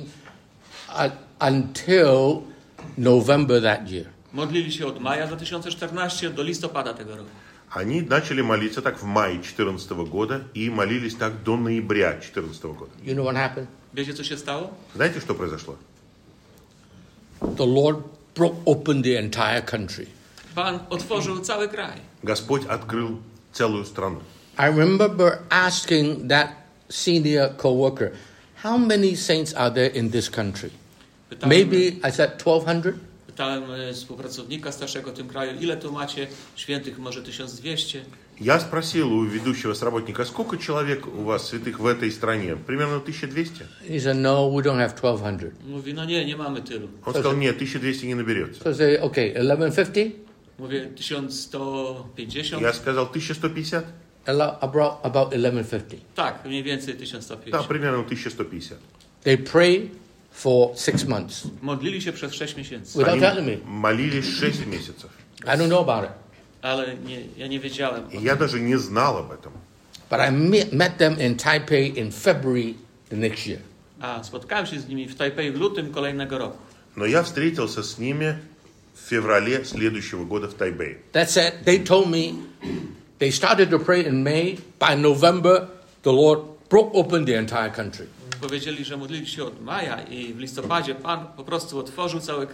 until November that year. Modlili się od maja 2014 do listopada tego roku. Они начали молиться так в мае 2014 года и молились так до ноября 2014 года. You know what happened? Wiecie, co się stało? Знаете, что произошло? The Lord broke open the entire country. Pan otworzył cały kraj. Господь открыл целую страну. I remember asking that senior co-worker, how many saints are there in this country? Maybe I said 1,200? Pytałem współpracownika starszego w tym kraju, ile tu macie świętych, może 1200? Я спросил у ведущего сработника, сколько человек у вас святых в этой стране? Примерно 1200. He said, no, we don't have 1,200. Mówi, no nie mamy tylu. Он сказал, нет, 1200 не наберется. So I say, okay, 1,150? Mówię, 1150? Я сказал, 1150? About 1,150. Tak, mniej więcej Да, 1150. примерно 1150. They pray for 6 months. Modlili się przez 6 miesięcy. Without Они telling me. молились 6 месяцев. I don't know about it. Ale ja nie wiedziałem. И я даже не знал об этом. But I met them in Taipei in February the next year. A spotkałem się z nimi w Tajpej w lutym kolejnego roku. Но я встретился с ними в феврале следующего года в Тайбэе. That said, they told me they started to pray in May. By November, the Lord broke open the entire country. Powiedzieli, że modlili się od maja i w listopadzie Pan po prostu otworzył cały kraj.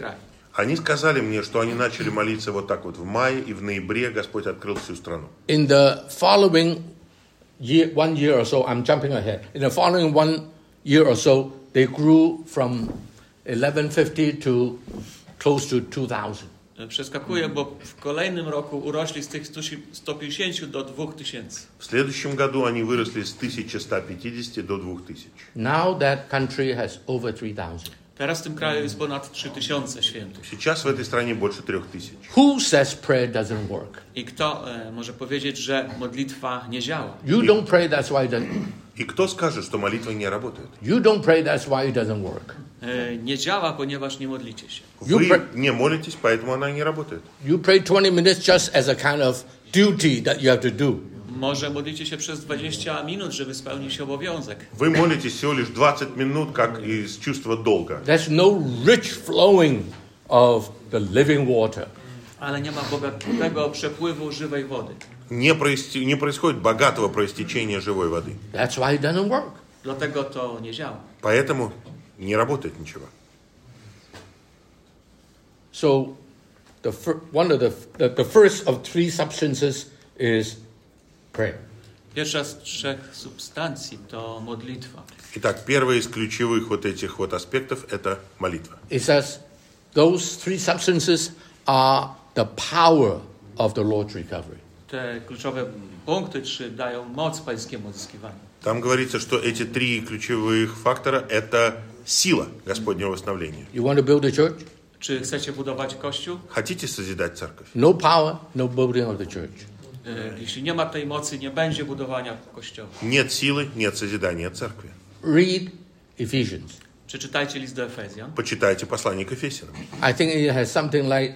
Они сказали мне, что они начали молиться вот так вот в мае, и в ноябре Господь открыл всю страну. In the following year, 1 year or so, I'm jumping ahead. In the following 1 year or so, they grew from 1150 to close to 2000. Przeskakuję, bo w kolejnym roku urośli z tych 150 do 2000. В следующем году они выросли с 1150 до 2000. Now that country has over 3000. Teraz w tym kraju jest ponad 3000 świętych. Сейчас в этой стране больше 3000. Who says prayer doesn't work? I kto może powiedzieć, że modlitwa nie działa? You don't pray, that's why it doesn't. И кто скажет, что молитва не работает? You don't pray, that's why it doesn't work. Nie działa, ponieważ nie modlicie się. Вы не молитесь, поэтому она не работает. You pray 20 minutes just as a kind of duty that you have to do. Może modlicie się przez 20 minut, żeby spełnić obowiązek. Вы молитесь всего лишь 20 минут, как из чувства долга. There's no rich flowing of the living water. Ale nie ma bogatego przepływu żywej wody. Не происходит богатого проистечения живой воды. That's why it doesn't work. Dlatego to nie działa. Поэтому не работает ничего. So one of the first of three substances is prayer. Pierwsza z 3 substancji to modlitwa. Итак, первый из ключевых вот этих вот аспектов – это молитва. It says those three substances are the power of the Lord's recovery. Te kluczowe punkty 3 dają moc pańskiemu odzyskiwaniu. Там говорится, что эти три ключевых фактора – это сила Господнего восстановления. You want to build a church? Czy chcecie budować kościół? Хотите созидать церковь? No power, no building of the church. Jeśli nie ma tej mocy, nie będzie budowania kościoła. Нет силы, нет созидания церкви. Read Ephesians. Przeczytajcie list do Efezjan. Почитайте послание к Ефесянам. I think it has something like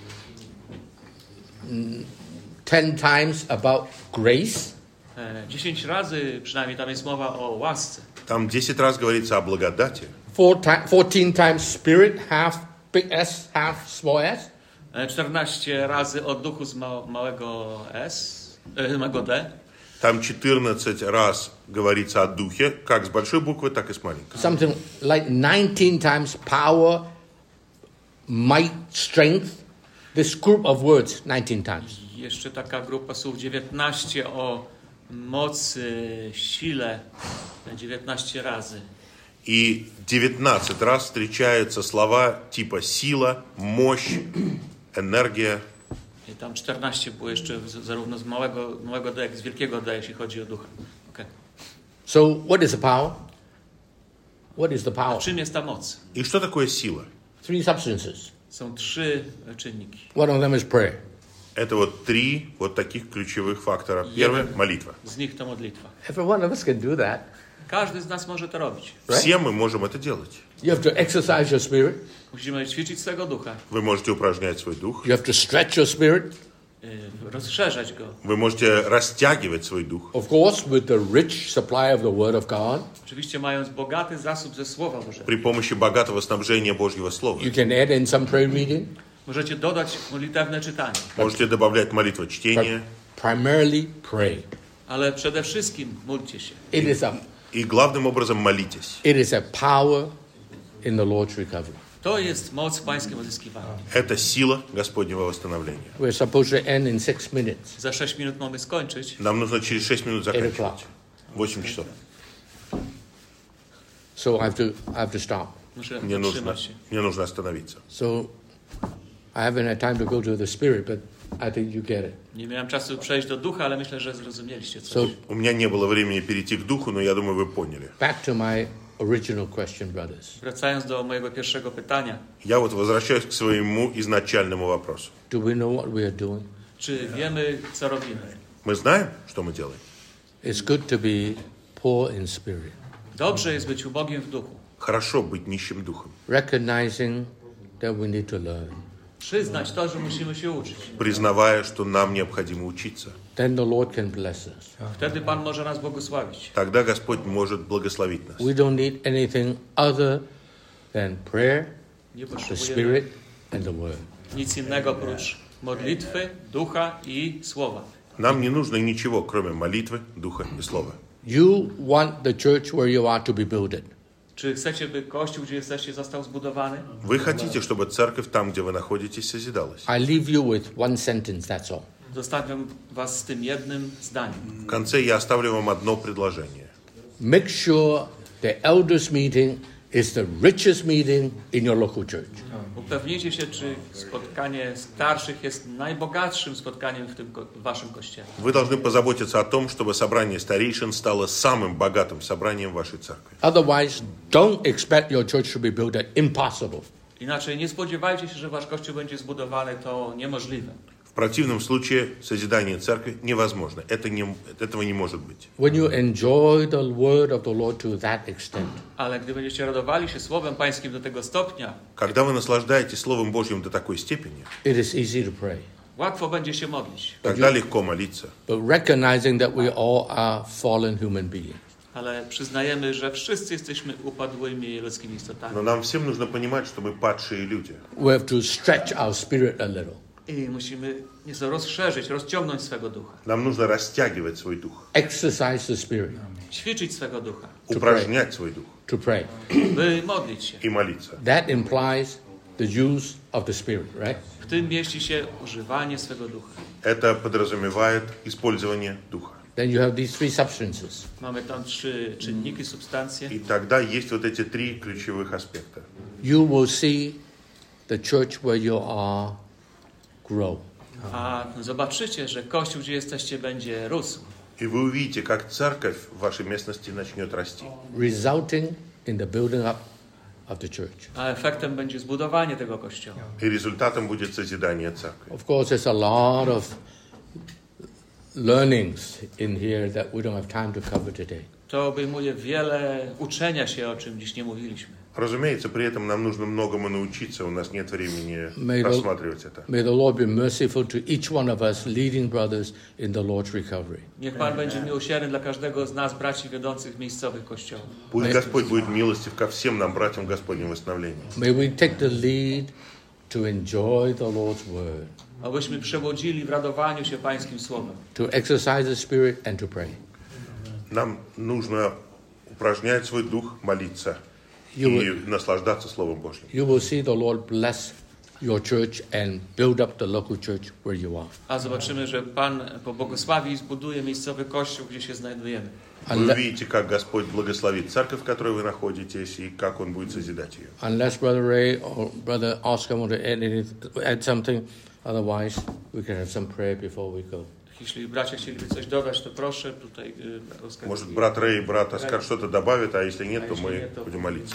10 times about grace. 10 razy przynajmniej tam jest mowa o łasce. Там 10 раз говорится о благодати. 14 times spirit, half big S, half small s. 14 razy o duchu z małego S, małego D. Там 14 раз говорится о духе, как с большой буквы, так и с маленькой. Something like 19 times power, might, strength. This group of words, 19 times. Jeszcze taka grupa słów 19 o mocy, sile, 19 razy. И 19 раз встречаются слова типа сила, мощь, энергия. I tam 14 było jeszcze zarówno z małego D, jak i z wielkiego D, jeśli chodzi o ducha. Okay. So what is the power? What is the A power? czym jest ta moc? И что такое сила? Three substances. Są 3 czynniki. One of them is prayer. Это вот три вот таких ключевых фактора. Первое – молитва. Z nich to modlitwa. Every one of us can do that. Każdy z nas może to robić. Все мы можем это делать. You have to exercise your spirit. Musimy ćwiczyć swego ducha, Вы можете упражнять свой дух. You have to stretch your spirit. Rozszerzać go. Вы можете растягивать свой дух. Of course, with the rich supply of the Word of God. Oczywiście mając bogaty zasób ze Słowa Bożego. При помощи богатого снабжения Божьего Слова. You can add in some prayer reading. Możecie dodać modlitewne czytanie. Можете добавлять молитвочтение. Primarily pray. Ale przede wszystkim módlcie się. И главным образом молитесь. It is a power in the Lord's recovery. To jest moc w pańskim odzyskiwaniu. Это сила Господнего восстановления. We're supposed to end in 6 minutes. Za 6 minut mamy skończyć. Нам нужно через 6 минут заканчивать. 8 часов. So I have to stop. Muszę Мне zatrzymać się. нужно остановиться. So I haven't had time to go to the spirit, but I think you get it. Nie miałem czasu przejść do ducha, ale myślę, że zrozumieliście coś. So У меня не было времени перейти к духу, но я думаю, вы поняли. back to my original question, brothers. Wracając do mojego pierwszego pytania. Я вот возвращаюсь к своему изначальному вопросу. Do we know what we are doing? Czy wiemy, co robimy? Мы знаем, что мы делаем? It's good to be poor in spirit, Dobrze jest być ubogim w duchu. Хорошо быть нищим духом. recognizing that we need to learn. Przyznać to, że musimy się uczyć. Признавая, что нам необходимо учиться. Then the Lord can bless us. Wtedy Pan może nas błogosławić. Тогда Господь может благословить нас. We don't need anything other than prayer, Nie the potrzebujemy Spirit, and the Word. nic innego oprócz modlitwy, ducha i słowa. Нам не нужно ничего, кроме молитвы, духа и слова. You want the church where you are to be builded. Czy chcecie, by kościół, gdzie jesteście, został zbudowany? Вы хотите, чтобы церковь там, где вы находитесь, созидалась? I leave you with one sentence, that's all. Zostawiam was z tym jednym zdaniem. В конце я оставлю вам одно предложение. Make sure the elders meeting is the richest meeting in your local church. Upewnijcie się, czy spotkanie starszych jest najbogatszym spotkaniem w tym waszym kościele. Вы должны позаботиться о том, чтобы собрание старейшин стало самым богатым собранием вашей церкви. Otherwise, don't expect your church to be built at impossible. Inaczej nie spodziewajcie się, że wasz kościół będzie zbudowany, to niemożliwe. В противном случае созидание церкви невозможно. Этого не может быть. When you enjoy the word of the Lord to that extent, Ale gdy będziecie radowali się Słowem Pańskim do tego stopnia, Когда вы наслаждаетесь Словом Божьим до такой степени, it is easy to pray. łatwo będzie się modlić. тогда легко молиться. But recognizing that we all are fallen human beings. Ale przyznajemy, że wszyscy jesteśmy upadłymi ludzkimi istotami. Но нам всем нужно понимать, что мы падшие люди. We have to stretch our spirit a little. I musimy nieco rozszerzyć, rozciągnąć swego ducha. Нам нужно растягивать свой дух, Exercise the spirit Ćwiczyć swego ducha. упражнять свой дух to pray. By modlić się. и молиться. That implies the use of the spirit, right? W tym mieści się używanie swego ducha. Это подразумевает использование духа. Then you have these three substances. Mamy tam 3 czynniki, substancje. И тогда есть вот эти три ключевых аспекта. You will see the church where you are grow. A zobaczycie, że kościół, gdzie jesteście, będzie rósł. И вы увидите, как церковь в вашей местности начнет расти. Resulting in the building up of the church. A efektem będzie zbudowanie tego kościoła. И результатом будет созидание церкви. Of course, there's a lot of learnings in here that we don't have time to cover today. To obejmuje wiele uczenia się, o czym dziś nie mówiliśmy. Разумеется, при этом нам нужно многому научиться, у нас нет времени рассматривать это. May the Lord be merciful to each one of us leading brothers in the Lord's recovery. Niech Pan będzie miłosierny dla każdego z nas, braci wiodących w miejscowych kościołach. Пусть Господь будет милостив ко всем нам, братьям в Господнем восстановлении. May we take the lead to enjoy the Lord's word, Abyśmy przewodzili w radowaniu się Pańskim Słowem. to exercise the spirit and to pray. Нам нужно упражнять свой дух, молиться и наслаждаться Словом Божьим. You will see the Lord bless your church and build up the local church where you are. A zobaczymy, że Pan pobłogosławi i zbuduje miejscowy kościół, gdzie się znajdujemy. Вы увидите, как Господь благословит церковь, в которой вы находитесь, и как Он будет созидать ее. Unless Brother Ray or Brother Oscar want to add something, otherwise we can have some prayer before we go. Jeśli bracia chcieliby coś dodać, to proszę tutaj. Может, брат Рэй и брат Оскар что-то добавят, а если нет, то мы будем молиться.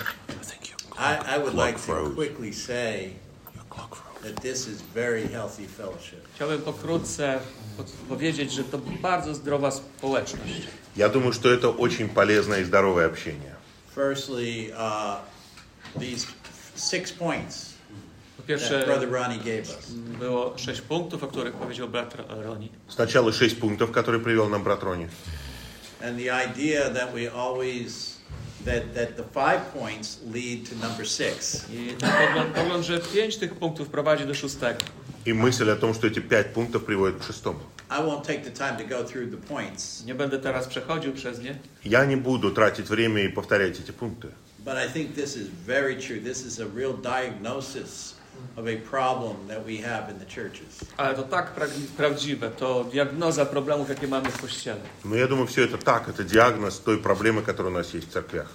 I would like to quickly say that this is very healthy fellowship. Chciałbym pokrótce powiedzieć, że to bardzo zdrowa społeczność. Я думаю, что это очень полезное и здоровое общение. Firstly, these 6 points Po that pierwsze, Brother Ronnie gave us. było 6 punktów, o których powiedział brat Roni. Сначала 6 пунктов, которые привел нам брат Рони. And the idea that we always, that the 5 points lead to number 6. I ten pogląd, że 5 tych punktów prowadzi do 6. И мысль о том, что эти 5 пунктов приводят к 6. I won't take the time to go through the points. Nie będę teraz przechodził przez nie. Я не буду тратить время и повторять эти пункты. But I think this is very true. This is a real diagnosis of a problem that we have in the churches. Ale to tak prawdziwe, to diagnoza problemów, jakie mamy w Kościele. Но я думаю, все это так, это диагноз той проблемы, которая у нас есть в церквях.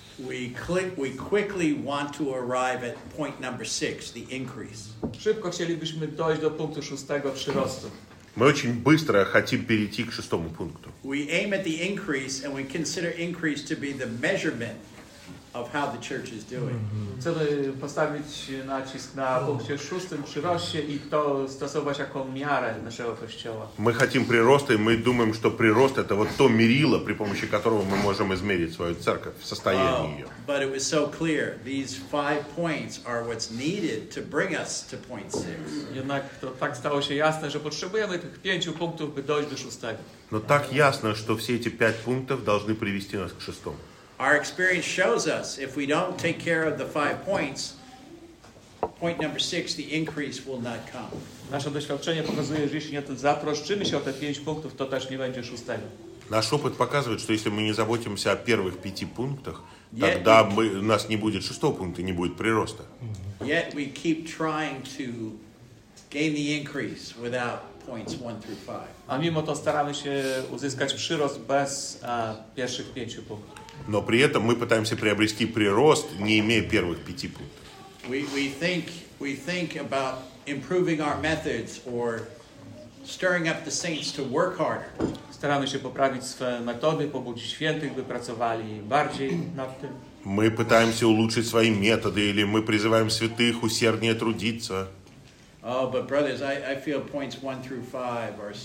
We quickly want to arrive at point number 6, the increase. Szybko chcielibyśmy dojść do punktu 6, przyrostu. Мы очень быстро хотим перейти к 6 пункту. We aim at the increase and we consider increase to be the measurement of how the church is doing. Chcemy postawić nacisk na punkcie 6, przyroście i to stosować jako miarę naszego Kościoła. Мы хотим прироста, и мы думаем, что прирост это вот то мерило, при помощи которого мы можем измерить свою церковь, состояние ее. But it was so clear. These 5 points are what's needed to bring us to point 6. Jednak to tak stało się jasne, że potrzebujemy tych 5 punktów, by dojść do 6. Но так ясно, что все эти 5 пунктов должны привести нас к 6. Our experience shows us if we don't take care of the 5 points, point number 6, the increase will not come. Nasze doświadczenie pokazuje, że jeśli nie zatroszczymy się o te 5 punktów, to też nie będzie 6. Наш опыт показывает, что если мы не заботимся о первых 5 пунктах, тогда у нас не будет 6-го пункта, не будет прироста. Yet we keep trying to gain the increase without points 1 through 5. A mimo to staramy się uzyskać przyrost bez pierwszych 5 punktów. Но при этом мы пытаемся приобрести прирост, не имея первых 5 пунктов. We think about improving our methods or stirring up the saints to work harder. Staramy się poprawić swoje metody, pobudzić świętych, by pracowali bardziej nad tym. Мы пытаемся улучшить свои методы, или мы призываем святых усерднее трудиться. Oh, but brothers, I feel points 1 through 5 are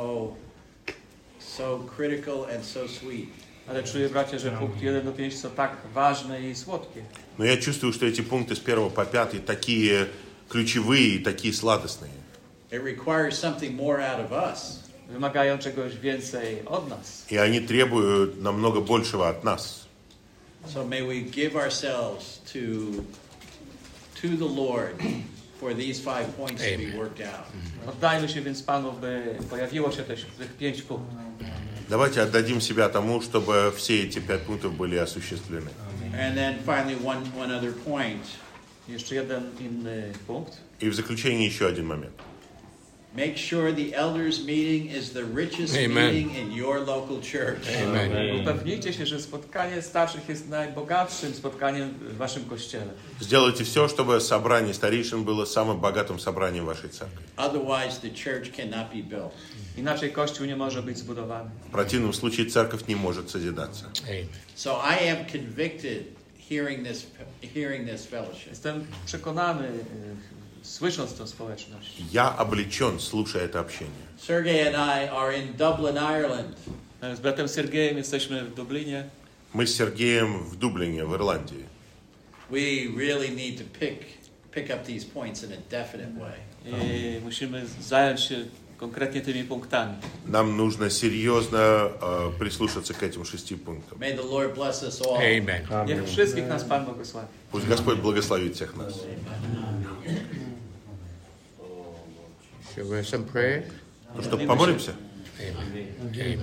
so critical and so sweet. Ale czuję, bracia, że punkty 1 do 5 są tak ważne i słodkie. Но я чувствую, что эти пункты с 1 по 5 такие ключевые и такие сладостные. It requires something more out of us. Wymagają czegoś więcej od nas. И они требуют намного большего от нас. So may we give ourselves to the Lord for these 5 points to be worked out. Oddajmy się więc Panu, by pojawiło się tych 5 punktów. Давайте отдадим себя тому, чтобы все эти 5 пунктов были осуществлены. And then finally one other point. Jeszcze jeden inny punkt. И в заключение еще один момент. Make sure the elders meeting is the richest meeting in your local church. Amen. Upewnijcie się, że spotkanie starszych jest najbogatszym spotkaniem w waszym kościele. Сделайте все, чтобы собрание старейшин было самым богатым собранием вашей церкви. Otherwise the church cannot be built. Inaczej Kościół nie może być zbudowany. В противном случае церковь не может созидаться. So I am convicted hearing this fellowship. Jestem przekonany, słysząc tę społeczność. Я облечен, слушая это общение. Sergey and I are in Dublin, Ireland. Z bratem Sergejem jesteśmy w Dublinie. Мы с Сергеем в Дублине, в Ирландии. We really need to pick up these points in a definite way. I musimy zająć się konkretnie tymi punktami. Нам нужно серьезно прислушаться к этим 6 пунктам. May the Lord bless us all. Amen. Niech wszystkich nas Pan błogosławi. Пусть Господь благословит всех нас. Shall we have some prayer? Ну что, помолимся? Amen. Amen.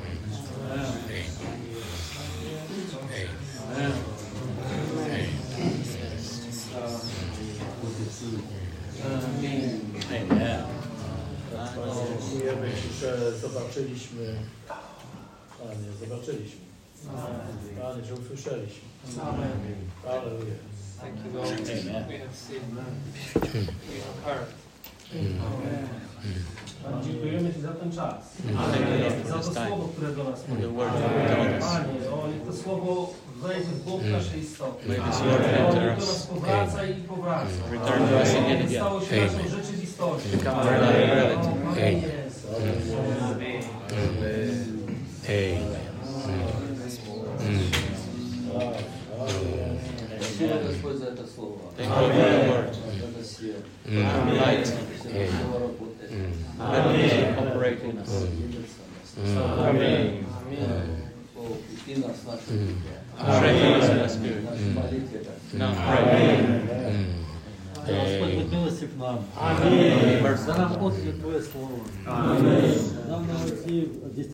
Amen. Dziękujemy Ci, że zobaczyliśmy. Panie, że usłyszeliśmy. Alleluja. Panie, dziękujemy Ci za ten czas. Za to słowo, które do nas mówi. Panie, niech to słowo wejdzie w głąb naszej istoty. Niech to nas powraca i powraca. Niech stało się naszą rzeczywistością. Amen. Господь за это слово. Это свет. Light. Operate in us. Аминь. Укрепи нас в нашем духе. Strengthen us in the spirit. В нашей молитве. Now pray. Господь, будь милостив нам. За нам отзыв Твое Слово. Нам на